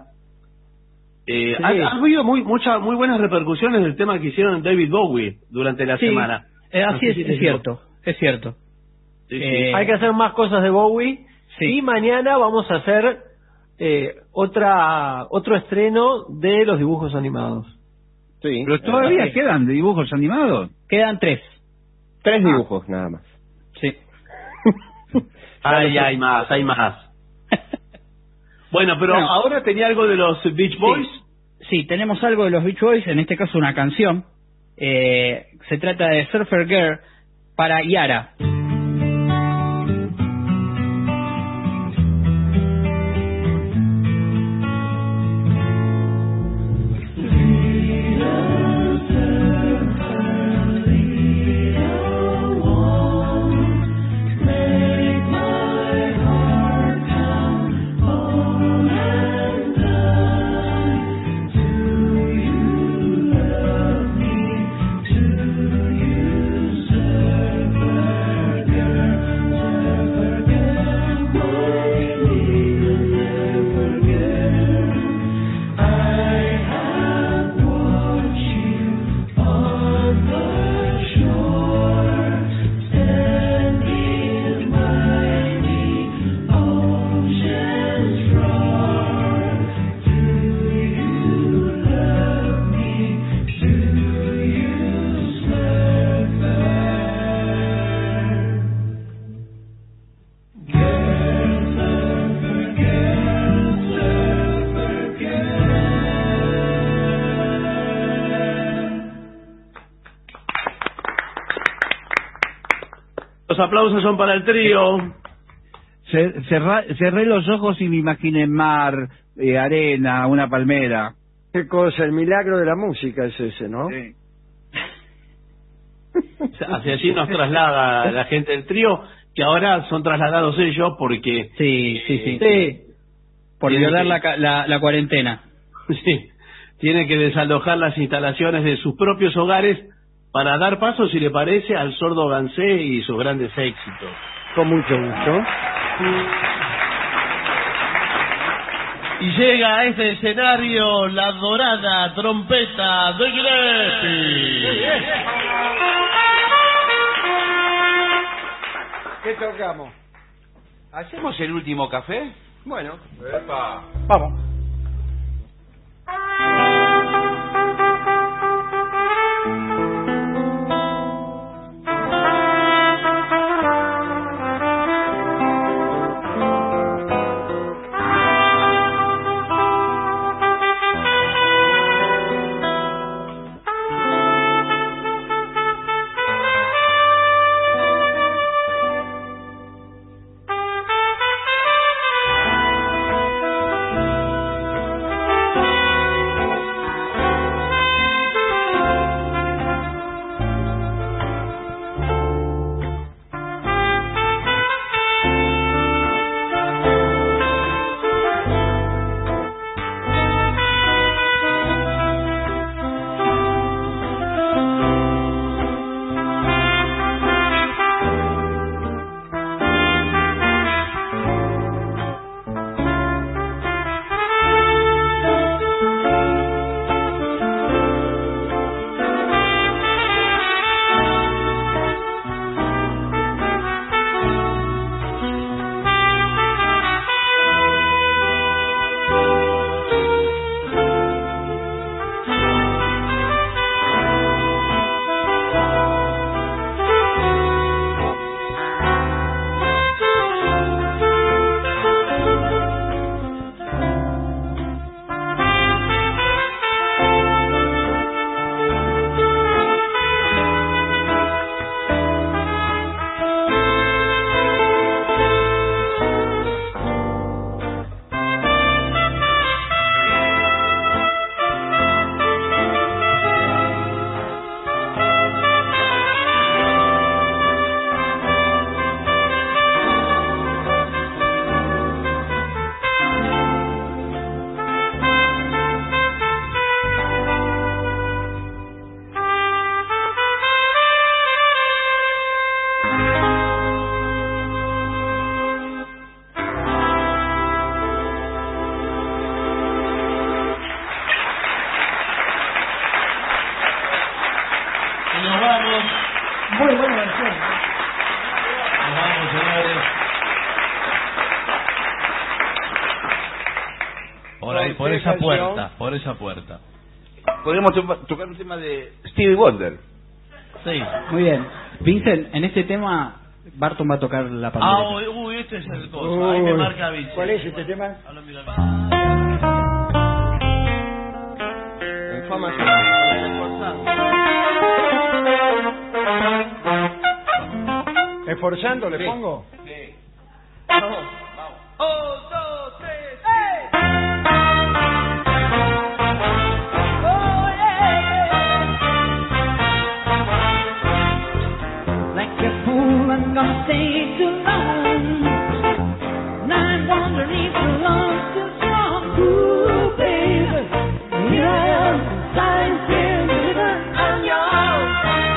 Eh, Sí. ha, ha habido muy muchas muy buenas repercusiones del tema que hicieron David Bowie durante la Sí, semana. eh, No así sé es, si es te cierto, es cierto. Sí, sí. Eh, Hay que hacer más cosas de Bowie. Y mañana vamos a hacer eh, otra otro estreno de los dibujos animados. Sí. Pero todavía Sí. quedan dibujos animados. Quedan tres. Tres dibujos, nada más. Sí. Ay, hay más, hay más. Bueno, pero Bueno. ahora tenía algo de los Beach Boys. Sí, tenemos algo de los Beach Boys, en este caso una canción. Eh, se trata de Surfer Girl para Yara. Los aplausos son para el trío. Cerra, cerré los ojos y me imaginé mar, eh, arena, una palmera. Qué cosa, el milagro de la música es ese, ¿no? Sí. Hacia allí nos traslada la gente del trío, que ahora son trasladados ellos porque... Sí, sí, sí. sí. Por violar la, la, la cuarentena. Sí. Tienen que desalojar las instalaciones de sus propios hogares para dar paso, si le parece, al sordo Gansé y sus grandes éxitos. Con mucho gusto. Y llega a este escenario la dorada trompeta de Gillespie. ¿Qué tocamos? ¿Hacemos el último café? Bueno. Epa. Vamos. Muy buena versión. Nos vamos, señores. Por ahí, por esa puerta, por esa puerta. Podríamos to tocar un tema de Stevie Wonder. Sí, muy bien. Vincent, en este tema Barton va a tocar la pandereta. Ah, uy, uy, este es el coso. Ahí me marca Vincent. ¿Cuál es este tema? En fama reforzando le Sí. pongo? Sí. Vamos. Vamos. Un, dos, tres. Like a fool, I'm gonna stay too long. And I'm wondering if the love's too strong. Ooh, baby, here I am, lying still, river, I'm yours.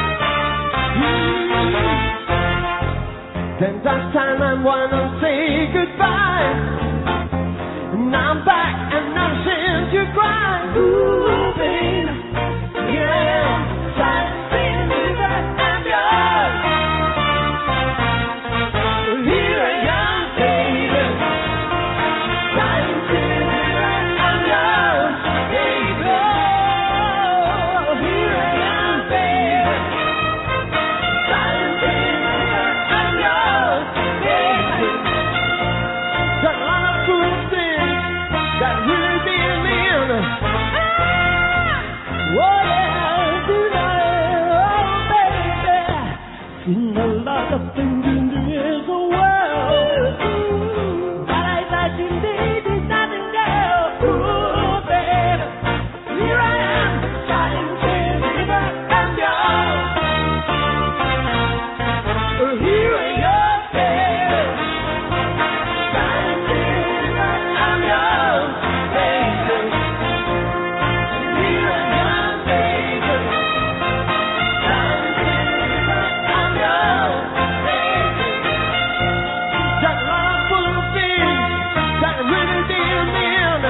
Mm. Then last time I wanna say goodbye. And I'm back and I'm sent you cry. Ooh, baby, here I am, lying still, river, I'm yours. Here I am, baby. Lying still, river, I'm yours, baby. Oh, here I am, baby. Lying still, river, I'm yours, baby. Got a lot of cool things that really did me in. Oh yeah, tonight, oh baby. Seen a lot of things in this world, but I thought you needed nothing else. Ooh, baby, here I am, shining clear, river, I'm yours. Here I am, baby, shining clear, river, I'm yours, baby. Here I am, baby, shining clear, river, I'm yours, baby. Got a lot full of things that really did me in.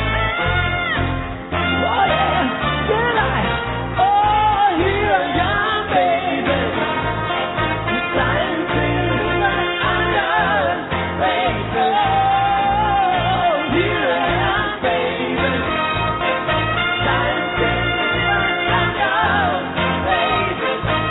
Oh yeah, did I? Oh, here I am, baby. Shining clear, river, I'm yours, baby. Oh, here I am, baby. Shining clear, river, I'm yours, baby.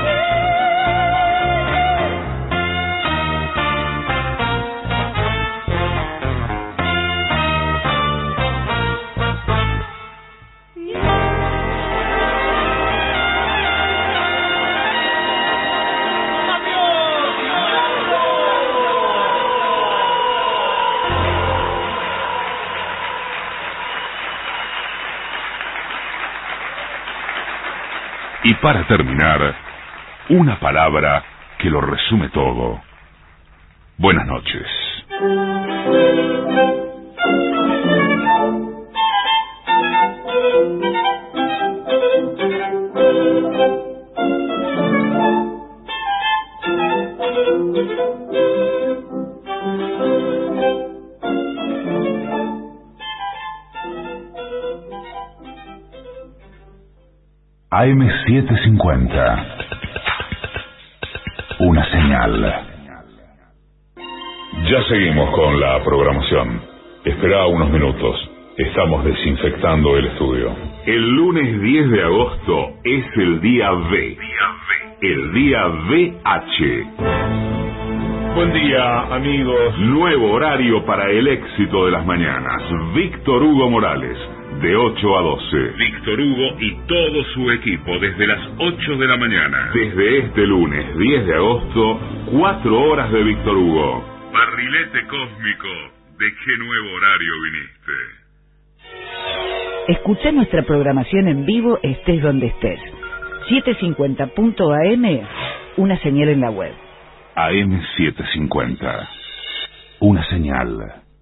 Y para terminar, una palabra que lo resume todo. Buenas noches. A M setecientos cincuenta. Una señal. Ya seguimos con la programación. Espera unos minutos. Estamos desinfectando el estudio. El lunes diez de agosto es el día V. El día V H. Buen día, amigos. Nuevo horario para el éxito de las mañanas. Víctor Hugo Morales, de ocho a doce. Víctor Hugo y todo su equipo desde las ocho de la mañana. Desde este lunes diez de agosto, cuatro horas de Víctor Hugo. Barrilete cósmico, ¿de qué nuevo horario viniste? Escucha nuestra programación en vivo estés donde estés. setecientos cincuenta punto A M, una señal en la web. A M setecientos cincuenta. Una señal.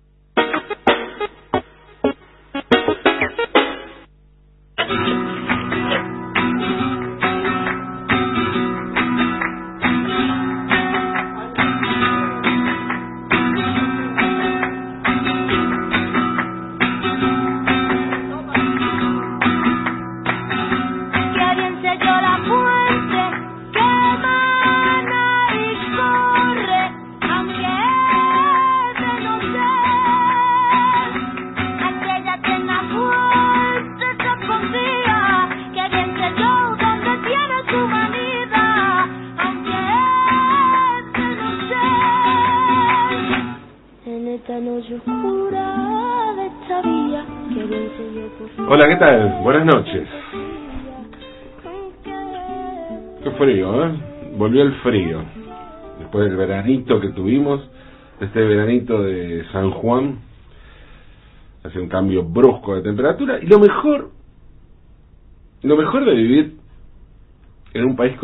Hola, ¿qué tal? Buenas noches. Qué frío, ¿eh? Volvió el frío. después del veranito que tuvimos, este veranito de San Juan, hace un cambio brusco de temperatura, y lo mejor, lo mejor de vivir en un país